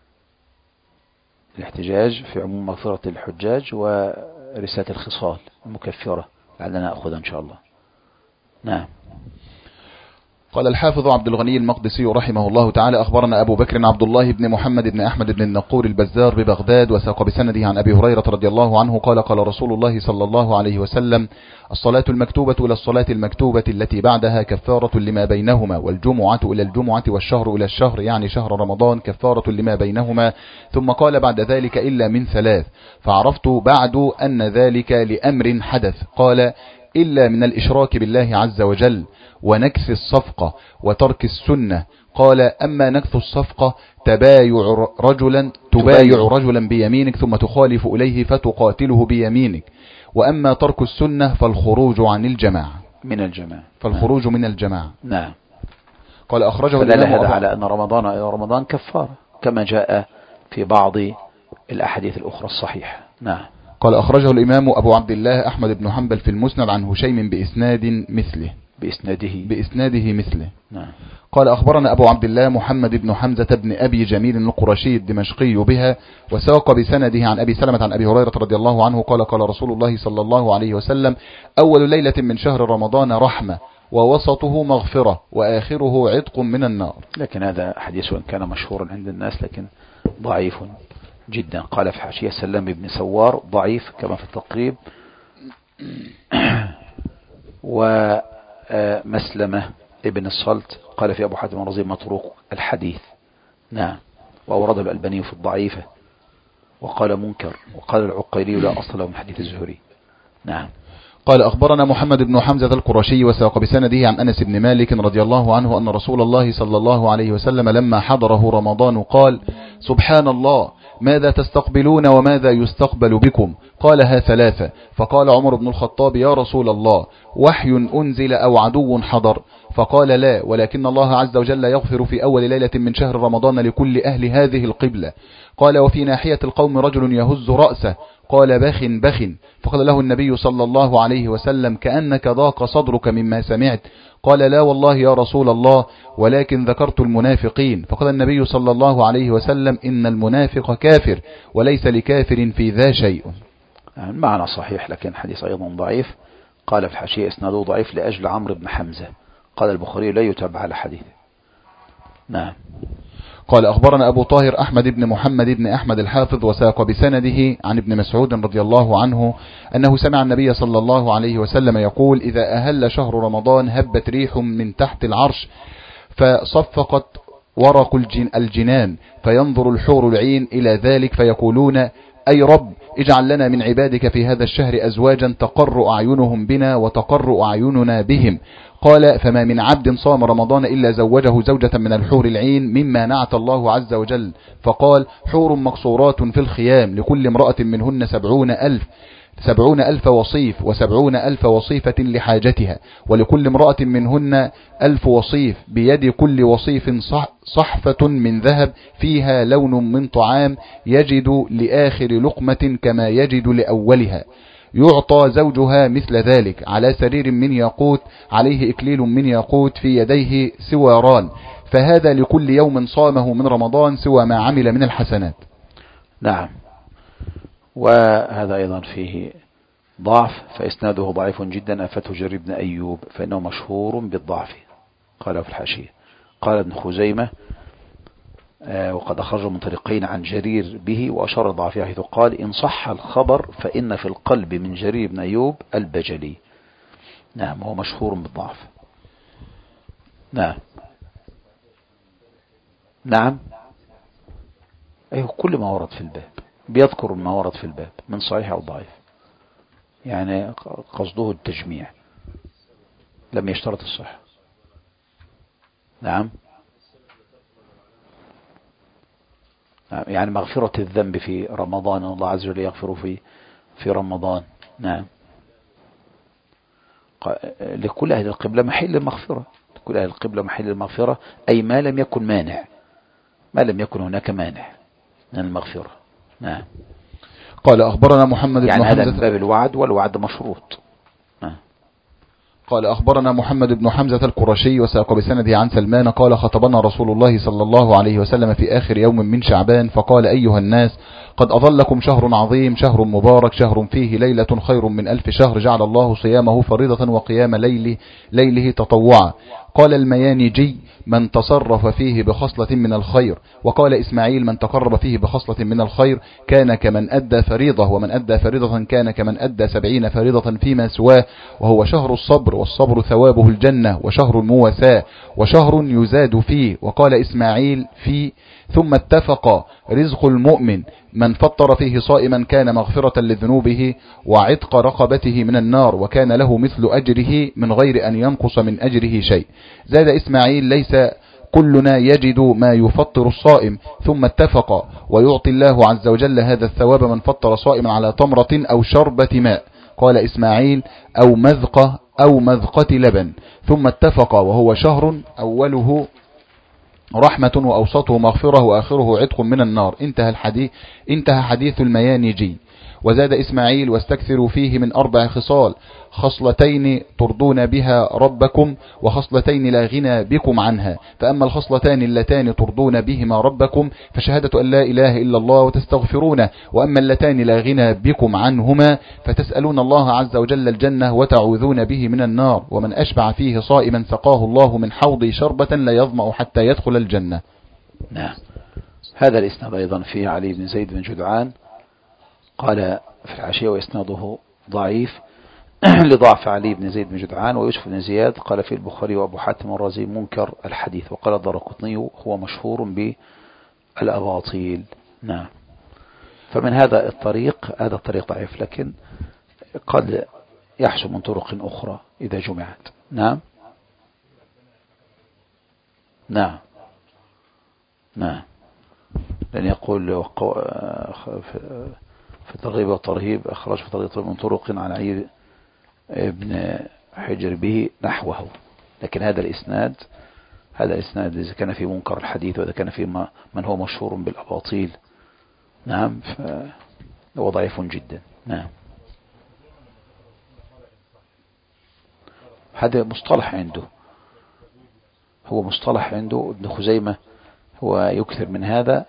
الاحتجاج في عموم مغفرة الحجاج ورسالة الخصال المكفرة، لعلنا نأخذها إن شاء الله. نعم. قال الحافظ عبد الغني المقدسي رحمه الله تعالى أخبرنا أبو بكر عبد الله بن محمد بن أحمد بن النقور البزار ببغداد، وساق بسنده عن أبي هريرة رضي الله عنه قال قال رسول الله صلى الله عليه وسلم: الصلاة المكتوبة إلى الصلاة المكتوبة التي بعدها كفارة لما بينهما، والجمعة إلى الجمعة والشهر إلى الشهر، يعني شهر رمضان، كفارة لما بينهما. ثم قال بعد ذلك إلا من ثلاث، فعرفت بعد أن ذلك لأمر حدث. قال: إلا من الإشراك بالله عز وجل ونكث الصفقة وترك السنة. قال: أما نكث الصفقة تبايع رجلا تبايع رجلا بيمينك ثم تخالف إليه فتقاتله بيمينك، وأما ترك السنة فالخروج عن الجماعة من الجماعة فالخروج نعم. من الجماعة. نعم. قال أخرجه فدل الإمام هذا على أن رمضان إلى رمضان كفارة كما جاء في بعض الأحاديث الأخرى الصحيحة. نعم. قال أخرجه الإمام أبو عبد الله أحمد بن حنبل في المسند عن هشيم بإسناد مثله. بإسناده بإسناده مثله. نعم. قال أخبرنا أبو عبد الله محمد بن حمزة بن أبي جميل القرشي الدمشقي بها، وساق بسنده عن أبي سلمة عن أبي هريرة رضي الله عنه قال قال رسول الله صلى الله عليه وسلم: أول ليلة من شهر رمضان رحمة، ووسطه مغفرة، وآخره عتق من النار. لكن هذا حديث وإن كان مشهورا عند الناس لكن ضعيف جدا. قال في حاشية سلام بن سوار ضعيف كما في التقريب. ومسلمة ابن الصلت قال في أبو حاتم الرازي متروك الحديث. نعم. وأورده الألباني في الضعيفة وقال منكر، وقال العقيلي لا أصل له من حديث الزهري. نعم. قال أخبرنا محمد بن حمزة القرشي وساق بسنده عن أنس بن مالك رضي الله عنه أن رسول الله صلى الله عليه وسلم لما حضره رمضان قال: سبحان الله، ماذا تستقبلون وماذا يستقبل بكم؟ قالها ثلاثة. فقال عمر بن الخطاب: يا رسول الله، وحي أنزل أو عدو حضر؟ فقال: لا، ولكن الله عز وجل يغفر في أول ليلة من شهر رمضان لكل أهل هذه القبلة. قال: وفي ناحية القوم رجل يهز رأسه. قال: بخ بخ. فقال له النبي صلى الله عليه وسلم: كأنك ضاق صدرك مما سمعت. قال: لا والله يا رسول الله، ولكن ذكرت المنافقين. فقال النبي صلى الله عليه وسلم: إن المنافق كافر، وليس لكافر في ذا شيء. المعنى صحيح لكن حديث أيضا ضعيف. قال في الحاشية اسناده ضعيف لأجل عمرو بن حمزة. قال البخاري لا يتابع على حديثه. نعم. قال أخبرنا أبو طاهر أحمد بن محمد بن أحمد الحافظ وساق بسنده عن ابن مسعود رضي الله عنه أنه سمع النبي صلى الله عليه وسلم يقول: إذا أهل شهر رمضان هبت ريح من تحت العرش فصفقت ورق الجنان، فينظر الحور العين إلى ذلك فيقولون: أي رب، اجعل لنا من عبادك في هذا الشهر أزواجا تقر أعينهم بنا وتقر أعيننا بهم. قال: فما من عبد صام رمضان إلا زوجه زوجة من الحور العين مما نعت الله عز وجل. فقال: حور مقصورات في الخيام لكل امرأة منهن سبعون ألف سبعون ألف وصيف، وسبعون ألف وصيفة لحاجتها، ولكل امرأة منهن ألف وصيف، بيد كل وصيف صح صحفة من ذهب فيها لون من طعام، يجد لآخر لقمة كما يجد لأولها. يعطى زوجها مثل ذلك على سرير من ياقوت، عليه إكليل من ياقوت، في يديه سواران، فهذا لكل يوم صامه من رمضان سوى ما عمل من الحسنات. نعم. وهذا أيضا فيه ضعف، فإسناده ضعيف جدا. أفته جرير بن أيوب فإنه مشهور بالضعف. قال في الحاشية. قال ابن خزيمة آه وقد أخرج من طريقين عن جرير به وأشار ضعفه حيث قال: إن صح الخبر فإن في القلب من جرير بن أيوب البجلي. نعم. هو مشهور بالضعف. نعم. نعم. أيه كل ما ورد في الباب بيذكر ما ورد في الباب من صحيح أو ضعيف، يعني قصده التجميع، لم يشترط الصحة. نعم. يعني مغفرة الذنب في رمضان، الله عز وجل يغفر في في رمضان. نعم. لكل أهل القبلة محل المغفرة، لكل أهل القبلة محل المغفرة، أي ما لم يكن مانع، ما لم يكن هناك مانع من المغفرة. نعم. قال أخبرنا محمد بن يعني حمزة، هذا من باب الوعد، والوعد مشروط. نعم. قال أخبرنا محمد بن حمزة القرشي وساق بسنده عن سلمان قال: خطبنا رسول الله صلى الله عليه وسلم في آخر يوم من شعبان فقال: أيها الناس، قد أظلكم شهر عظيم، شهر مبارك، شهر فيه ليلة خير من ألف شهر، جعل الله صيامه فريضة وقيام ليله, ليله تطوعا. قال الميانجي: من تصرف فيه بخصلة من الخير. وقال إسماعيل: من تقرب فيه بخصلة من الخير كان كمن أدى فريضة، ومن أدى فريضة كان كمن أدى سبعين فريضة فيما سواه. وهو شهر الصبر، والصبر ثوابه الجنة، وشهر المواساة، وشهر يزاد فيه. وقال إسماعيل: في ثم اتفق رزق المؤمن، من فطر فيه صائما كان مغفرة لذنوبه وعتق رقبته من النار، وكان له مثل أجره من غير أن ينقص من أجره شيء. زاد إسماعيل: ليس كلنا يجد ما يفطر الصائم. ثم اتفق ويعطي الله عز وجل هذا الثواب من فطر صائما على تمرة أو شربة ماء. قال إسماعيل: أو مذقة أو مذقة لبن. ثم اتفق وهو شهر أوله رحمة وأوسطه مغفرة وآخره عتق من النار. انتهى الحديث انتهى حديث الميانجي. وزاد إسماعيل واستكثروا فيه من أربع خصال: خصلتين ترضون بها ربكم وخصلتين لا غنى بكم عنها، فأما الخصلتان اللتان ترضون بهما ربكم فشهادة أن لا إله إلا الله وتستغفرونه، وأما اللتان لا غنى بكم عنهما فتسألون الله عز وجل الجنة وتعوذون به من النار. ومن أشبع فيه صائما سقاه الله من حوض شربة لا يظمأ حتى يدخل الجنة. نعم. هذا الإسناد أيضا فيه علي بن زيد بن جدعان قال في الحاشية وإسناده ضعيف لضعف علي بن زيد بن جدعان. ويوسف بن زياد قال في البخاري وأبو حاتم الرازي منكر الحديث. وقال الدارقطني هو مشهور بالأباطيل. نعم. فمن هذا الطريق هذا الطريق ضعيف، لكن قد يحسن من طرق أخرى إذا جمعت. نعم نعم نعم. لأن يقول في الترغيب والترهيب أخرج في ترغيب من طرق عن علي ابن حجر به نحوه، لكن هذا الإسناد هذا الإسناد إذا كان في منكر الحديث وإذا كان في من هو مشهور بالأباطيل نعم فهو ضعيف جدا. نعم. هذا مصطلح عنده، هو مصطلح عنده ابن خزيمة، هو يكثر من هذا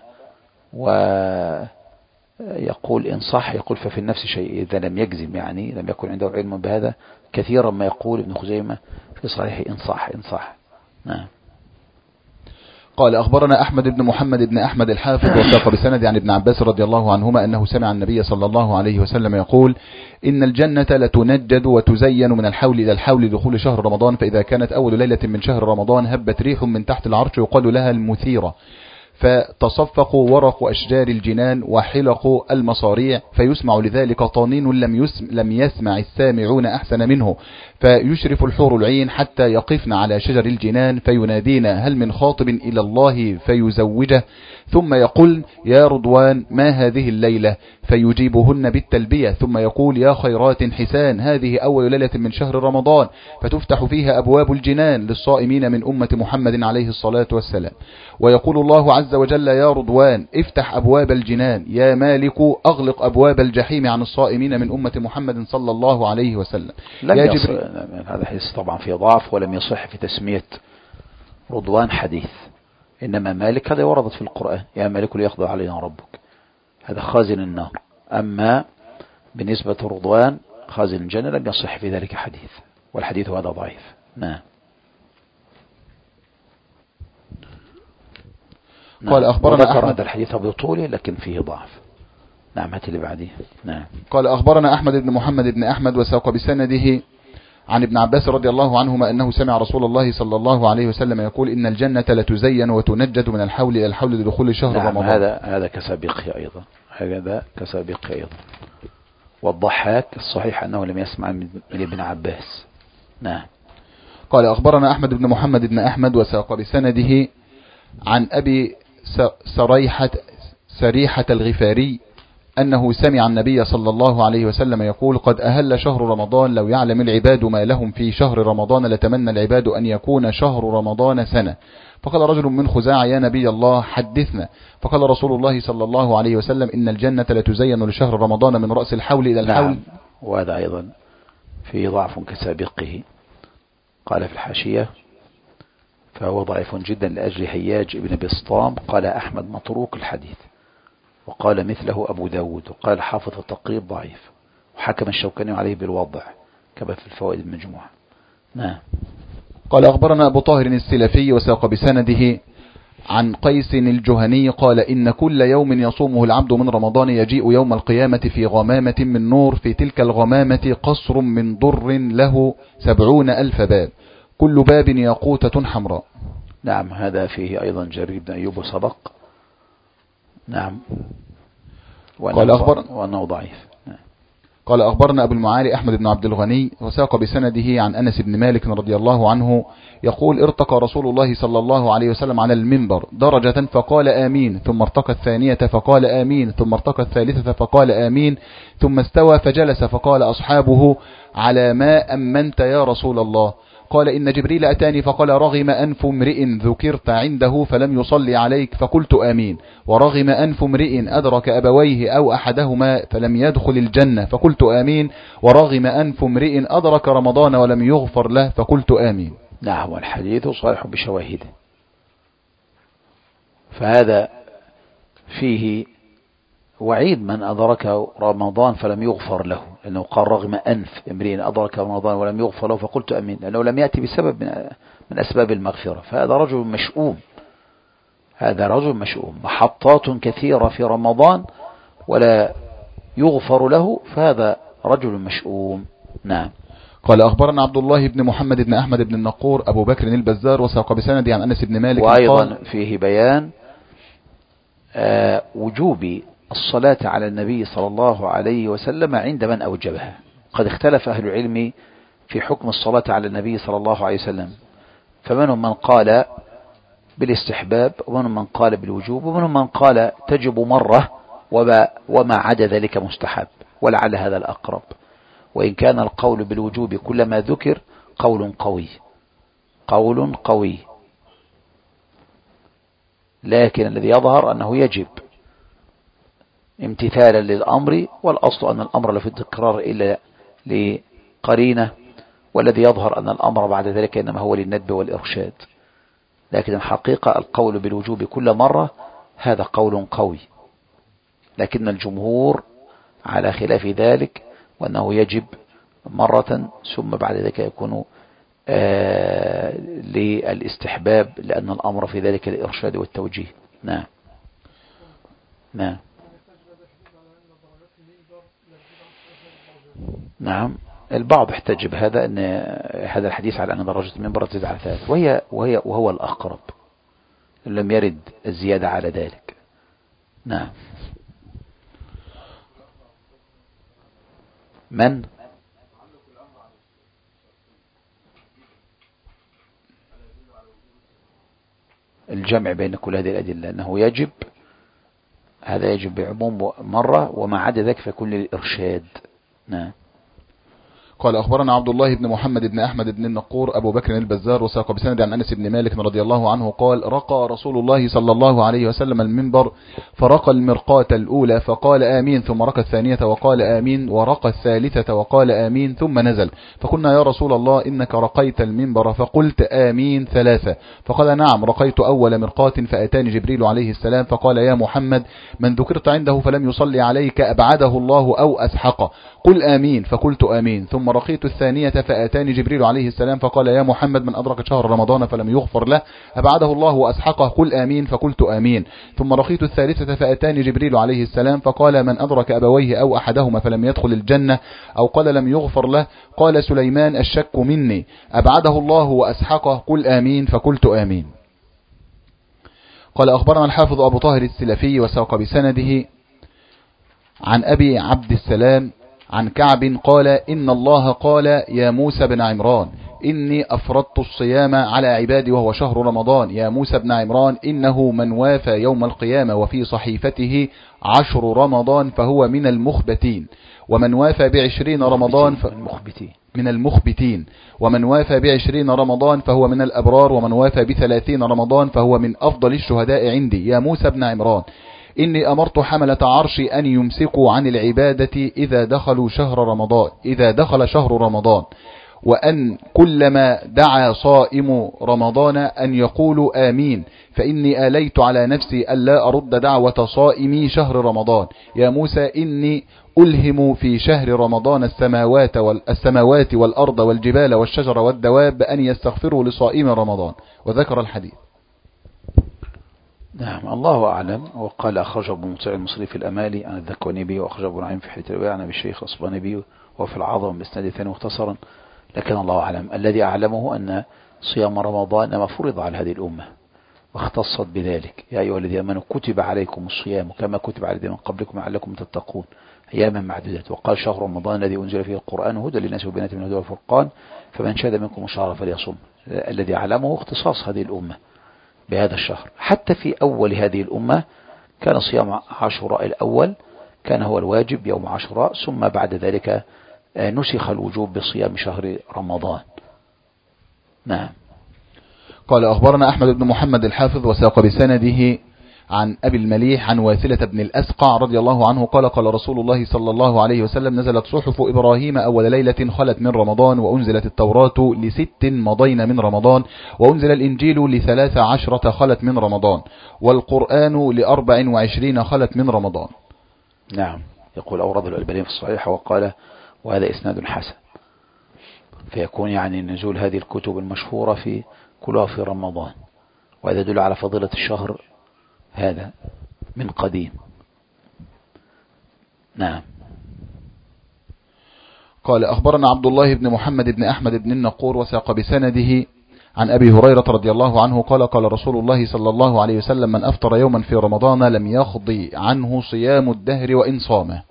ويقول إن صح يقول ففي النفس شيء، إذا لم يجزم يعني لم يكن عنده علم بهذا كثيرا ما يقول ابن خزيمة في صحيح إن صح إن صح. نعم. قال أخبرنا أحمد بن محمد بن أحمد الحافظ وساق بسند عن ابن عباس رضي الله عنهما أنه سمع النبي صلى الله عليه وسلم يقول: إن الجنة لتنجد وتزين من الحول إلى الحول دخول شهر رمضان، فإذا كانت أول ليلة من شهر رمضان هبت ريح من تحت العرش يقال لها المثيرة، فتصفق ورق أشجار الجنان وحلق المصاريع، فيسمع لذلك طنين لم يسمع, لم يسمع السامعون أحسن منه، فيشرف الحور العين حتى يقفن على شجر الجنان فينادينا هل من خاطب إلى الله فيزوجه، ثم يقول يا رضوان ما هذه الليلة، فيجيبهن بالتلبية، ثم يقول يا خيرات حسان هذه أول ليلة من شهر رمضان، فتفتح فيها أبواب الجنان للصائمين من أمة محمد عليه الصلاة والسلام، ويقول الله عز وجل يا رضوان افتح أبواب الجنان، يا مالك أغلق أبواب الجحيم عن الصائمين من أمة محمد صلى الله عليه وسلم. لم يصح هذا حديث طبعا في ضعف، ولم يصح في تسمية رضوان حديث، إنما مالك هذا وردت في القرآن يا مالك ليقضي علينا ربك، هذا خازن النار. أما بالنسبة رضوان خازن الجنة لم يصح في ذلك حديث، والحديث هذا ضعيف. نعم. قال أخبرنا أحمد هذا الحديث بطوله لكن فيه ضعف. نعم. هات اللي بعديه. نعم. قال أخبرنا أحمد بن محمد بن أحمد وساق بسنده عن ابن عباس رضي الله عنهما أنه سمع رسول الله صلى الله عليه وسلم يقول إن الجنة لتزين وتنجد من الحول إلى الحول لدخول شهر نعم رمضان. هذا هذا كسابقه أيضا، هذا كسابقه أيضا. والضحاك الصحيح أنه لم يسمع من ابن عباس. نعم. قال أخبرنا أحمد بن محمد بن أحمد وساق بسنده عن أبي سريحة سريحة الغفاري أنه سمع النبي صلى الله عليه وسلم يقول قد أهل شهر رمضان، لو يعلم العباد ما لهم في شهر رمضان لتمنى العباد أن يكون شهر رمضان سنة. فقال رجل من خزاعة يا نبي الله حدثنا، فقال رسول الله صلى الله عليه وسلم إن الجنة لتزين لشهر رمضان من رأس الحول إلى الحول. نعم. وهذا أيضا في ضعف كسابقه. قال في الحاشية فهو ضعيف جدا لأجل هياج ابن بسطام، قال أحمد متروك الحديث، وقال مثله أبو داود، وقال حافظ التقريب ضعيف، وحكم الشوكاني عليه بالوضع كما في الفوائد المجموعة. نعم. قال أخبرنا أبو طاهر السلفي وساق بسنده عن قيس الجهني قال إن كل يوم يصومه العبد من رمضان يجيء يوم القيامة في غمامة من نور، في تلك الغمامة قصر من ضر له سبعون ألف باب، كل باب ياقوتة حمراء. نعم. هذا فيه أيضا جرير بن أيوب سبق. نعم. قال أخبر وأنه ضعيف. نعم. قال أخبرنا أبو المعالي أحمد بن عبد الغني وساق بسنده عن أنس بن مالك رضي الله عنه يقول ارتقى رسول الله صلى الله عليه وسلم على المنبر درجة فقال آمين، ثم ارتقى الثانية فقال آمين، ثم ارتقى الثالثة فقال آمين، ثم استوى فجلس فقال أصحابه على ما أمنت يا رسول الله؟ قال إن جبريل أتاني فقال رغم أنف امرئ ذكرت عنده فلم يصلي عليك فقلت آمين، ورغم أنف امرئ أدرك أبويه أو أحدهما فلم يدخل الجنة فقلت آمين، ورغم أنف امرئ أدرك رمضان ولم يغفر له فقلت آمين. نعم، والحديث صالح بشواهده، فهذا فيه وعيد من أدرك رمضان فلم يغفر له، لأنه قال رغم أنف امرئ أدرك رمضان ولم يغفر له فقلت أمين، لأنه لم يأتي بسبب من, من أسباب المغفرة، فهذا رجل مشؤوم، هذا رجل مشؤوم، محطات كثيرة في رمضان ولا يغفر له، فهذا رجل مشؤوم. نعم. قال أخبرنا عبد الله بن محمد بن أحمد بن النقور أبو بكر البزار وساق بسند عن أنس بن مالك. وأيضا فيه بيان آه وجوب الصلاة على النبي صلى الله عليه وسلم عند من أوجبها. قد اختلف أهل العلم في حكم الصلاة على النبي صلى الله عليه وسلم، فمنهم من قال بالاستحباب، ومنهم من قال بالوجوب، ومنهم من قال تجب مرة وما عدا ذلك مستحب، ولعل هذا الأقرب، وإن كان القول بالوجوب كلما ذكر قول قوي قول قوي لكن الذي يظهر أنه يجب امتثالا للأمر، والأصل أن الأمر لا في التكرار إلا لقرينة، والذي يظهر أن الأمر بعد ذلك إنما هو للندب والإرشاد، لكن الحقيقة القول بالوجوب كل مرة هذا قول قوي، لكن الجمهور على خلاف ذلك، وأنه يجب مرة ثم بعد ذلك يكون آه للاستحباب، لأن الأمر في ذلك الإرشاد والتوجيه. نعم. نعم. نعم. البعض احتج بهذا، أن هذا الحديث على أن درجة المنبر تزيد على ثلاث، وهي وهي وهو الأقرب، لم يرد الزيادة على ذلك. نعم. من الجمع بين كل هذه الأدلة أنه يجب، هذا يجب بعموم مرة، وما عدا ذلك فيكون للإرشاد. نعم. قال أخبرنا عبد الله بن محمد بن أحمد بن النقور أبو بكر البزار وساق بسند عن أنس بن مالك رضي الله عنه قال رقى رسول الله صلى الله عليه وسلم المنبر، فرقى المرقاة الأولى فقال آمين، ثم رقى الثانية وقال آمين، ورقى الثالثة وقال آمين، ثم نزل، فقلنا يا رسول الله إنك رقيت المنبر فقلت آمين ثلاثة، فقال نعم رقيت أول مرقاة، فأتاني جبريل عليه السلام فقال يا محمد من ذكرت عنده فلم يصلي عليك أبعده الله أو أسحقه، قل آمين، فقلت آمين، ثم رقيت الثانية فأتاني جبريل عليه السلام فقال يا محمد من أدرك شهر رمضان فلم يغفر له أبعده الله وأسحقه، قل آمين، فقلت آمين، ثم رقيت الثالثة فأتاني جبريل عليه السلام فقال من أدرك أبويه أو أحدهما فلم يدخل الجنة، أو قال لم يغفر له، قال سليمان الشك مني، أبعده الله وأسحقه، قل آمين، فقلت آمين. قال أخبرنا الحافظ أبو طاهر السلفي وساق بسنده عن أبي عبد السلام عن كعب قال إن الله قال يا موسى بن عمران إني أفرضت الصيام على عبادي وهو شهر رمضان، يا موسى بن عمران إنه من وافى يوم القيامة وفي صحيفته عشر رمضان فهو من المخبتين، ومن وافى بعشرين رمضان ف... من المخبتين، ومن وافى بعشرين رمضان فهو من الأبرار، ومن وافى بثلاثين رمضان فهو من أفضل الشهداء عندي، يا موسى بن عمران إني أمرت حملة عرشي أن يمسكوا عن العبادة إذا دخلوا شهر رمضان إذا دخل شهر رمضان، وأن كلما دعا صائم رمضان أن يقولوا آمين، فإني آليت على نفسي ألا أرد دعوة صائمي شهر رمضان، يا موسى إني ألهم في شهر رمضان السماوات والسماوات والأرض والجبال والشجر والدواب أن يستغفروا لصائم رمضان، وذكر الحديث. نعم. الله أعلم. وقال أخرج ابن مطيع المصري في الأمالي عن الذكوانبي، وأخرج ابن نعيم في حديث الرواية عن أبي الشيخ الأصبهانبي وفي العظم بإسناد ثاني مختصرا، لكن الله أعلم. الذي أعلمه أن صيام رمضان ما فرض على هذه الأمة واختصت بذلك، يا أيها الذين آمنوا كتب عليكم الصيام كما كتب على الذين من قبلكم لعلكم تتقون أياما معدودات، وقال شهر رمضان الذي أنزل فيه القرآن هدى للناس وبينات من الهدى والفرقان فمن شهد منكم الشهر فليصم. الذي أعلمه اختصاص هذه الأمة بهذا الشهر. حتى في أول هذه الأمة كان صيام عاشوراء الأول كان هو الواجب يوم عاشوراء، ثم بعد ذلك نسخ الوجوب بصيام شهر رمضان. نعم. قال أخبرنا أحمد بن محمد الحافظ وساق بسنده عن أبي المليح عن واثلة بن الأسقع رضي الله عنه قال قال رسول الله صلى الله عليه وسلم نزلت صحف إبراهيم أول ليلة خلت من رمضان وأنزلت التوراة لست مضين من رمضان وأنزل الإنجيل لثلاث عشرة خلت من رمضان والقرآن لأربع وعشرين خلت من رمضان. نعم. يقول أورد الألباني في الصحيح وقال وهذا إسناد حسن، فيكون يعني نزول هذه الكتب المشهورة في كلها في رمضان، وهذا يدل على فضيلة الشهر هذا من قديم. نعم. قال أخبرنا عبد الله بن محمد بن أحمد بن النقور وساق بسنده عن أبي هريرة رضي الله عنه قال قال رسول الله صلى الله عليه وسلم من أفطر يوما في رمضان لم يخضي عنه صيام الدهر وإن صامه.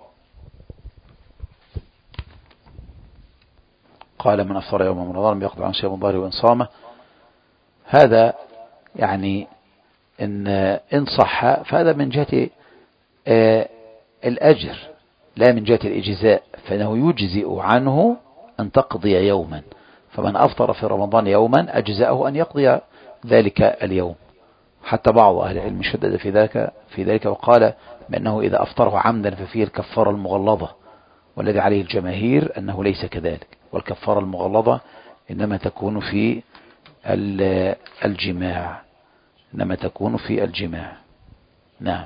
قال من أفطر يوما من رمضان لم يخضي عنه صيام الدهر وإن صامه، هذا يعني إن إن صح فهذا من جهة آه الأجر لا من جهة الإجزاء، فإنه يجزئ عنه أن تقضي يوما، فمن أفطر في رمضان يوما أجزأه أن يقضي ذلك اليوم. حتى بعض أهل العلم شدد في ذلك في ذلك وقال بأنه إذا أفطره عمدا ففيه الكفارة المغلظة، والذي عليه الجماهير أنه ليس كذلك، والكفارة المغلظة إنما تكون في الجماع إنما تكون في الجماع. نعم.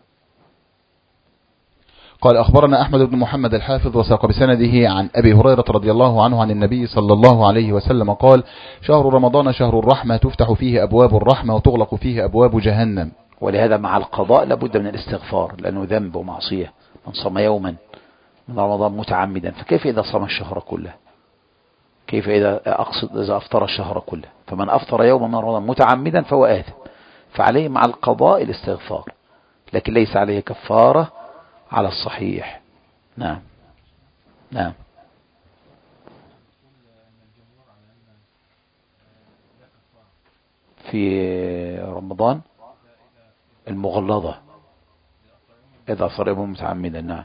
قال أخبرنا أحمد بن محمد الحافظ وساق بسنده عن أبي هريرة رضي الله عنه عن النبي صلى الله عليه وسلم قال شهر رمضان شهر الرحمة تفتح فيه أبواب الرحمة وتغلق فيه أبواب جهنم. ولهذا مع القضاء لابد من الاستغفار، لأنه ذنب ومعصية. من صام يوما من رمضان متعمدا فكيف إذا صام الشهر كله؟ كيف إذا أقصد إذا أفطر الشهر كله؟ فمن أفطر يوما من رمضان متعمدا فهو آثم، فعليه مع القضاء الاستغفار، لكن ليس عليه كفارة على الصحيح. نعم. نعم. في رمضان المغلظة إذا أفطر يوما متعمدا. نعم.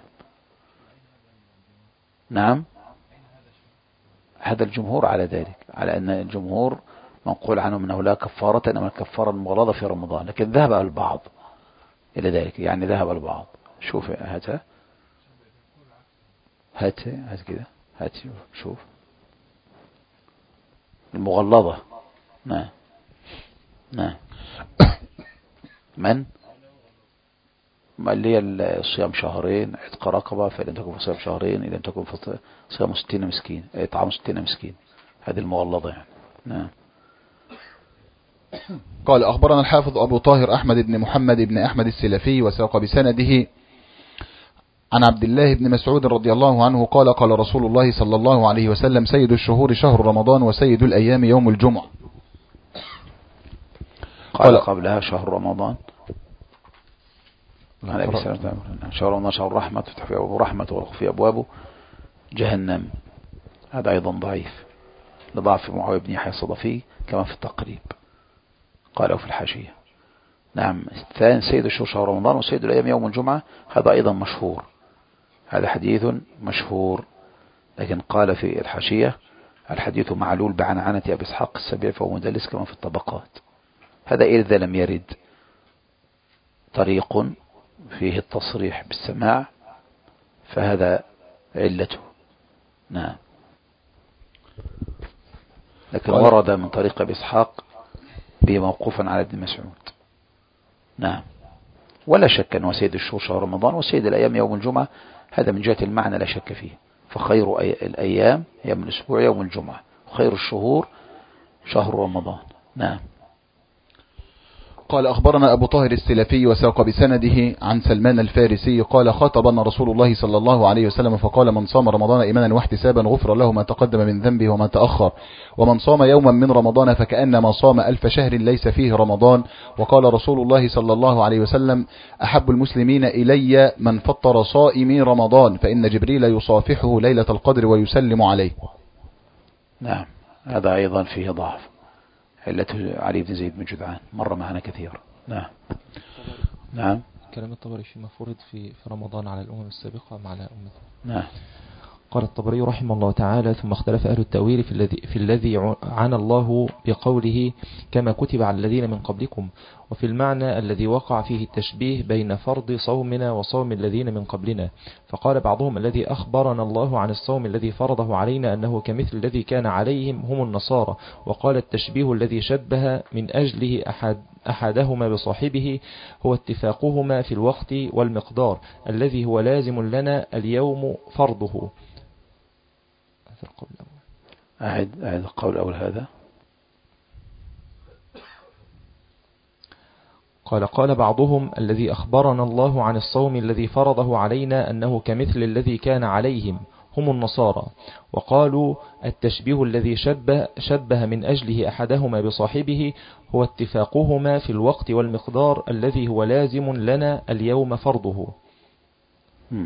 نعم. هذا الجمهور على ذلك، على أن الجمهور منقول عنهم أنه لا كفارة إنما الكفارة المغلظة في رمضان، لكن ذهب البعض إلى ذلك، يعني ذهب البعض. شوف هات هات هات كده هات شوف المغلظة. نعم. نعم. من ما اللي هي الصيام شهرين عتق رقبة، فإن تكون في صيام شهرين إذا تكون في صيام ستين مسكين إطعام ستين مسكين، هذه المغلظة يعني. نعم. قال أخبرنا الحافظ أبو طاهر أحمد بن محمد بن أحمد السلفي وساق بسنده عن عبد الله بن مسعود رضي الله عنه قال قال رسول الله صلى الله عليه وسلم سيد الشهور شهر رمضان وسيد الأيام يوم الجمعة. قال قبلها شهر رمضان شهر رمضان شهر الرحمة تفتح في أبواب رحمة وتغلق في أبواب جهنم. هذا أيضا ضعيف لضعف معاوية بن يحيى الصدفي كما في التقريب قالوا في الحاشية. نعم. الثاني سيد الشهور شهر رمضان وسيد الأيام يوم الجمعة، هذا أيضا مشهور، هذا حديث مشهور، لكن قال في الحاشية الحديث معلول بعنعنة أبي إسحاق السبيعي فهو مدلس كما في الطبقات. هذا إذا لم يرد طريق فيه التصريح بالسماع فهذا علته. نعم. لكن ورد من طريق أبي إسحاق به موقوفا على ابن مسعود. نعم. ولا شك أنه سيد الشهور شهر رمضان وسيد الأيام يوم الجمعة، هذا من جهة المعنى لا شك فيه، فخير الأيام هي من الأسبوع يوم الجمعة، وخير الشهور شهر رمضان. نعم. قال أخبرنا أبو طاهر السلفي وساق بسنده عن سلمان الفارسي قال خاطبنا رسول الله صلى الله عليه وسلم فقال من صام رمضان إيمانا واحتسابا غفر له ما تقدم من ذنبه وما تأخر، ومن صام يوما من رمضان فكأنما صام ألف شهر ليس فيه رمضان. وقال رسول الله صلى الله عليه وسلم أحب المسلمين إلي من فطر صائمي رمضان فإن جبريل يصافحه ليلة القدر ويسلم عليه. نعم. هذا أيضا فيه ضعف، علته علي بن زيد بن جدعان مر معنا كثيرا. نعم. نعم. كلام الطبري فيما فرض في في رمضان على الأمم السابقة مع الأمة. نعم. قال الطبري رحمه الله تعالى: ثم اختلف أهل التأويل في الذي, في الذي عانى الله بقوله كما كتب على الذين من قبلكم، وفي المعنى الذي وقع فيه التشبيه بين فرض صومنا وصوم الذين من قبلنا. فقال بعضهم: الذي أخبرنا الله عن الصوم الذي فرضه علينا أنه كمثل الذي كان عليهم هم النصارى. وقال التشبيه الذي شبه من أجله أحد أحدهما بصاحبه هو اتفاقهما في الوقت والمقدار الذي هو لازم لنا اليوم فرضه. أعد أعد القول الأول هذا. قال قال بعضهم: الذي أخبرنا الله عن الصوم الذي فرضه علينا أنه كمثل الذي كان عليهم هم النصارى. وقالوا التشبيه الذي شبه, شبه من أجله أحدهما بصاحبه هو اتفاقهما في الوقت والمقدار الذي هو لازم لنا اليوم فرضه. م.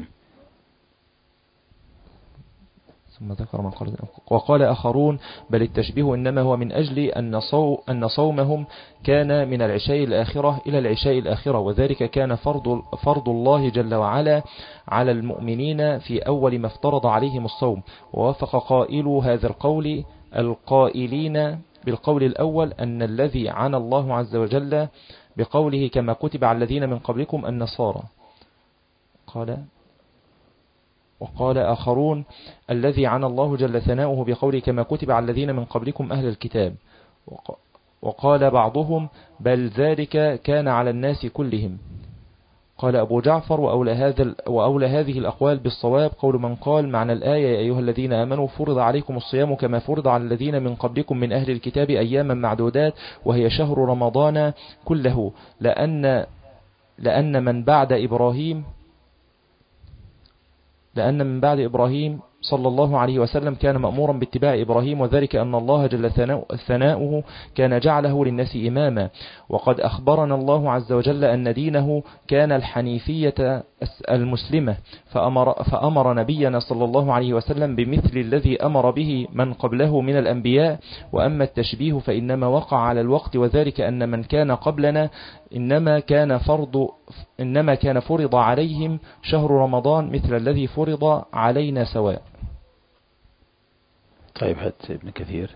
ثم ذكر من قال. وقال آخرون: بل التشبيه إنما هو من أجل أن, صو أن صومهم كان من العشاء الآخرة إلى العشاء الآخرة، وذلك كان فرض, فرض الله جل وعلا على المؤمنين في أول ما افترض عليهم الصوم. ووافق قائلوا هذا القول القائلين بالقول الأول أن الذي عانى الله عز وجل بقوله كما كتب على الذين من قبلكم النصارى. قال وقال آخرون: الذي عانى الله جل ثناؤه بقوله كما كتب على الذين من قبلكم أهل الكتاب. وقال بعضهم: بل ذلك كان على الناس كلهم. قال أبو جعفر: وأولى, هذا وأولى هذه الأقوال بالصواب قول من قال معنى الآية يا أيها الذين آمنوا فرض عليكم الصيام كما فرض على الذين من قبلكم من أهل الكتاب أياما معدودات، وهي شهر رمضان كله، لأن, لأن من بعد إبراهيم لأن من بعد إبراهيم صلى الله عليه وسلم كان مأمورا باتباع إبراهيم، وذلك أن الله جل ثناؤه كان جعله للناس إماما. وقد أخبرنا الله عز وجل أن دينه كان الحنيفية المسلمة، فأمر, فأمر نبينا صلى الله عليه وسلم بمثل الذي أمر به من قبله من الأنبياء. وأما التشبيه فإنما وقع على الوقت، وذلك أن من كان قبلنا إنما كان فرض إنما كان فرض عليهم شهر رمضان مثل الذي فرض علينا سواء. طيب هات ابن كثير.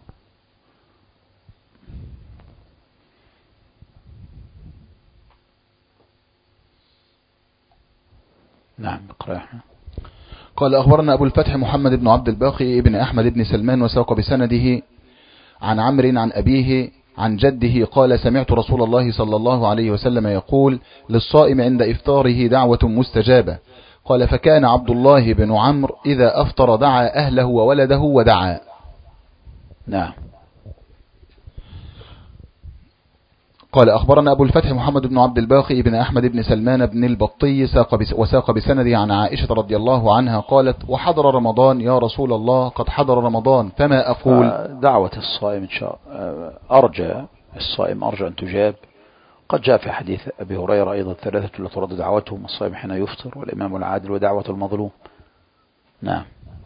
نعم اقرأ. قال أخبرنا أبو الفتح محمد بن عبد الباقي ابن أحمد بن سلمان وساق بسنده عن عمرو عن أبيه عن جده قال سمعت رسول الله صلى الله عليه وسلم يقول للصائم عند إفطاره دعوة مستجابة. قال فكان عبد الله بن عمرو إذا أفطر دعا أهله وولده ودعا. نعم. قال أخبرنا أبو الفتح محمد بن عبد الباقي ابن أحمد بن سلمان بن البطي وساق بسنده عن عائشة رضي الله عنها قالت وحضر رمضان يا رسول الله قد حضر رمضان فما أقول. دعوة الصائم إن شاء أرجى الصائم أرجى أن تجاب. قد جاء في حديث أبي هريرة أيضا الثلاثة لا ترد دعوتهم الصائم حين يفطر والإمام العادل ودعوة المظلوم. نعم.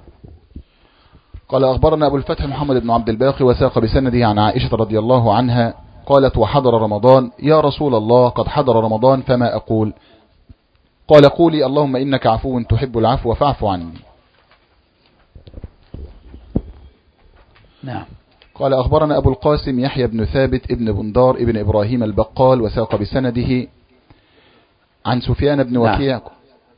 قال أخبرنا أبو الفتح محمد بن عبد الباقي وساق بسنده عن عائشة رضي الله عنها قالت وحضر رمضان يا رسول الله قد حضر رمضان فما أقول. قال قولي اللهم إنك عفو تحب العفو فاعف عني. نعم. قال أخبرنا أبو القاسم يحيى بن ثابت ابن بندار ابن إبراهيم البقال وساق بسنده عن سفيان بن وكيع. نعم.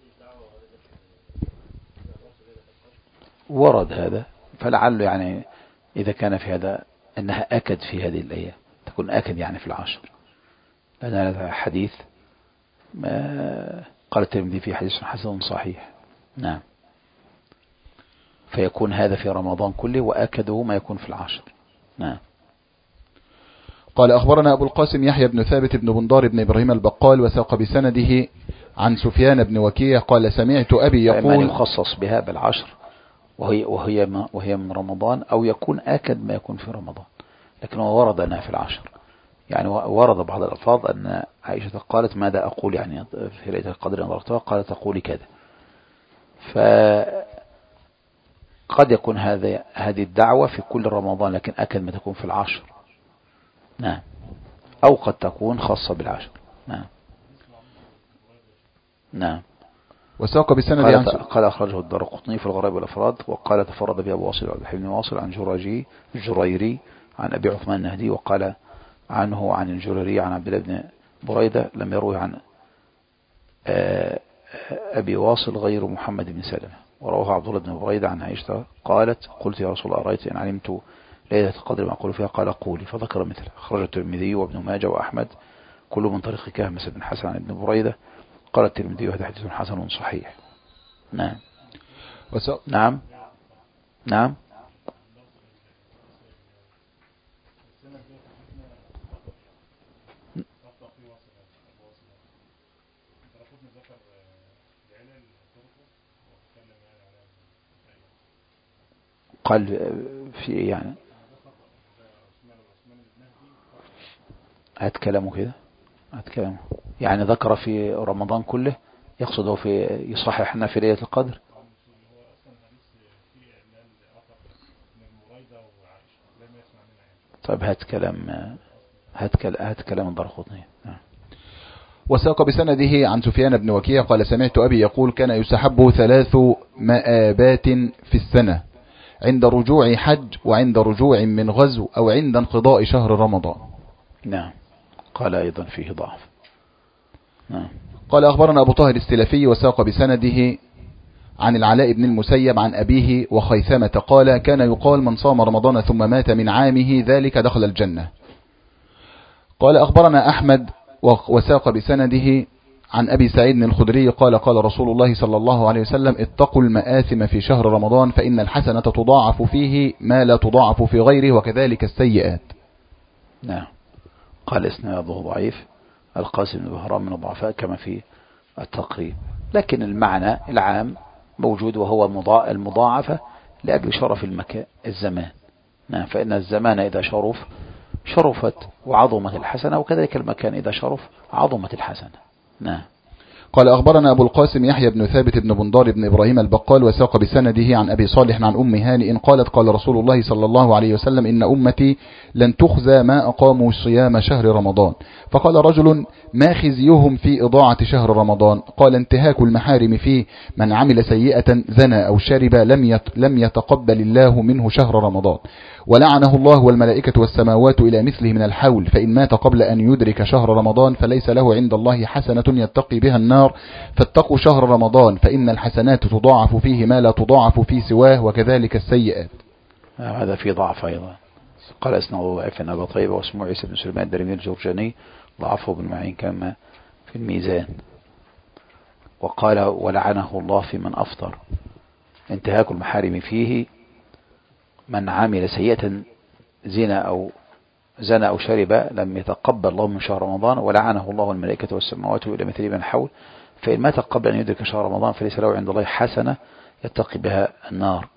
ورد هذا فلعله يعني إذا كان في هذا أنها أكد في هذه الآية تكون أكد يعني في العشر، لأن هذا حديث ما قال الترمذي في حديث حسن صحيح. نعم. فيكون هذا في رمضان كله وأكده ما يكون في العشر. نعم. قال أخبرنا أبو القاسم يحيى بن ثابت بن بندار بن إبراهيم البقال وساق بسنده عن سفيان بن وكيع قال سمعت أبي يقول من يخصص بها بالعشر وهي, وهي, وهي من رمضان أو يكون آكد ما يكون في رمضان، لكن هو ورد أنها في العشر. يعني ورد بعض الألفاظ أن عائشة قالت ماذا أقول يعني في ليلة القدر نظرتها قالت تقولي كذا. فقد يكون هذا هذه الدعوة في كل رمضان لكن أكد ما تكون في العشر. نعم. أو قد تكون خاصة بالعشر. نعم. نعم. وساق بسند قال, عن قال أخرجه الدارقطني في الغرائب والأفراد، وقال تفرد به أبو واصل وعبد بن واصل عن جراجي الجريري عن أبي عثمان النهدي، وقال عنه عن الجريري عن عبد الله بن بريدة لم يروي عن أبي واصل غير محمد بن سلمة. ورواه عبد الله بن بريدة عن عائشة قالت قلت يا رسول الله أرأيت إن علمت ليلة القدر ما أقول فيها؟ قال قولي، فذكر مثله. أخرج الترمذي وابن ماجه وأحمد كل من طريق كهمس بن حسن عن ابن بريدة. قال الترمذي وهذا حديث حسن صحيح. نعم نعم نعم. قال في يعني هات كلامه كده، هات كلامه يعني ذكر في رمضان كله، يقصده في يصحح لنا في ليلة القدر. طيب هات كلام، هات كلام هات كلام الدارقطني. وساق بسنده عن سفيان بن وكيع قال سمعت أبي يقول كان يستحب ثلاث مآبات في السنة: عند رجوع حج، وعند رجوع من غزو، أو عند انقضاء شهر رمضان. نعم. قال أيضا فيه ضعف. نعم. قال أخبرنا أبو طاهر السلفي وساق بسنده عن العلاء بن المسيب عن أبيه وخيثمة قال كان يقال من صام رمضان ثم مات من عامه ذلك دخل الجنة. قال أخبرنا أحمد وساق بسنده عن أبي سعيد الخدري قال قال رسول الله صلى الله عليه وسلم اتقوا المآثم في شهر رمضان فإن الحسنة تضاعف فيه ما لا تضاعف في غيره، وكذلك السيئات. نعم. قال اسناده ضعيف، القاسم بن بهرام من الضعفاء كما في التقريب، لكن المعنى العام موجود، وهو المضاعفة لأجل شرف المكان الزمان. نعم. فإن الزمان إذا شرف شرفت وعظمت الحسنة، وكذلك المكان إذا شرف عظمت الحسنة. نعم. قال أخبرنا أبو القاسم يحيى بن ثابت بن بندار بن إبراهيم البقال وساق بسنده عن أبي صالح عن أم هانئ قالت قال رسول الله صلى الله عليه وسلم إن أمتي لن تخزى ما أقاموا صيام شهر رمضان. فقال رجل ما خزيهم في إضاعة شهر رمضان؟ قال انتهاك المحارم فيه، من عمل سيئة زنى أو شرب لم لم يتقبل الله منه شهر رمضان، ولعنه الله والملائكة والسماوات إلى مثله من الحول، فإن مات قبل أن يدرك شهر رمضان فليس له عند الله حسنة يتقي بها النار، فاتقوا شهر رمضان فإن الحسنات تضاعف فيه ما لا تضاعف في سواه، وكذلك السيئات. هذا في ضعف أيضا. قال اسنده ضعيف أبا طيبة واسمه عيسى بن سليمان الدرمي الجرجاني ضعفه بن معين كما في الميزان. وقال ولعنه الله في من أفطر، انتهاك المحارم فيه من عمل سيئة زنا أو زنا أو شرب لم يتقبل الله من شهر رمضان، ولعنه الله والملائكة والسماوات إلى مثل من حول، فإن مات قبل أن يدرك شهر رمضان فليس له عند الله حسنة يتقي بها النار.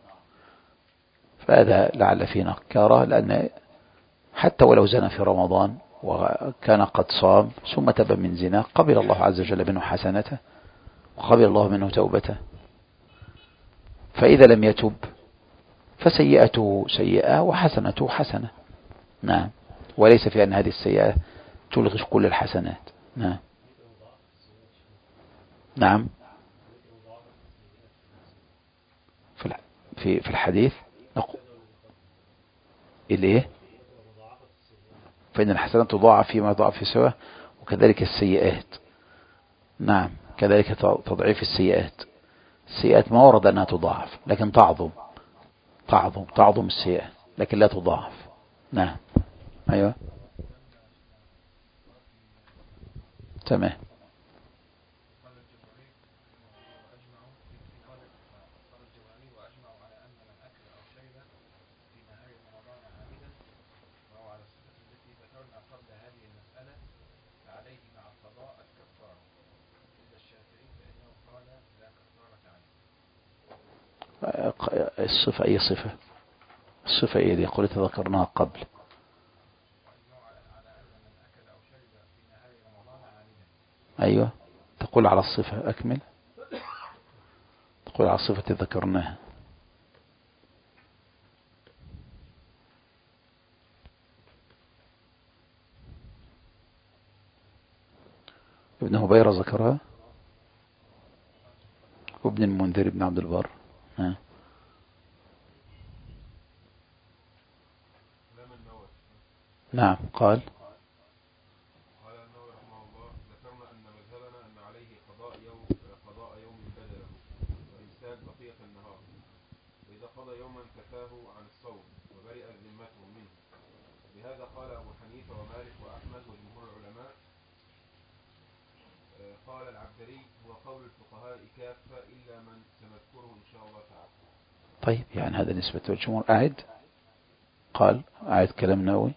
فهذا لعل فيه نكارة، لأن حتى ولو زنى في رمضان وكان قد صام ثم تاب من زنا قبل الله عز وجل منه حسنته وقبل الله منه توبته. فإذا لم يتب فسيئته سيئة وحسنته حسنة. نعم. وليس في أن هذه السيئة تلغي كل الحسنات. نعم. نعم. في في الحديث نقول إليه فإن الحسنات تضاعف فيما ضاعف في سواه، وكذلك السيئات. نعم. كذلك تضعيف السيئات. السيئات ما ورد أنها تضاعف، لكن تعظم تعظم تعظم السيئات لكن لا تضاعف. نعم. أيوة. تمام. الصفة أي صفة؟ الصفة أي دي قلت ذكرناها قبل. أيوة. تقول على الصفة أكمل. تقول على الصفة ذكرناها. ابن هبيرة ذكرها. وابن المنذر ابن عبد البر. ها. نعم قال قال النووي رحمه الله ذكرنا أن مذهبنا أن عليه قضاء يوم قضاء يوم بدله وإمساك بقية النهار، وإذا قضى يوما كفاه عن الصوم وبرئ ذمته منه. بهذا قال أبو حنيفة ومالك وأحمد وجمهور العلماء. قال العبدري هو قول الفقهاء كافة إلا من سنذكره إن شاء الله تعالى. طيب يعني هذا نسبة الجمهور. أعد قال أعد كلام النووي.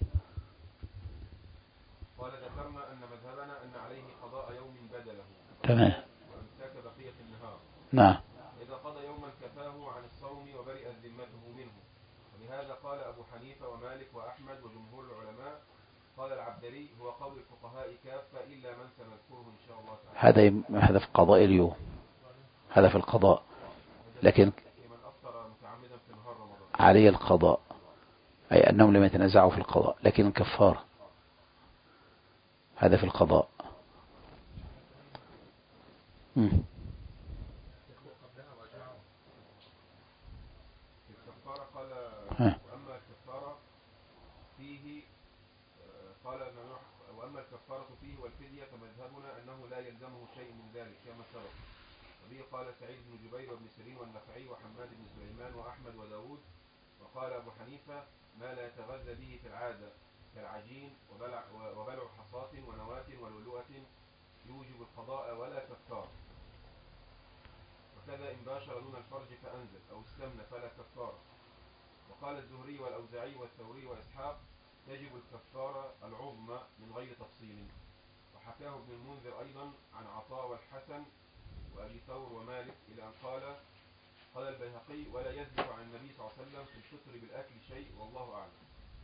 قال ذكرنا أن مذهبنا أن عليه قضاء يوم بدله تمام وإمساك بقية النهار. نعم. إذا قضى يوما كفاه عن الصوم وبرئ ذمته منه. وبهذا قال أبو حنيفة ومالك وأحمد وجمهور العلماء. قال العبدري هو قول الفقهاء كافة إلا من سنذكره إن شاء الله تعالى. هذا يم... هذا في قضاء اليوم، هذا في القضاء، لكن من أفطر متعمدا في نهار رمضان عليه القضاء، أي أنهم لم يتنازعوا في القضاء، لكن الكفارة هذا في القضاء. مم. الكفارة قال ها. وأما الكفارة فيه قال وأما الكفارة فيه والفدية فمذهبنا أنه لا يلزمه شيء من ذلك كما سبق. وبه قال سعيد بن جبير وابن سيرين والنخعي وحماد بن سليمان وأحمد وداود. وقال أبو حنيفة ما لا يتغذى به في العادة كالعجين وبلع, وبلع حصاة ونواة ولؤلؤة يوجب القضاء ولا كفار. وكذا إن باشر دون الفرج فأنزل أو استمن فلا كفار. وقال الزهري والأوزاعي والثوري وإسحاق يجب الكفارة العظمى من غير تفصيل. وحكاه ابن المنذر أيضا عن عطاء والحسن وأبي ثور ومالك إلى أن قال قال البيهقي ولا يثبت عن النبي صلى الله عليه وسلم في الفطر بالأكل شيء والله أعلم.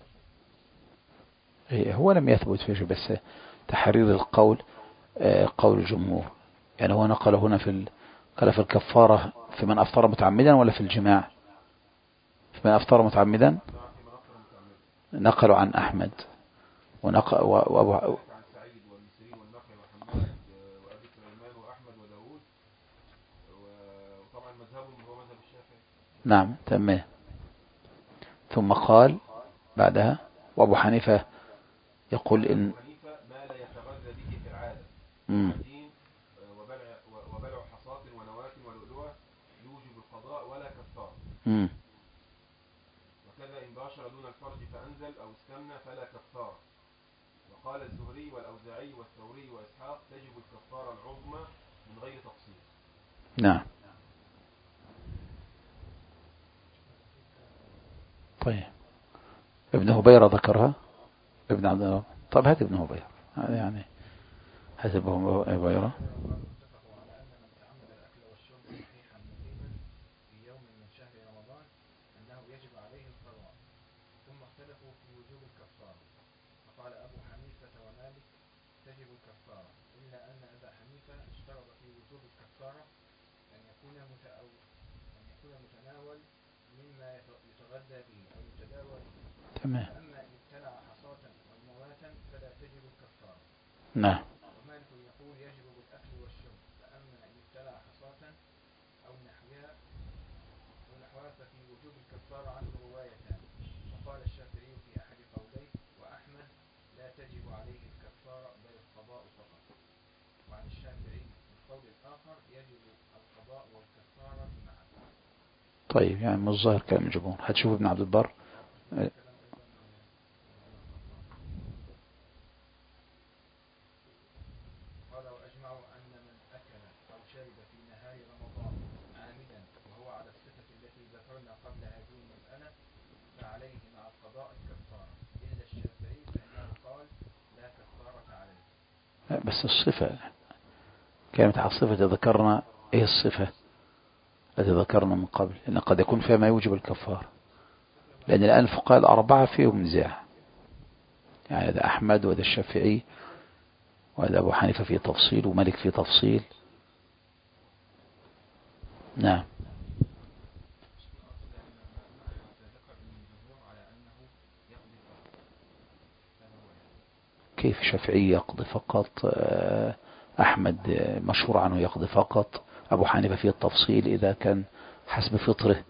هو لم يثبت فيه بس تحرير القول قول الجمهور، يعني هو نقل هنا في ال... قال في الكفارة في من أفطر متعمدا ولا في الجماع؟ في من أفطر متعمدا نقلوا عن أحمد ونقل وأبو عن سعيد والمسيرين والنخعي وحماد وأبي سليمان وأحمد وداود، وطبعا مذهبهم هو مذهب الشافعي. نعم تمام. ثم قال بعدها وأبو حنيفة يقول إن أبو حنيفة ما لا يتغذى به في العادة مم. عجين وبلع, وبلع حصاة ونواة ولؤلؤة يوجب القضاء ولا كفار. مم. وكذا إن باشر دون الفرج فأنزل أو استمنى فلا كفار. وقال الزهري والأوزاعي والثوري وإسحاق تجب الكفارة العظمى من غير تفصيل. نعم. طيب ابن هبيرة ذكرها ابن عبد الله. طب هات ابن هبيرة هذا يعني هات ابن هبيرة. تمام. نعم. ومالك يقول يجب بالأكل والشرب، فأما إن ابتلع حصاة أو نحوها ونحوها ففي وجوب الكفارة عنه روايتان. وقال الشافعي في أحد قوليه وأحمد لا تجب عليه الكفارة بل القضاء فقط. وعن الشافعي القول الآخر يجب القضاء والكفارة معا. طيب يعني مش ظاهر كلام الجمهور. هتشوف ابن عبد البر بس الصفة كانت على الصفة ذكرنا ايه الصفة التي ذكرنا من قبل ان قد يكون فيها ما يوجب الكفار، لان الان الفقهاء الاربعة فيهم نزاع، يعني هذا احمد وهذا الشافعي وهذا ابو حنيفة في تفصيل ومالك في تفصيل. نعم. كيف الشافعي يقضي فقط، أحمد مشهور عنه يقضي فقط، أبو حنيفة فيه التفصيل إذا كان حسب فطره.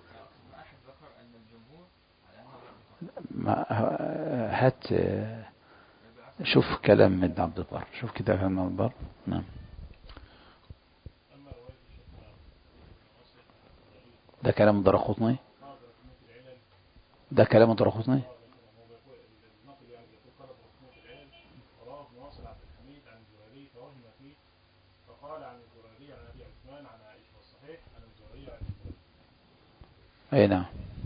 ما هات شوف كلام ابن عبد البر، شوف كده كلام ابن عبد البر. نعم. ده كلام الدرقطني، ده كلام الدرقطني. اي نعم.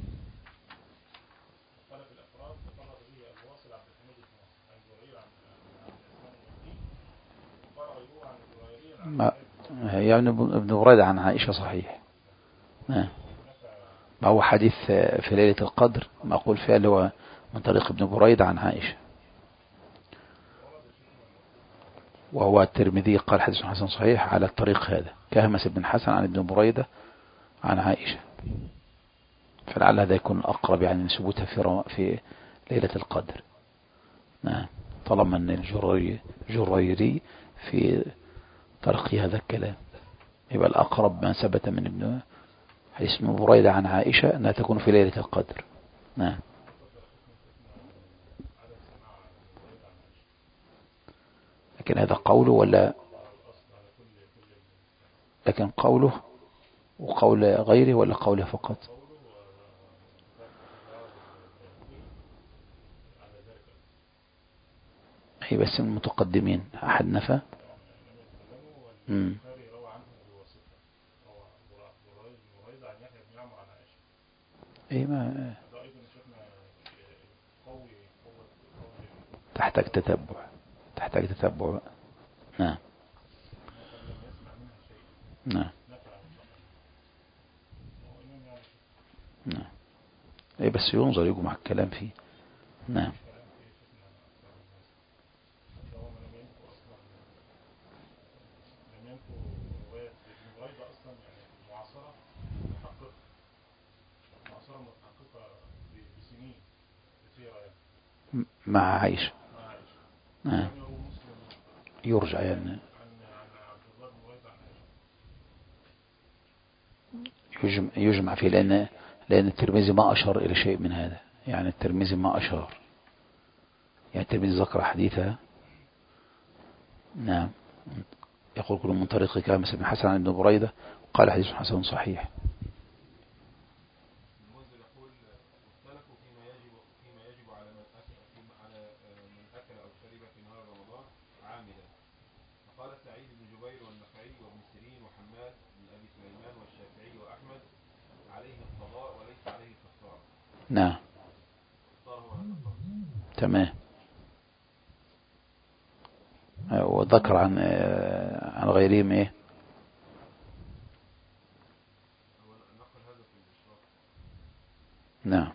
ما يعني ابن بريدة عن عائشة صحيح. نعم. ما هو حديث في ليلة القدر ما أقول فيها اللي هو من طريق ابن بريدة عن عائشة، وهو الترمذي قال حديث حسن صحيح على الطريق هذا، كهمس بن حسن عن ابن بريدة عن عائشة، فلعل هذا يكون أقرب يعني من ثبوتها في في ليلة القدر. نعم. طالما أن الجريري في ترقي هذا الكلام، يبقى الأقرب ما ثبت من ابن حديث ابن بريدة عن عائشة أنها تكون في ليلة القدر. نعم. لكن هذا قوله ولا لكن قوله وقول غيره ولا قوله فقط؟ هي بس المتقدمين أحد نفى. امم اي ما تحتاج تتبع، تحتاج تتبع. نعم. نعم. نعم. اي بس ينظر يجوا مع الكلام فيه. نعم. مع عائشة. نعم. يرجع يعني يجمع, يجمع فيه، لأن لأن الترمذي ما أشار إلى شيء من هذا، يعني الترمذي ما أشار، يعني الترمذي ذكر حديثها. نعم. يقول كل من طريق كامس بن حسن عن ابن بريدة قال حديث حسن صحيح. المنذر يقول اختلفوا فيما يجب فيما يجب على من أكل على من أكل أو شرب في نهار رمضان عامدا، فقال سعيد بن جبير والنخعي وابن سيرين وحماد بن أبي سليمان والشافعي وأحمد عليه القضاء وليس عليه الكفارة. نعم. اختاره هذا القول. تمام. وذكر عن عن غيرهم ايه؟ نقل هذا في الإشراف. نعم.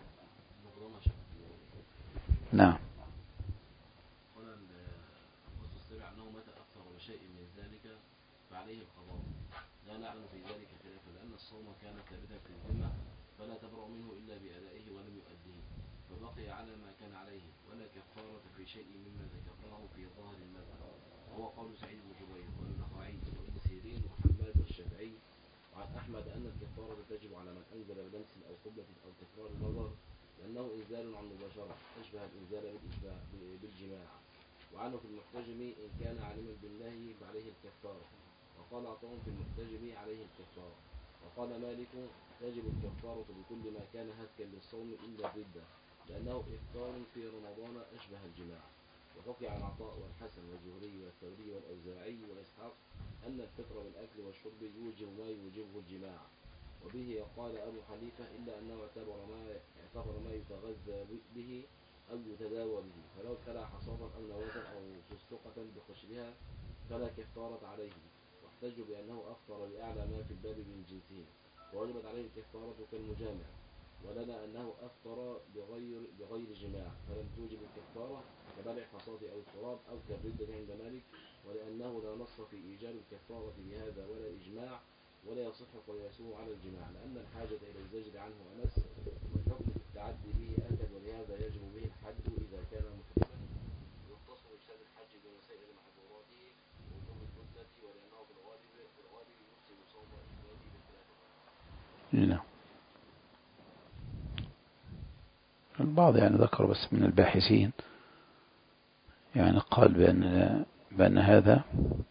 نعم. قال والتصريح أنه متى أفطر بشيء من ذلك فعليه القضاء، لا نعلم في ذلك خلافا، لأن الصوم كان ثابتا في الذمة فلا تبرأ منه إلا بأدائه ولم يؤديه، فبقي على ما كان عليه، ولا كفارة في شيء مما ذكرناه في ظاهر المذهب، وهو قول سعيد بن جبير والنخعي وابن سيرين وحماد والشافعي وعن أحمد أن الكفارة تجب على من أنزل بلمس أو قبلة أو تكرار نظر، لأنه إنزال عن مباشرة أشبه الإنزال بالجماع. وعنه في المحتجم إن كان عالما بالنهي فعليه الكفارة، وقال عطاء في المحتجم عليه الكفارة، وقال مالك تجب الكفارة بكل ما كان هتكا للصوم إلا الردة، لأنه إفطار في رمضان أشبه الجماع. وحكي عن عطاء والحسن والزهري والثوري والأوزاعي وإسحاق أن الفطر بالأكل والشرب يوجب ما يوجبه الجماع، وبه قال أبو حنيفة إلا أنه اعتبر ما اعتبر ما يتغذى به أو يتداوى به، فلو ابتلع حصاة أو نواة أو فستقة بقشرها فلا كفارة عليه، واحتجوا بأنه أفطر بأعلى ما في الباب من جنسه ووجبت عليه الكفارة كالمجامع، ولنا أنه أفطر بغير بغير جماع فلم توجب الكفارة كبلع حصاة أو التراب أو كالردة عند مالك، ولأنه لا نص في إيجاب الكفارة بهذا ولا إجماع، ولا يصح قياسه على الجماع، لأن الحاجة إلى الزجر عنه أمس، والحكم في التعدي به أكد، ولهذا يجب به الحد إذا كان محرما، يقتصر إجتهاد الحج بمسائل محظوراته ووجوب المدة، ولأنه في الغالب في الغالب يفسد صوم نعم. البعض يعني ذكر بس من الباحثين يعني قال بأن, بأن هذا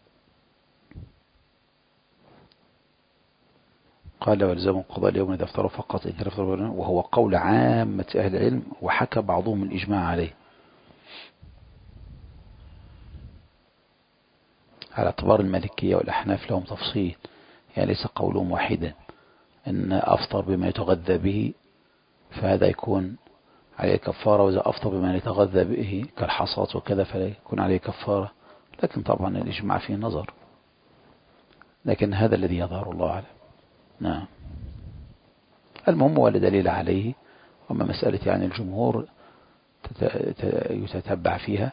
قال والزموا قضاء اليوم إذا افتروا فقط إن كان افتروا، وهو قول عامة أهل العلم، وحكى بعضهم الإجماع عليه على اعتبار المالكية والأحناف لهم تفصيل، يعني ليس قولهم واحدا أن أفطر بما يتغذى به فهذا يكون عليه كفارة، وإذا أفطر بما يتغذى به كالحصات وكذا فلا يكون عليه كفارة، لكن طبعا الإجماع فيه نظر، لكن هذا الذي يظهر الله أعلم. نعم. المهم ولا دليل عليه، وما مسألة يعني الجمهور يتتبع فيها.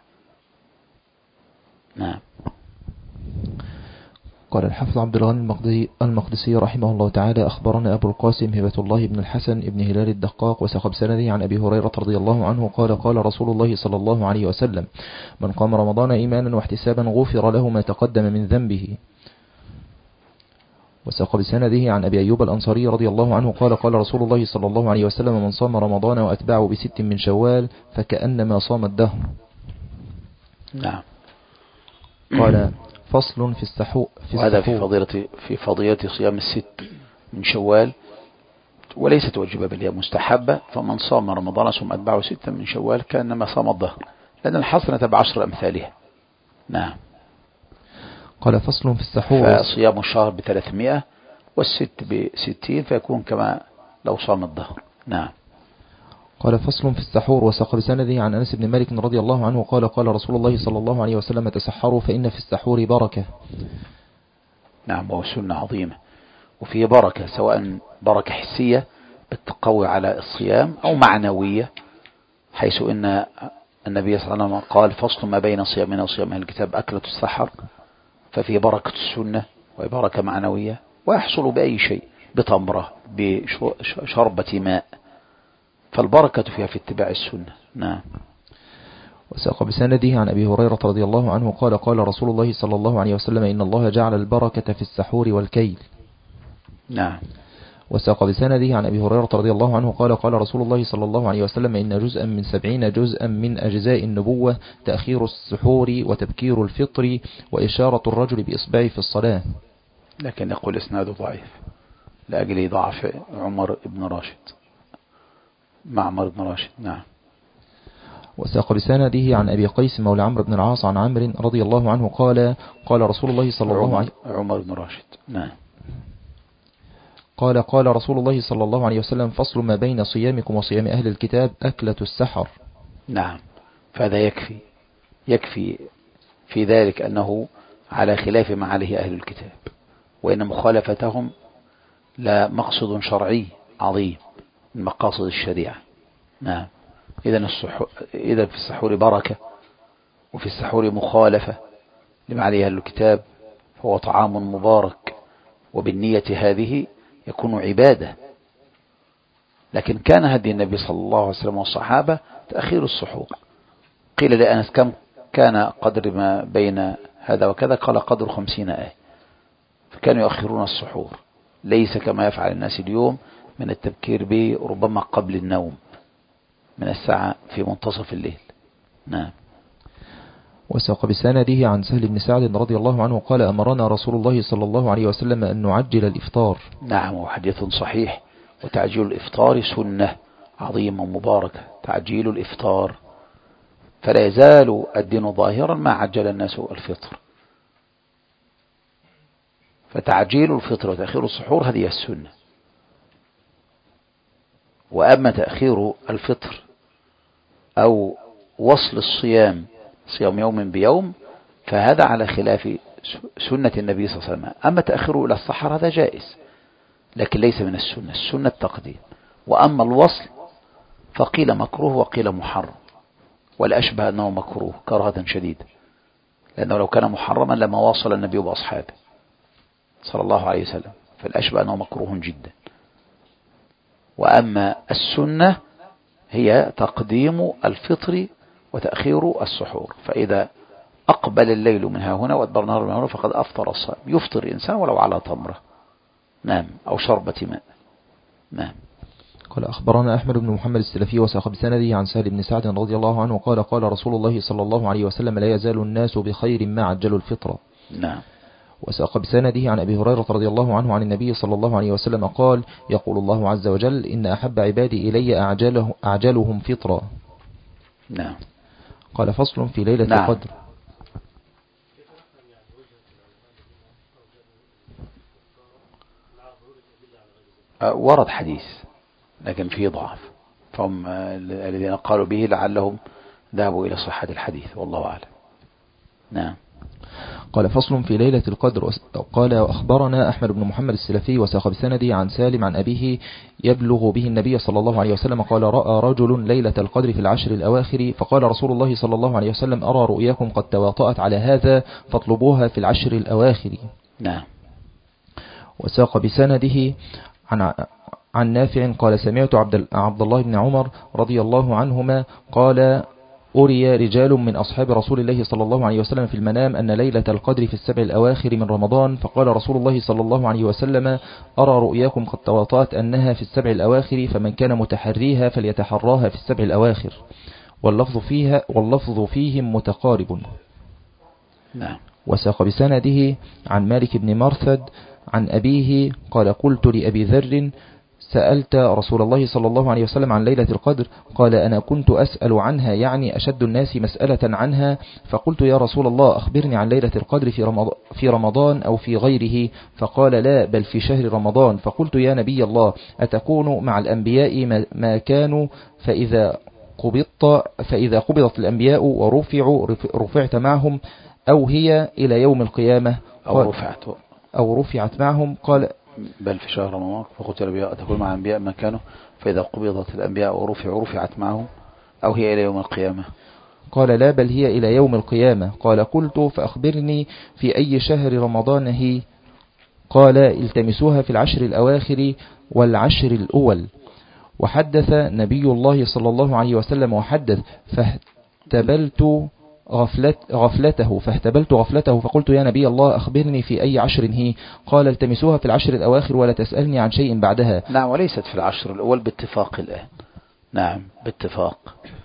نعم. قال الحافظ عبد الغني المقدسي رحمه الله تعالى: أخبرنا أبو القاسم هبة الله بن الحسن بن هلال الدقاق وساق بسنده عن أبي هريرة رضي الله عنه قال: قال رسول الله صلى الله عليه وسلم: من قام رمضان إيمانا واحتسابا غفر له ما تقدم من ذنبه. وساق بسنده عن أبي أيوب الأنصاري رضي الله عنه قال: قال رسول الله صلى الله عليه وسلم: من صام رمضان وأتبعه بست من شوال فكأنما صام الدهر. نعم. قال: فصل في السحور. وهذا في فضيلة في فضيلة صيام الست من شوال، وليست واجبة بل هي مستحبة. فمن صام رمضان ثم أتبعه ستة من شوال كأنما صام الظهر، لأن الحسنة بعشر أمثالها. نعم. قال: فصل في السحور. فصيام الشهر بثلاثمائة والست بستين فيكون كما لو صام الظهر. نعم. قال: فصل في السحور. وساق بسنده عن أنس بن مالك رضي الله عنه قال: قال رسول الله صلى الله عليه وسلم: تسحروا فإن في السحور بركة. نعم. وهو سنة عظيمة وفيه بركة، سواء بركة حسية بالتقوي على الصيام أو معنوية، حيث إن النبي صلى الله عليه وسلم قال: فصل ما بين صيامنا وصيام أهل الكتاب أكلة السحر، ففيه بركة السنة وبركة معنوية، ويحصل بأي شيء، بتمرة، بشربة ماء، فالبركة فيها في اتباع السنة. نعم. وساق بسنده عن أبي هريرة رضي الله عنه قال: قال رسول الله صلى الله عليه وسلم: إن الله جعل البركة في السحور والكيل. نعم. وساق بسنده عن أبي هريرة رضي الله عنه قال: قال رسول الله صلى الله عليه وسلم: إن جزءا من سبعين جزءا من أجزاء النبوة تأخير السحور وتبكير الفطر وإشارة الرجل بإصبعه في الصلاة. لكن يقول إسناده ضعيف لأجل ضعف عمر بن راشد، معمر بن راشد. نعم. وساق بسنده عن أبي قيس مولى عمرو بن العاص عن عمرو رضي الله عنه قال: قال رسول الله صلى الله عليه وسلم: عمر بن راشد. نعم. قال: قال رسول الله صلى الله عليه وسلم: فصل ما بين صيامكم وصيام أهل الكتاب أكلة السحر. نعم. فهذا يكفي يكفي في ذلك أنه على خلاف ما عليه أهل الكتاب، وإن مخالفتهم لا مقصد شرعي عظيم من مقاصد الشريعة. نعم. إذن إذا في السحور بركة، وفي السحور مخالفة لما عليه أهل الكتاب، فهو طعام مبارك، وبالنية هذه يكون عبادة. لكن كان هدي النبي صلى الله عليه وسلم والصحابة تأخير السحور. قيل لأنس: كم كان قدر ما بين هذا وكذا؟ قال: قدر خمسين آية. فكانوا يؤخرون السحور، ليس كما يفعل الناس اليوم من التبكير به ربما قبل النوم من الساعة في منتصف الليل. نعم. وساق بسنده عن سهل بن سعد رضي الله عنه قال: أمرنا رسول الله صلى الله عليه وسلم أن نعجل الإفطار. نعم. وحديث صحيح. وتعجيل الإفطار سنة عظيمة ومباركة، تعجيل الإفطار، فلا يزال الدين ظاهرا ما عجل الناس الفطر. فتعجيل الفطر وتأخير السحور هذه السنة. وأما تأخير الفطر أو وصل الصيام، صيام يوم بيوم، فهذا على خلاف سنة النبي صلى الله عليه وسلم. أما تأخيره إلى السحر هذا جائز، لكن ليس من السنة. السنة التقديم. وأما الوصل فقيل مكروه وقيل محرم، والأشبه أنه مكروه كراهة شديدة، لأنه لو كان محرما لما واصل النبي بأصحابه صلى الله عليه وسلم، فالأشبه أنه مكروه جدا. وأما السنة هي تقديم الفطر وتأخير السحور، فإذا أقبل الليل منها هنا وأدبر النهار من هنا فقد أفطر الصائم. يفطر الإنسان ولو على تمرة. نعم. أو شربة ماء. نعم. قال أخبرنا أحمد بن محمد السلفي وساق بسنده عن سهل بن سعد رضي الله عنه قال قال رسول الله صلى الله عليه وسلم لا يزال الناس بخير ما عجلوا الفطرة. نعم. وساق بسنده عن أبي هريرة رضي الله عنه عن النبي صلى الله عليه وسلم قال يقول الله عز وجل إن أحب عبادي إلي أعجله أعجلهم فطرة. نعم. قال فصل في ليلة نعم. القدر. ورد حديث لكن فيه ضعف، فهم الذين قالوا به لعلهم ذهبوا إلى صحة الحديث والله أعلم. نعم. قال فصل في ليلة القدر. قال أخبرنا أحمد بن محمد السلفي وساق بسنده عن سالم عن أبيه يبلغ به النبي صلى الله عليه وسلم قال رأى رجل ليلة القدر في العشر الأواخر فقال رسول الله صلى الله عليه وسلم أرى رؤياكم قد تواطأت على هذا فاطلبوها في العشر الأواخر. نعم. وساق بسنده عن عن نافع قال سمعت عبد عبد الله بن عمر رضي الله عنهما قال أري رجال من أصحاب رسول الله صلى الله عليه وسلم في المنام أن ليلة القدر في السبع الأواخر من رمضان فقال رسول الله صلى الله عليه وسلم أرى رؤياكم قد تواطأت أنها في السبع الأواخر فمن كان متحريها فليتحراها في السبع الأواخر واللفظ فيها واللفظ فيهم متقارب. نعم. وساق بسنده عن مالك بن مرثد عن أبيه قال قلت لأبي ذر سألت رسول الله صلى الله عليه وسلم عن ليلة القدر قال أنا كنت أسأل عنها يعني أشد الناس مسألة عنها فقلت يا رسول الله أخبرني عن ليلة القدر في رمضان, في رمضان أو في غيره فقال لا بل في شهر رمضان فقلت يا نبي الله أتكون مع الأنبياء ما كانوا فإذا قبضت فإذا قبضت الأنبياء ورفعوا رفعت معهم أو هي إلى يوم القيامة أو رفعت أو رفعت معهم قال بل في شهر رمضان فقلت الأنبياء تكون مع الأنبياء ما كانوا فإذا قبضت الأنبياء ورفعوا رفعت معهم أو هي إلى يوم القيامة قال لا بل هي إلى يوم القيامة قال قلت فأخبرني في أي شهر رمضان هي قال التمسوها في العشر الأواخر والعشر الأول وحدث نبي الله صلى الله عليه وسلم وحدث فاهتبلت غفلت غفلته فاهتبلت غفلته فقلت يا نبي الله أخبرني في أي عشر هي قال التمسوها في العشر الأواخر ولا تسألني عن شيء بعدها. نعم. وليست في العشر الأول باتفاق الآن. نعم باتفاق.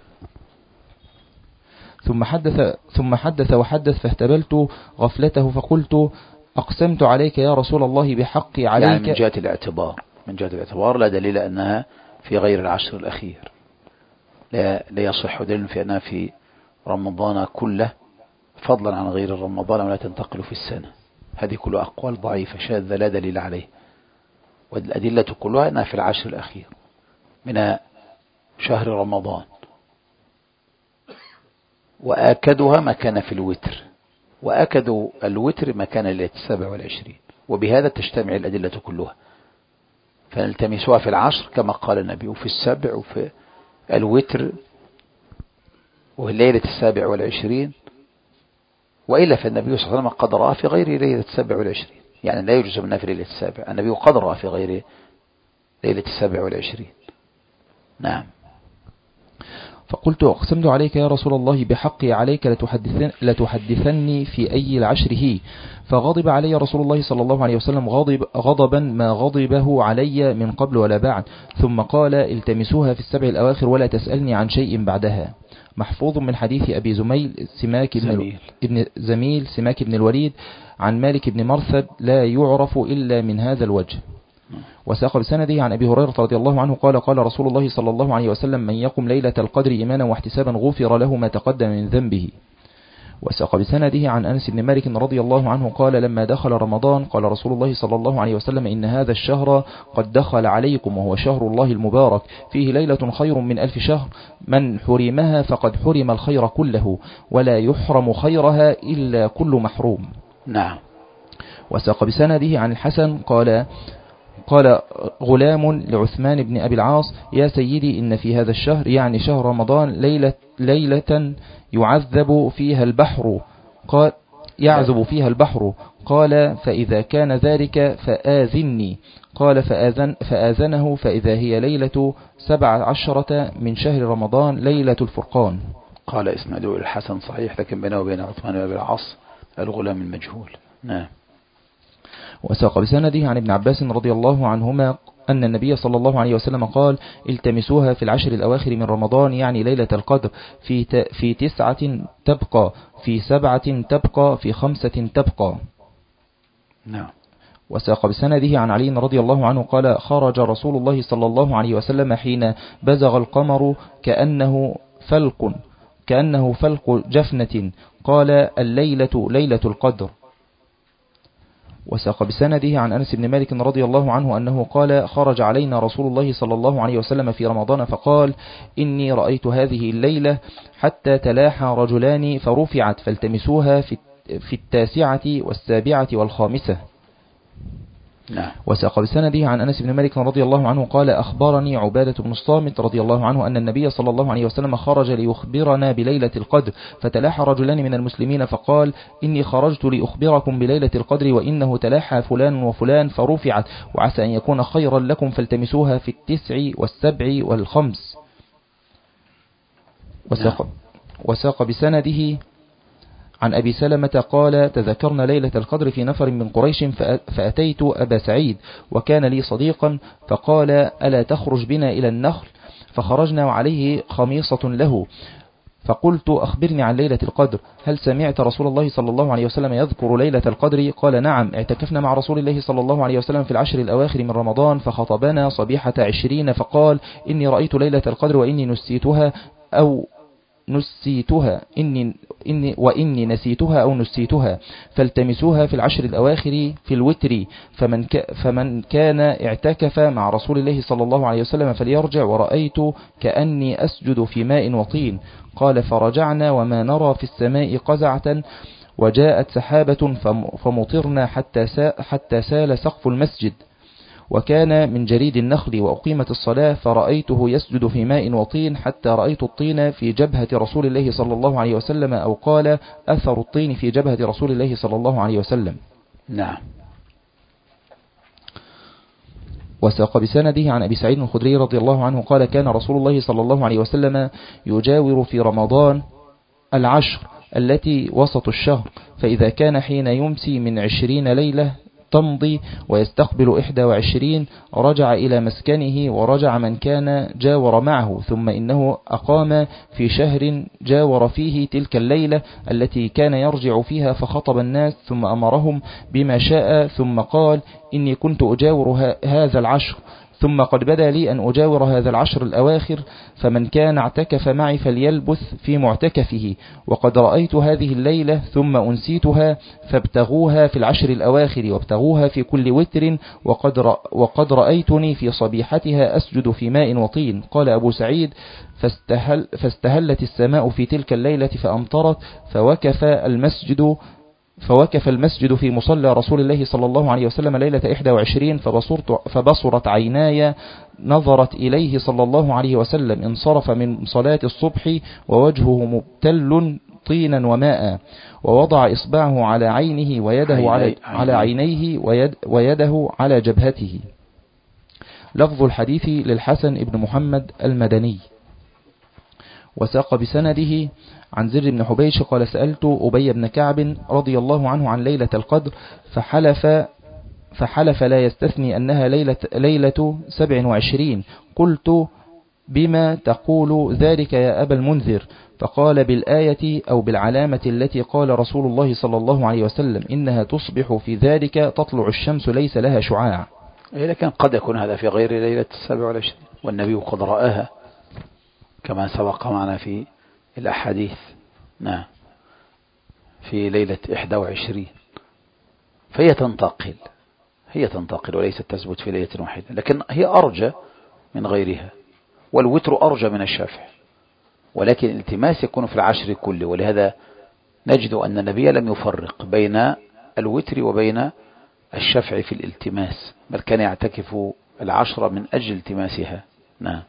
ثم حدث ثم حدث وحدث فاهتبلت غفلته فقلت أقسمت عليك يا رسول الله بحقي عليك يعني من جهة الاعتبار من جهة الاعتبار لا دليل أنها في غير العشر الأخير لا, لا يصح دليل في أنها في رمضان كله فضلا عن غير رمضان ولا تنتقل في السنة. هذه كلها أقوال ضعيفة شاذة لا دليل عليه والأدلة كلها أنها في العشر الأخير من شهر رمضان وآكدها ما كان في الوتر وآكدوا الوتر ما كان ليلة السابع والعشرين وبهذا تجتمع الأدلة كلها فنلتمسها في العشر كما قال النبي وفي السبع وفي الوتر وفي ليلة السابع والعشرين وإلا فالنبي صلى الله عليه وسلم قد رأى في غير ليلة السابع والعشرين يعني لا يجوز منها في ليلة السابع النبي قد رأى في غير ليلة السابع والعشرين. نعم. فقلت أقسمت عليك يا رسول الله بحقي عليك لتحدثن لتحدثني في أي العشر هي فغضب علي رسول الله صلى الله عليه وسلم غضب غضبا ما غضبه علي من قبل ولا بعد ثم قال التمسوها في السبع الأواخر ولا تسألني عن شيء بعدها. محفوظ من حديث أبي زميل سماك بن ابن زميل سماك بن الوليد عن مالك بن مرثد لا يعرف إلا من هذا الوجه. وساق بسنده عن أبي هريرة رضي الله عنه قال قال رسول الله صلى الله عليه وسلم من يقم ليلة القدر إيمانا واحتسابا غفر له ما تقدم من ذنبه. وساق بسنده عن أنس بن مالك رضي الله عنه قال لما دخل رمضان قال رسول الله صلى الله عليه وسلم إن هذا الشهر قد دخل عليكم وهو شهر الله المبارك فيه ليلة خير من ألف شهر من حرمها فقد حرم الخير كله ولا يحرم خيرها إلا كل محروم. نعم. وساق بسنده عن الحسن قال قال غلام لعثمان بن أبي العاص يا سيدي إن في هذا الشهر يعني شهر رمضان ليلة, ليلة يعذب فيها البحر قال يعذب فيها البحر قال فإذا كان ذلك فآذني قال فآذن فآذنه فإذا هي ليلة سبع عشرة من شهر رمضان ليلة الفرقان. قال إسناده الحسن صحيح لكن بينه وبين عثمان بن أبي العاص الغلام المجهول. نعم. وساق بسنده عن ابن عباس رضي الله عنهما أن النبي صلى الله عليه وسلم قال التمسوها في العشر الأواخر من رمضان، يعني ليلة القدر، في في تسعة تبقى، في سبعة تبقى، في خمسة تبقى. نعم. وساق بسنده عن علي رضي الله عنه قال خرج رسول الله صلى الله عليه وسلم حين بزغ القمر كأنه فلق كأنه فلق جفنة، قال الليلة ليلة القدر. وساق بسنده عن أنس بن مالك رضي الله عنه أنه قال خرج علينا رسول الله صلى الله عليه وسلم في رمضان فقال إني رأيت هذه الليلة حتى تلاحى رجلان فرفعت فالتمسوها في التاسعة والسابعة والخامسة. نعم. وساق بسنده عن أنس بن مالك رضي الله عنه قال أخبرني عبادة بن الصامت رضي الله عنه أن النبي صلى الله عليه وسلم خرج ليخبرنا بليلة القدر، فتلاحى رجلان من المسلمين فقال إني خرجت لأخبركم بليلة القدر وإنه تلاحى فلان وفلان فرفعت، وعسى أن يكون خيرا لكم فالتمسوها في التسع والسبع والخمس. وساق, وساق بسنده عن أبي سلمة قال تذكرنا ليلة القدر في نفر من قريش فأتيت أبا سعيد وكان لي صديقا فقال ألا تخرج بنا إلى النخل، فخرجنا وعليه خميصة له، فقلت أخبرني عن ليلة القدر، هل سمعت رسول الله صلى الله عليه وسلم يذكر ليلة القدر؟ قال نعم، اعتكفنا مع رسول الله صلى الله عليه وسلم في العشر الأواخر من رمضان فخطبنا صبيحة عشرين فقال إني رأيت ليلة القدر وإني نسيتها أو نسيتها إني إني وإني نسيتها أو نسيتها فالتمسوها في العشر الأواخر في الوتر، فمن ك فمن كان اعتكف مع رسول الله صلى الله عليه وسلم فليرجع، ورأيت كأني أسجد في ماء وطين. قال فرجعنا وما نرى في السماء قزعة وجاءت سحابة فمطرنا حتى حتى سال سقف المسجد، وكان من جريد النخل وأقيمت الصلاة فرأيته يسجد في ماء وطين حتى رأيت الطين في جبهة رسول الله صلى الله عليه وسلم، أو قال أثر الطين في جبهة رسول الله صلى الله عليه وسلم. نعم. وساق بسنده عن أبي سعيد الخدري رضي الله عنه قال كان رسول الله صلى الله عليه وسلم يجاور في رمضان العشر التي وسط الشهر، فإذا كان حين يمسي من عشرين ليلة تمضي ويستقبل إحدى وعشرين رجع إلى مسكنه ورجع من كان جاور معه، ثم إنه أقام في شهر جاور فيه تلك الليلة التي كان يرجع فيها فخطب الناس ثم أمرهم بما شاء، ثم قال إني كنت أجاور هذا العشر ثم قد بدا لي أن أجاور هذا العشر الأواخر، فمن كان اعتكف معي فليلبث في معتكفه، وقد رأيت هذه الليلة ثم أنسيتها فابتغوها في العشر الأواخر وابتغوها في كل وتر، وقد, رأ وقد رأيتني في صبيحتها أسجد في ماء وطين. قال أبو سعيد فاستهل فاستهلت السماء في تلك الليلة فأمطرت، فوكف المسجد فوقف المسجد في مصلى رسول الله صلى الله عليه وسلم ليلة إحدى وعشرين فبصرت, فبصرت عيناي نظرت إليه صلى الله عليه وسلم، انصرف من صلاة الصبح ووجهه مبتل طينا وماء، ووضع إصبعه على عينه ويده على, على عينيه ويد ويده على جبهته. لفظ الحديث للحسن ابن محمد المدني. وساق بسنده عن زر بن حبيش قال سألت أبي بن كعب رضي الله عنه عن ليلة القدر فحلف فحلف لا يستثني أنها ليلة, ليلة سبع وعشرين. قلت بما تقول ذلك يا أبا المنذر؟ فقال بالآية أو بالعلامة التي قال رسول الله صلى الله عليه وسلم إنها تصبح في ذلك تطلع الشمس ليس لها شعاع. لكن قد يكون هذا في غير ليلة السبع والعشرين والنبي قد رآها كما سبق معنا في الأحاديث. نعم، في ليلة إحدى وعشرين، فهي تنتقل هي تنتقل وليست تثبت في ليلة واحدة، لكن هي أرجى من غيرها، والوتر أرجى من الشفع، ولكن الالتماس يكون في العشر كله، ولهذا نجد أن النبي لم يفرق بين الوتر وبين الشفع في الالتماس، بل كان يعتكف العشر من أجل التماسها. نعم.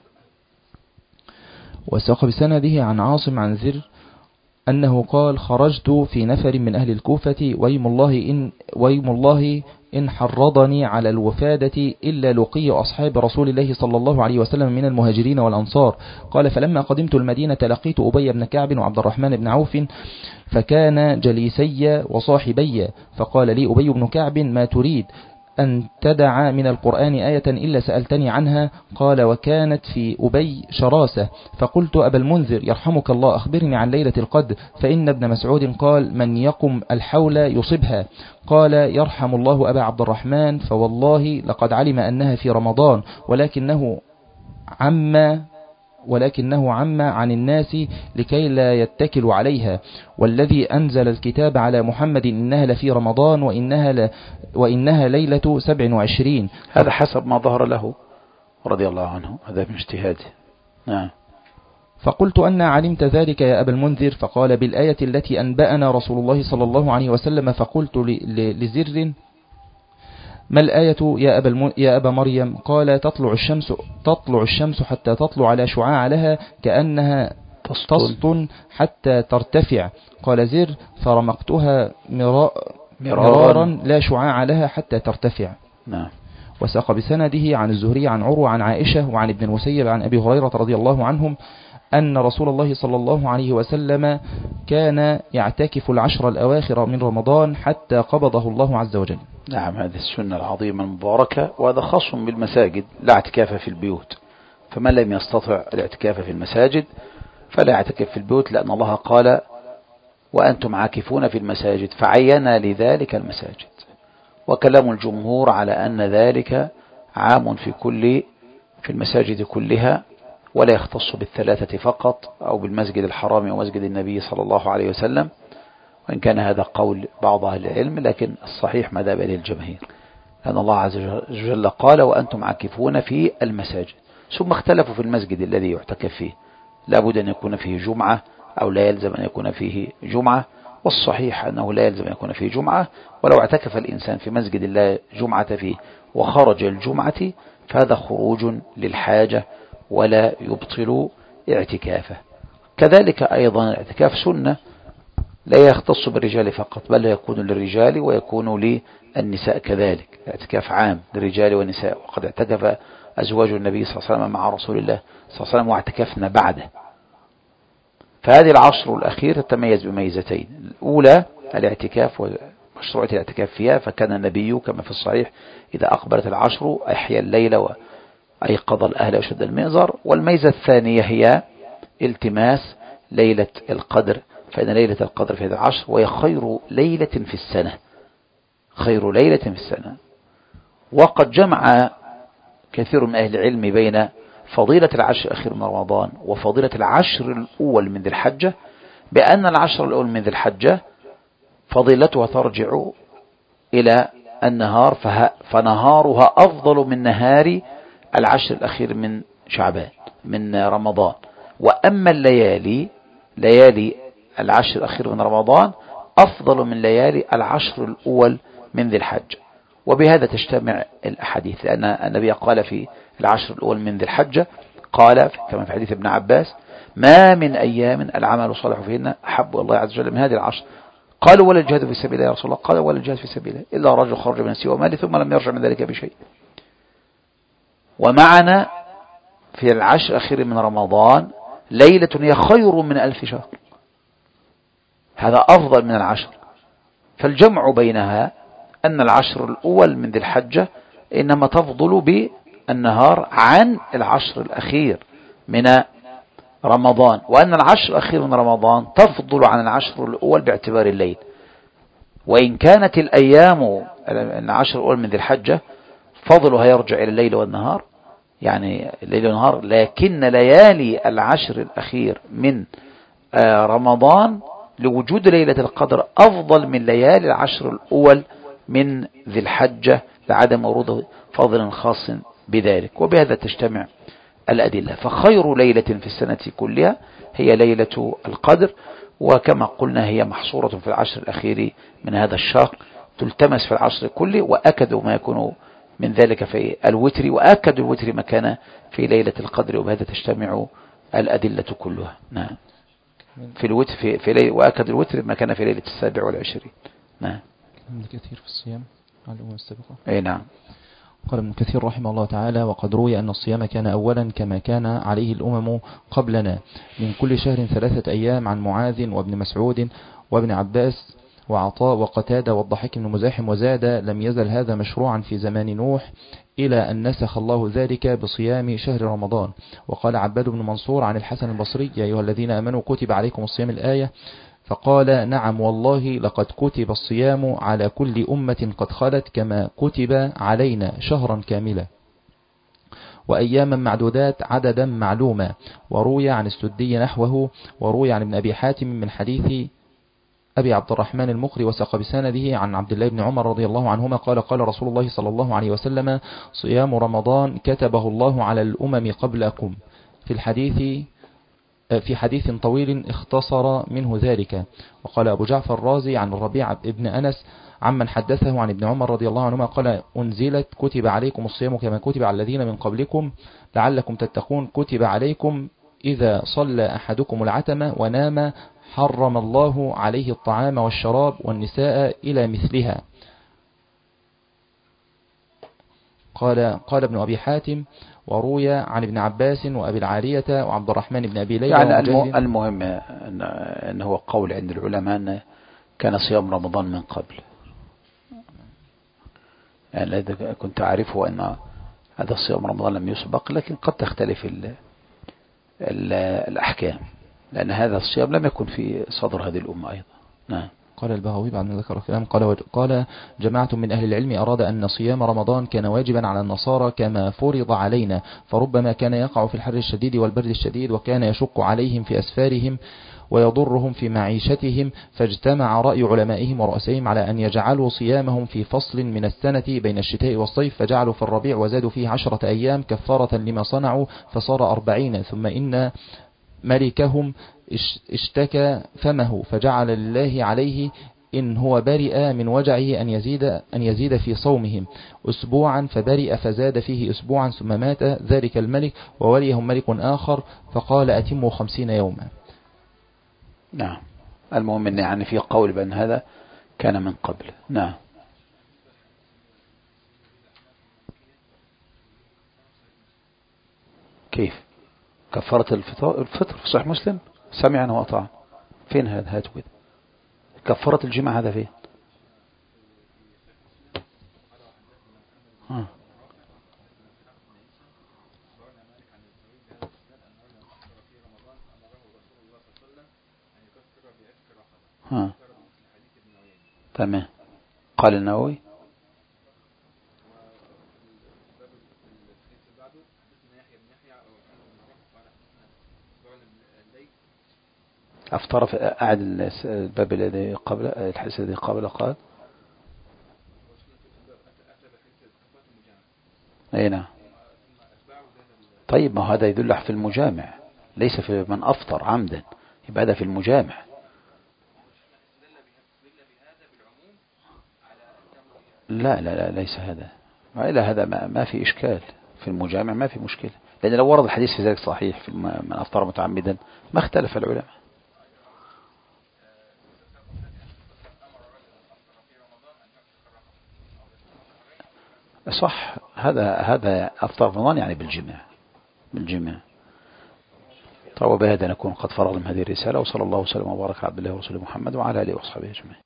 وساق بسنده عن عاصم عن زر أنه قال خرجت في نفر من أهل الكوفة ويم الله إن, ويم الله إن حرضني على الوفادة إلا لقي أصحاب رسول الله صلى الله عليه وسلم من المهاجرين والأنصار. قال فلما قدمت المدينة لقيت أبي بن كعب وعبد الرحمن بن عوف فكان جليسي وصاحبي، فقال لي أبي بن كعب ما تريد؟ أن تدع من القرآن آية إلا سألتني عنها. قال وكانت في أبي شراسة، فقلت أبا المنذر يرحمك الله أخبرني عن ليلة القدر، فإن ابن مسعود قال من يقم الحول يصبها. قال يرحم الله أبا عبد الرحمن، فوالله لقد علم أنها في رمضان، ولكنه عم ولكنه عم عن الناس لكي لا يتكلوا عليها، والذي أنزل الكتاب على محمد إنها لفي رمضان وإنها, ل... وإنها ليلة سبع وعشرين. هذا حسب ما ظهر له رضي الله عنه، هذا من اجتهاده. نعم. فقلت أن علمت ذلك يا أبا المنذر؟ فقال بالآية التي أنبأنا رسول الله صلى الله عليه وسلم. فقلت ل... ل... لزر ما الآية يا أبا, الم... يا أبا مريم؟ قال تطلع الشمس تطلع الشمس حتى تطلع على شعاع لها كأنها تسطن حتى ترتفع. قال زر فرمقتها مرا... مرارا لا شعاع لها حتى ترتفع. نعم. وساق بسنده عن الزهري عن عروة عن عائشة وعن ابن المسيب عن أبي هريرة رضي الله عنهم أن رسول الله صلى الله عليه وسلم كان يعتكف العشر الأواخر من رمضان حتى قبضه الله عز وجل. نعم، هذه السنة العظيمة المباركة، وهذا خاص بالمساجد، لا اعتكاف في البيوت. فمن لم يستطع الاعتكاف في المساجد فلا يعتكف في البيوت، لأن الله قال وأنتم عاكفون في المساجد، فعين لذلك المساجد. وكلام الجمهور على أن ذلك عام في كل في المساجد كلها، ولا يختص بالثلاثة فقط أو بالمسجد الحرام ومسجد النبي صلى الله عليه وسلم، وإن كان هذا قول بعض أهل العلم، لكن الصحيح ما ذهب إليه الجماهير، لأن الله عز وجل قال وأنتم عاكفون في المساجد. ثم اختلفوا في المسجد الذي يعتكف فيه، لابد أن يكون فيه جمعة أو لا يلزم أن يكون فيه جمعة، والصحيح أنه لا يلزم أن يكون فيه جمعة. ولو اعتكف الإنسان في مسجد لا جمعة فيه وخرج الجمعة فهذا خروج للحاجة ولا يبطل اعتكافه. كذلك أيضا الاعتكاف سنة لا يختص بالرجال فقط، بل يكون للرجال ويكون للنساء كذلك. الاعتكاف عام للرجال والنساء، وقد اعتكف أزواج النبي صلى الله عليه وسلم مع رسول الله صلى الله عليه وسلم واعتكفنا بعده. فهذه العشر الأخير تتميز بميزتين: الأولى الاعتكاف ومشروعية الاعتكاف فيها، فكان النبي كما في الصحيح إذا أقبلت العشر أحيا الليل وأيقظ الأهل وشد المئزر. والميزة الثانية هي التماس ليلة القدر، فإن ليلة القدر في هذا العشر وهي خير ليلة في السنة، خير ليلة في السنة. وقد جمع كثير من أهل العلم بين فضيلة العشر الأخير من رمضان وفضيلة العشر الأول من ذي الحجة، بأن العشر الأول من ذي الحجة فضيلتها ترجع إلى النهار، فنهارها أفضل من نهار العشر الأخير من شعبان من رمضان. وأما الليالي ليالي العشر الأخير من رمضان أفضل من ليالي العشر الأول من ذي الحجة. وبهذا تجتمع الأحاديث، لأن النبي قال في العشر الأول من ذي الحجة، قال كما في حديث ابن عباس: ما من أيام العمل الصالح فيهن أحب الله عز وجل من هذه العشر. قالوا ولا الجهاد في سبيل الله يا رسول الله؟ قال ولا الجهاد في سبيل الله إلا رجل خرج من نفسه وماله ثم لم يرجع من ذلك بشيء. ومعنا في العشر الأخير من رمضان ليلة هي خير من ألف شهر، هذا أفضل من العشر. فالجمع بينها أن العشر الأول من ذي الحجة إنما تفضل بالنهار عن العشر الأخير من رمضان، وأن العشر الأخير من رمضان تفضل عن العشر الأول باعتبار الليل. وإن كانت الأيام العشر الأول من ذي الحجة فضلها يرجع إلى الليل والنهار، يعني الليل والنهار، لكن ليالي العشر الأخير من رمضان لوجود ليلة القدر أفضل من ليالي العشر الأول من ذي الحجة لعدم ورود فضل خاص بذلك. وبهذا تجتمع الأدلة. فخير ليلة في السنة كلها هي ليلة القدر، وكما قلنا هي محصورة في العشر الأخير من هذا الشهر، تلتمس في العشر كله، وأكد ما يكون من ذلك في الوتر، وأكد الوتر مكان في ليلة القدر، وبهذا تجتمع الأدلة كلها. نعم. في الوتر في, في ليلة وأكد الوتر مكان في ليلة السابع والعشرين. نعم. ابن كثير في الصيام على الأمم السابقة. أي نعم. قال ابن كثير رحمه الله تعالى: وقد روي أن الصيام كان أولا كما كان عليه الأمم قبلنا من كل شهر ثلاثة أيام، عن معاذ وابن مسعود وابن عباس وعطاء وقتادة والضحيك بن مزاحم وزاد لم يزل هذا مشروعا في زمان نوح إلى أن نسخ الله ذلك بصيام شهر رمضان. وقال عباد بن منصور عن الحسن البصري يا أيها الذين آمنوا كتب عليكم الصيام الآية، فقال نعم والله لقد كتب الصيام على كل أمة قد خلت كما كتب علينا شهرا كاملا وأياما معدودات عددا معلوما. وروي عن السدي نحوه، وروي عن ابن أبي حاتم من حديث أبي عبد الرحمن المقري وساق بسنده عن عبد الله بن عمر رضي الله عنهما قال قال رسول الله صلى الله عليه وسلم صيام رمضان كتبه الله على الأمم قبلكم. في الحديث في حديث طويل اختصر منه ذلك. وقال أبو جعفر الرازي عن الربيع ابن أنس عمن حدثه عن ابن عمر رضي الله عنهما قال أنزلت كتب عليكم الصيام كما كتب على الذين من قبلكم لعلكم تتقون كتب عليكم إذا صلى أحدكم العتمة ونام حرم الله عليه الطعام والشراب والنساء إلى مثلها. قال قال ابن أبي حاتم وروي عن ابن عباس وأبي العالية وعبد الرحمن بن أبي ليلى. يعني المهم أنه هو قول عند العلماء أن كان صيام رمضان من قبل، يعني كنت أعرفه أن هذا الصيام رمضان لم يسبق، لكن قد تختلف ال ال الأحكام، لأن هذا الصيام لم يكن في صدر هذه الأمة أيضا. نعم. قال البهوي بعد ما ذكر الكلام قال قال جماعة من أهل العلم أراد أن صيام رمضان كان واجبا على النصارى كما فرض علينا، فربما كان يقع في الحر الشديد والبرد الشديد وكان يشق عليهم في أسفارهم ويضرهم في معيشتهم، فاجتمع رأي علمائهم ورؤسائهم على أن يجعلوا صيامهم في فصل من السنة بين الشتاء والصيف، فجعلوا في الربيع وزادوا فيه عشرة أيام كفارة لما صنعوا فصار أربعين. ثم إن ملكهم اشتكى فمه فجعل لله عليه إن هو برئ من وجعه أن يزيد, أن يزيد في صومهم أسبوعا، فبرئ فزاد فيه أسبوعا ثم مات ذلك الملك ووليهم ملك آخر فقال أتموا خمسين يوما. نعم. المهم أن يعني في قول بأن هذا كان من قبل. نعم. كيف كفارة الفطر الفطر في صحيح مسلم سمعا وأطاعا؟ فين هذا؟ هاتوا كده كفارة الجماع هذا فين؟ ها. ها. تمام. قال النووي أفطر في أعد الباب الذي قبل الحديث الذي قبل قال أي نعم. طيب ما هذا يدل في المجامع ليس في من أفطر عمدا، يبقى هذا في المجامع. لا لا لا ليس هذا، ما إلى هذا ما, ما في إشكال في المجامع، ما في مشكلة، لأن لو ورد الحديث في ذلك صحيح في من أفطر متعمدا ما اختلف العلماء. صح. هذا هذا أفطر رمضان يعني بالجماع بالجماع. طيب وبهذا نكون قد فرغنا من هذه الرسالة، وصلى الله وسلم وبارك على عبد الله ورسوله محمد وعلى آله وصحبه أجمعين.